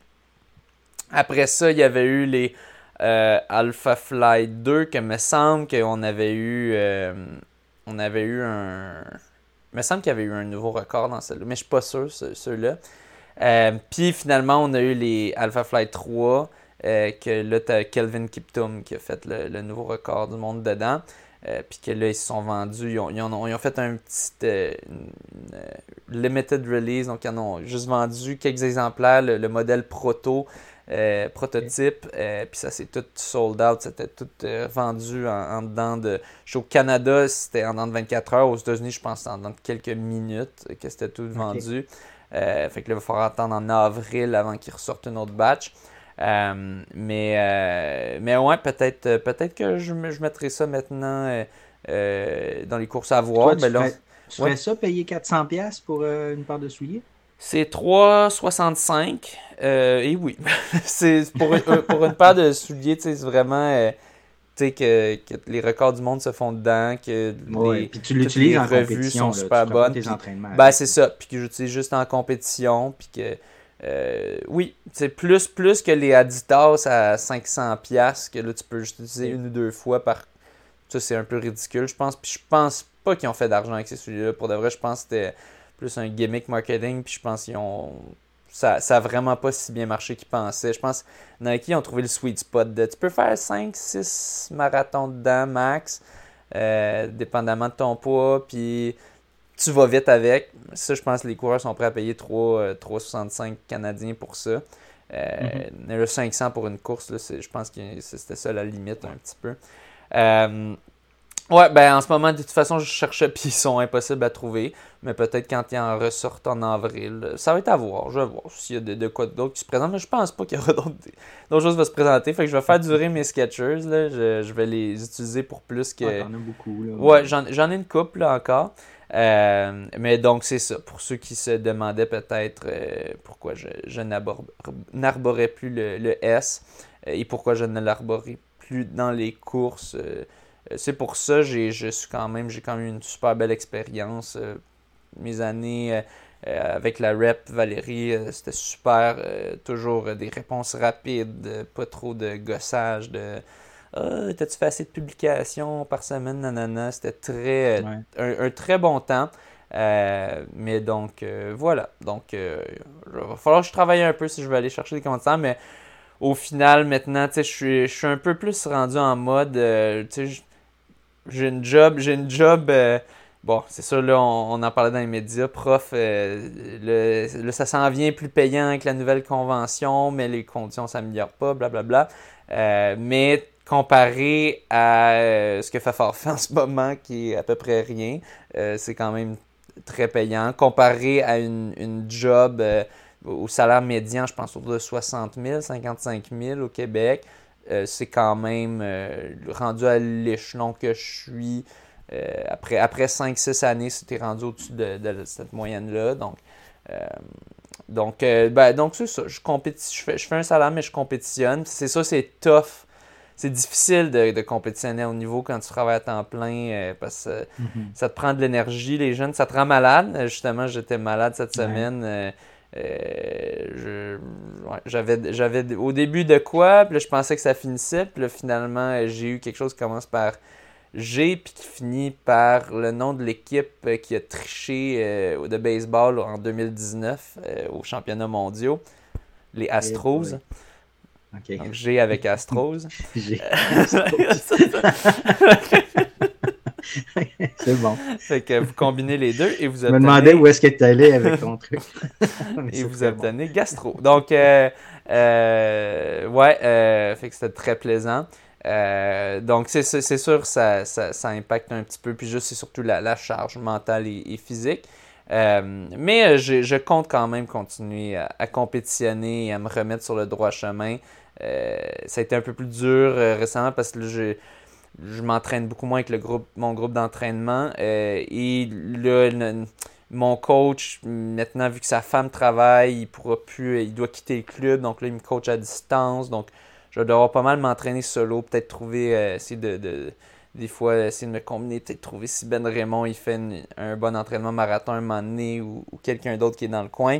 Après ça, il y avait eu les euh, Alpha Fly deux, que me semble qu'on avait eu euh, on avait eu un... Il me semble qu'il y avait eu un nouveau record dans celui-là, mais je suis pas sûr, ceux-là. Euh, Puis finalement, on a eu les Alpha Fly trois, euh, que là, tu as Kelvin Kiptum qui a fait le, le nouveau record du monde dedans. Euh, puis que là, ils se sont vendus. Ils ont, ils ont, ils ont fait un petit euh, une, une limited release. Donc, ils en ont juste vendu quelques exemplaires, le, le modèle proto, euh, prototype. Euh, puis ça, c'est tout sold out. C'était tout euh, vendu en, en dedans de... Je suis au Canada, c'était en dedans de vingt-quatre heures. Aux États-Unis, je pense que c'était en dedans de quelques minutes que c'était tout vendu. Okay. Euh, fait que là, il va falloir attendre en avril avant qu'ils ressortent une autre batch. Euh, mais, euh, mais ouais, peut-être, peut-être que je, je mettrai ça maintenant euh, euh, dans les courses à voir. Toi, tu mais là, ferais, tu ferais ouais. ça, payer quatre cents dollars pour euh, une paire de souliers? C'est trois dollars soixante-cinq. Euh, et oui, c'est pour, une, pour une paire de souliers, c'est vraiment... Euh, tu sais, que, que les records du monde se font dedans, que ouais, les, puis tu l'utilises les en revues sont là, super tu bonnes. Tes puis, entraînements ben, c'est ça. Puis que j'utilise juste en compétition. Puis que, euh, oui, c'est plus, plus que les Adidas à cinq cents dollars, que là, tu peux juste utiliser une ou deux fois par... Ça, c'est un peu ridicule, je pense. Puis je pense pas qu'ils ont fait d'argent avec ces souliers-là. Pour de vrai, je pense que c'était plus un gimmick marketing. Puis je pense qu'ils ont... Ça, ça a vraiment pas si bien marché qu'ils pensaient. Je pense que Nike ont trouvé le sweet spot de... Tu peux faire cinq six marathons dedans, max, euh, dépendamment de ton poids, puis tu vas vite avec. Ça, je pense que les coureurs sont prêts à payer trois dollars soixante-cinq canadiens pour ça. Euh, mm-hmm. Le cinq cents pour une course, là, c'est, je pense que c'était ça la limite un petit peu. Euh, Ouais, ben en ce moment, de toute façon, je cherchais, puis ils sont impossibles à trouver. Mais peut-être quand ils en ressortent en avril. Ça va être à voir. Je vais voir s'il y a de, de quoi d'autre qui se présente. Mais je pense pas qu'il y aura d'autres, d'autres choses qui vont se présenter. Fait que je vais faire durer mes Skechers. Là. Je, je vais les utiliser pour plus que. Ouais, t'en as beaucoup, là. Ouais, j'en, j'en ai une couple là, encore. Euh, mais donc, c'est ça. Pour ceux qui se demandaient peut-être euh, pourquoi je, je n'arborais plus le, le S euh, et pourquoi je ne l'arborais plus dans les courses. Euh, c'est pour ça j'ai je suis quand même j'ai quand même eu une super belle expérience. Euh, mes années euh, avec la rep Valérie, euh, c'était super. Euh, toujours euh, des réponses rapides, euh, pas trop de gossage, de ah, t'as-tu fait assez de publications par semaine, nanana. C'était très, Ouais. un, un très bon temps. Euh, mais donc, euh, voilà. Donc, euh, il va falloir que je travaille un peu si je veux aller chercher des commentaires. Mais au final, maintenant, tu sais, je suis, je suis un peu plus rendu en mode, euh, tu sais, j'ai une job, j'ai une job. Euh, bon, c'est sûr, là, on, on en parlait dans les médias. Prof, euh, le, le- ça s'en vient plus payant avec la nouvelle convention, mais les conditions ne s'améliorent pas, blablabla. Euh, mais comparé à euh, ce que Fafard fait en ce moment, qui est à peu près rien, euh, c'est quand même très payant. Comparé à une, une job euh, au salaire médian, je pense autour de soixante mille, cinquante-cinq mille au Québec. Euh, c'est quand même euh, rendu à l'échelon que je suis. Euh, après, après cinq six années, c'était rendu au-dessus de, de cette moyenne-là. Donc, euh, donc, euh, ben, donc c'est ça. Je, compéti- je, fais, je fais un salaire, mais je compétitionne. C'est ça, c'est tough. C'est difficile de, de compétitionner au niveau quand tu travailles à temps plein euh, parce que Mm-hmm. ça te prend de l'énergie, les jeunes. Ça te rend malade. Justement, j'étais malade cette Ouais. semaine. Euh, euh, je, ouais, j'avais, j'avais au début de quoi, puis là, je pensais que ça finissait, puis là, finalement, j'ai eu quelque chose qui commence par G, puis qui finit par le nom de l'équipe euh, qui a triché euh, de baseball en deux mille dix-neuf euh, aux championnats mondiaux, les Astros. boy. OK. Donc G avec Astros. J'ai. C'est C'est bon. Fait que vous combinez les deux et vous Je me obtenez, demandais où est-ce que tu allais avec ton truc. Mais et c'est vous très bon. obtenez gastro. Donc, euh, euh, ouais, euh, fait que c'était très plaisant. Euh, donc, c'est, c'est c'est sûr, ça, ça, ça impacte un petit peu. Puis juste, c'est surtout la, la charge mentale et, et physique. Euh, mais euh, je, je compte quand même continuer à, à compétitionner et à me remettre sur le droit chemin. Euh, ça a été un peu plus dur euh, récemment parce que là, je, je m'entraîne beaucoup moins avec le groupe, mon groupe d'entraînement. Euh, et là, le- mon coach, maintenant, vu que sa femme travaille, il pourra plus, il doit quitter le club. Donc là, il me coach à distance. Donc, je vais devoir pas mal m'entraîner solo. Peut-être trouver, euh, essayer de, de- des fois, essayer de me combiner. Peut-être trouver si Ben Raymond, il fait une- un bon entraînement marathon un moment donné ou, ou quelqu'un d'autre qui est dans le coin.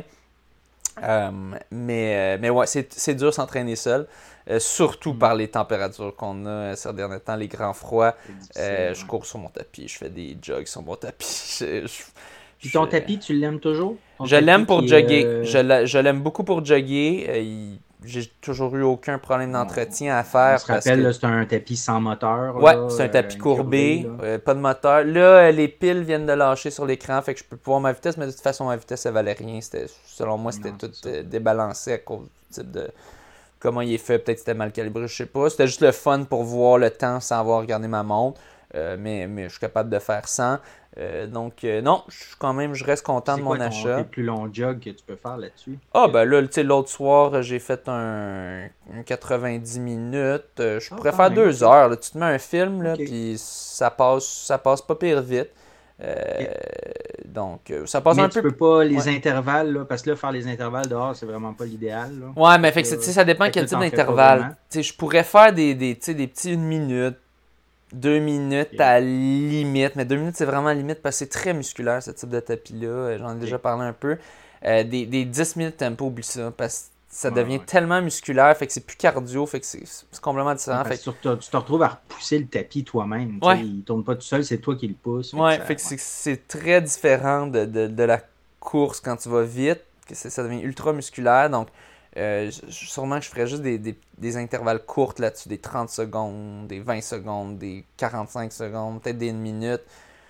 Euh, mais, euh, mais ouais, c'est, c'est dur s'entraîner seul. Euh, surtout Mm. par les températures qu'on a euh, ces derniers temps, les grands froids. C'est difficile, Euh, ouais. je cours sur mon tapis, je fais des jogs sur mon tapis. Je, je- Puis ton je- tapis, tu l'aimes toujours? Ton je tapis l'aime pour qui, jogger. euh, Je, l'a- je l'aime beaucoup pour jogger. Euh, il- j'ai toujours eu aucun problème d'entretien à On faire se parce rappelle, que là, c'est un tapis sans moteur. ouais, Là, c'est un euh, tapis incurvé, courbé, là. euh, pas de moteur. Là, euh, les piles viennent de lâcher sur l'écran, fait que je peux pouvoir ma vitesse, mais de toute façon, ma vitesse, ça valait rien. C'était, selon moi, c'était Non, tout c'est ça. euh, débalancé à cause du type de. Comment il est fait, peut-être que c'était mal calibré, je sais pas. C'était juste le fun pour voir le temps sans avoir regardé ma montre. Euh, mais, mais je suis capable de faire sans. Euh, donc, euh, non, je suis quand même, je reste content C'est de quoi mon ton, achat. tes plus longs jogs que tu peux faire là-dessus? Ah, Que- ben là, tu sais, l'autre soir, j'ai fait un, un quatre-vingt-dix minutes. Euh, je Ah, pourrais quand faire même, deux ok. heures. Là. Tu te mets un film, là, Ok. puis ça passe, ça passe pas pire vite. Euh, Ok. donc, euh, ça passe Mais un tu peu. peux pas les Ouais. intervalles, là, parce que là, faire les intervalles dehors, c'est vraiment pas l'idéal. Là. Ouais, mais Fait fait que que, c'est- tu là, sais, ça dépend fait que quel là, type t'en fais pas d'intervalle. vraiment. Tu sais, je pourrais faire des, des, tu sais, des petits une minute, deux minutes Ok. à la limite. Mais deux minutes, c'est vraiment à la limite parce que c'est très musculaire, ce type de tapis-là. Euh, J'en ai Ok. déjà parlé un peu. Euh, des, des dix minutes tempo, oublie ça. Parce que ça Ouais, devient ouais. tellement musculaire, fait que c'est plus cardio, fait que c'est c'est complètement Ouais, différent. Fait parce que tu te, tu te retrouves à repousser le tapis toi-même. tu Ouais. sais, Il tourne pas tout seul, c'est toi qui le pousse. Fait que Ouais, ça- fait que ouais. c'est, c'est très différent de, de, de la course quand tu vas vite, que c'est- ça devient ultra musculaire. Donc, euh, je- je- sûrement que je ferais juste des, des, des intervalles courts là-dessus, des trente secondes, des vingt secondes, des quarante-cinq secondes, peut-être des une minute,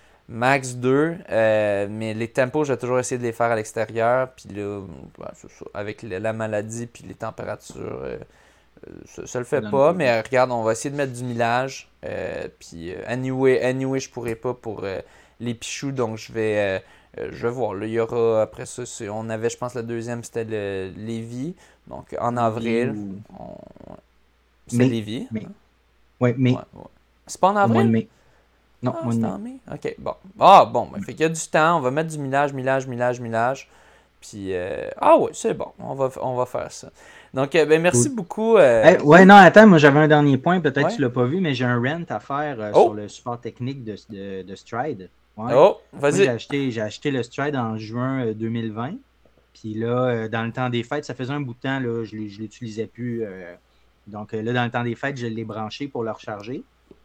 max deux. Euh, mais les tempos, je vais toujours essayer de les faire à l'extérieur. Puis là, ouais, c'est ça, avec le- la maladie puis les températures, euh, ça, ça le fait pas, mais euh, regarde, on va essayer de mettre du millage. Euh, puis, euh, anyway, anyway, je pourrais pas pour euh, les pichous, donc je vais, euh, euh, je vais voir. Là, il y aura, après ça, on avait, je pense, le deuxième, c'était le Lévis. Donc, en avril, Ou... on... c'est Lévis. Mais... Hein? Oui, mais. Ouais, ouais. C'est pas en avril? Mois de mai. Non, ah, mois de mai. En mai. OK, bon. Ah, bon, ben, fait qu'il y a du temps. On va mettre du millage, millage, millage, millage. Puis, euh... ah ouais, c'est bon. On va, on va faire ça. Donc, euh, ben, merci cool. beaucoup. Euh... Hey, ouais, non, attends, moi j'avais un dernier point. Peut-être ouais. que tu l'as pas vu, mais j'ai un rent à faire euh, oh. sur le support technique de, de, de Stride. Ouais. Oh, vas-y. Moi, j'ai acheté, j'ai acheté le Stride en juin deux mille vingt. Puis là, euh, dans le temps des fêtes, ça faisait un bout de temps, là, je ne l'utilisais plus. Euh... Donc là, dans le temps des fêtes, je l'ai branché pour le recharger.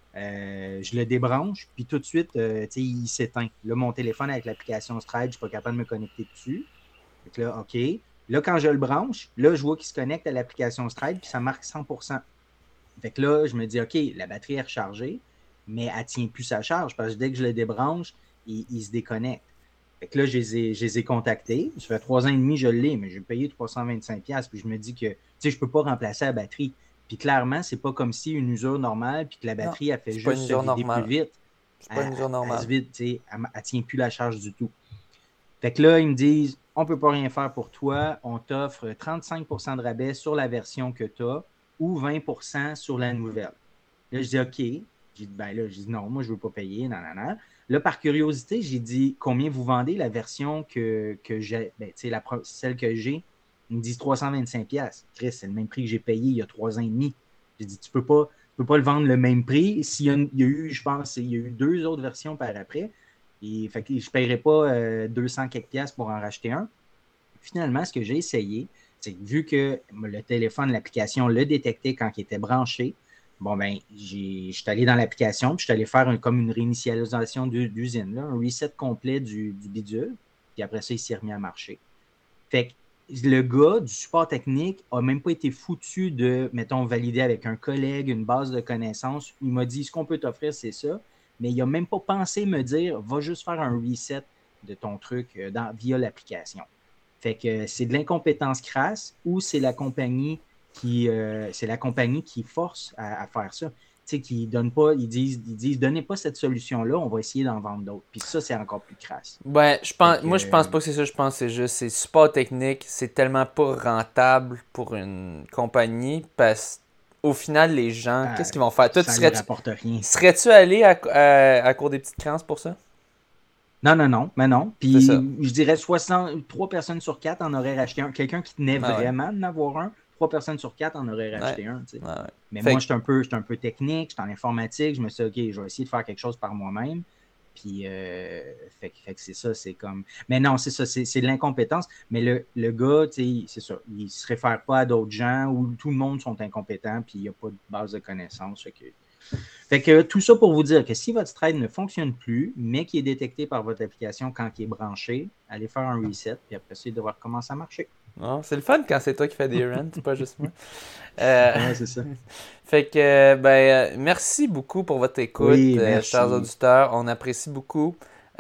Euh, je le débranche, puis tout de suite, euh, il s'éteint. Là, mon téléphone avec l'application Stride, je ne suis pas capable de me connecter dessus. Donc là, OK. Là, quand je le branche, là, je vois qu'il se connecte à l'application Stride, puis ça marque cent pour cent. Fait que là, je me dis, OK, la batterie est rechargée, mais elle ne tient plus sa charge, parce que dès que je le débranche, il, il se déconnecte. Fait que là, je les ai, je les ai contactés. Ça fait trois ans et demi, je l'ai, mais j'ai payé trois cent vingt-cinq dollars, puis je me dis que, tu sais, je ne peux pas remplacer la batterie. Puis clairement, c'est pas comme si une usure normale, puis que la batterie, non, elle fait juste se vider normale. plus vite. C'est pas une usure normale. Elle se vide, tu sais, elle ne tient plus la charge du tout. Fait que là, ils me disent, on ne peut pas rien faire pour toi, on t'offre trente-cinq pour cent de rabais sur la version que tu as ou vingt pour cent sur la nouvelle. Là, je dis OK. J'ai dit, ben là, je dis non, moi, je ne veux pas payer, non, non, non. Là, par curiosité, j'ai dit, combien vous vendez la version que, que j'ai, ben, tu sais, la, celle que j'ai? Ils me disent trois cent vingt-cinq dollars. Chris, c'est le même prix que j'ai payé il y a trois ans et demi. J'ai dit, tu ne peux pas, tu peux pas le vendre le même prix. S'il y a, il y a eu, je pense, il y a eu deux autres versions par après. Et, fait que je ne paierais pas euh, deux cents quelques piastres pour en racheter un. Finalement, ce que j'ai essayé, c'est que vu que le téléphone, l'application le détectait quand il était branché, bon, ben, je suis allé dans l'application, puis je suis allé faire un, comme une réinitialisation d'usine, là, un reset complet du, du bidule, puis après ça, il s'est remis à marcher. Fait que le gars du support technique n'a même pas été foutu de, mettons, valider avec un collègue, une base de connaissances. Il m'a dit, ce qu'on peut t'offrir, c'est ça. Mais il n'a même pas pensé me dire, va juste faire un reset de ton truc dans, via l'application. Fait que c'est de l'incompétence crasse ou c'est la compagnie qui euh, c'est la compagnie qui force à, à faire ça. Tu sais, qui donne pas, ils disent, ils disent, donnez pas cette solution-là, on va essayer d'en vendre d'autres. Puis ça, c'est encore plus crasse. Ouais, je pense, que, moi, je pense pas que c'est ça. Je pense que c'est juste, c'est support technique, c'est tellement pas rentable pour une compagnie parce au final, les gens, euh, qu'est-ce qu'ils vont faire? Toi, ça tu serais, ne rapporte rien. Serais-tu allé à, à, à court des petites créances pour ça? Non, non, non, mais non. Puis je dirais soixante, trois personnes sur quatre en auraient racheté un. Quelqu'un qui tenait ah vraiment ouais. d'en avoir un, trois personnes sur quatre en auraient racheté ouais. un. Tu sais. ouais, ouais. Mais fait moi, que... je suis un peu, un peu technique, je suis en informatique, je me suis dit, OK, je vais essayer de faire quelque chose par moi-même. Puis, euh, fait, fait que c'est ça, c'est comme. Mais non, c'est ça, c'est, c'est de l'incompétence. Mais le, le gars, tu sais, c'est ça, il ne se réfère pas à d'autres gens où tout le monde sont incompétents, puis il n'y a pas de base de connaissances. Fait que. Fait que tout ça pour vous dire que si votre Stride ne fonctionne plus, mais qui est détecté par votre application quand il est branché, allez faire un reset, puis après ça, il devra recommencer à marcher. Non, c'est le fun quand c'est toi qui fais des rents, c'est pas juste moi. Euh, ouais, c'est ça. Fait que, ben, merci beaucoup pour votre écoute, oui, euh, chers auditeurs. On apprécie beaucoup.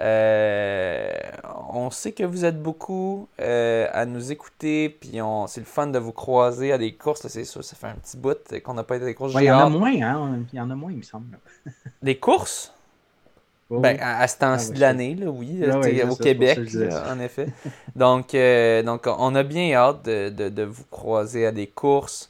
Euh, on sait que vous êtes beaucoup euh, à nous écouter, puis on, c'est le fun de vous croiser à des courses. Là, c'est sûr, ça fait un petit bout qu'on n'a pas été à des courses. Ouais, il y en a moins, hein? Il y en a moins, il me semble. Des courses? Oh, ben, à, à ce temps-ci ah, de l'année, là, oui, ah, ouais, au ça, Québec, là, en effet. donc, euh, donc, on a bien hâte de, de, de vous croiser à des courses.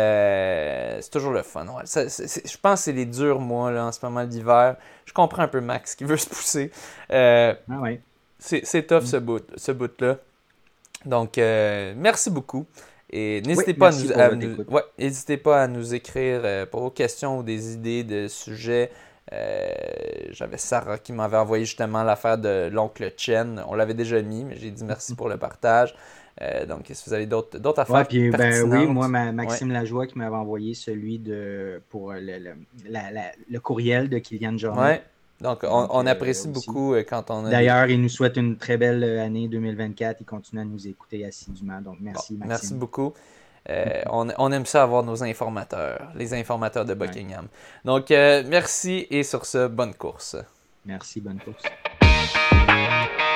Euh, c'est toujours le fun. Ouais. Ça, c'est, c'est, je pense que c'est les durs mois là, en ce moment d'hiver. Je comprends un peu Max qui veut se pousser. Euh, ah ouais. c'est, c'est tough mm. ce bout, ce bout-là. Donc, euh, merci beaucoup. Et n'hésitez oui, pas, à nous, à nous, ouais, n'hésitez pas à nous écrire euh, pour vos questions ou des idées de sujets. Euh, j'avais Sarah qui m'avait envoyé justement l'affaire de l'oncle Chen. On l'avait déjà mis, mais j'ai dit merci pour le partage. Euh, donc, si vous avez d'autres, d'autres affaires ouais, puis, ben, oui, moi, ma, Maxime ouais. Lajoie qui m'avait envoyé celui de pour le, le, la, la, le courriel de Kylian Jornet. Ouais. Donc, on, donc, on apprécie euh, beaucoup quand on a... D'ailleurs, des... il nous souhaite une très belle année deux mille vingt-quatre. Il continue à nous écouter assidûment. Donc, merci, bon, Maxime. Merci beaucoup. Euh, on, on aime ça avoir nos informateurs, les informateurs de Buckingham. Ouais. Donc, euh, merci et sur ce, bonne course. Merci, bonne course.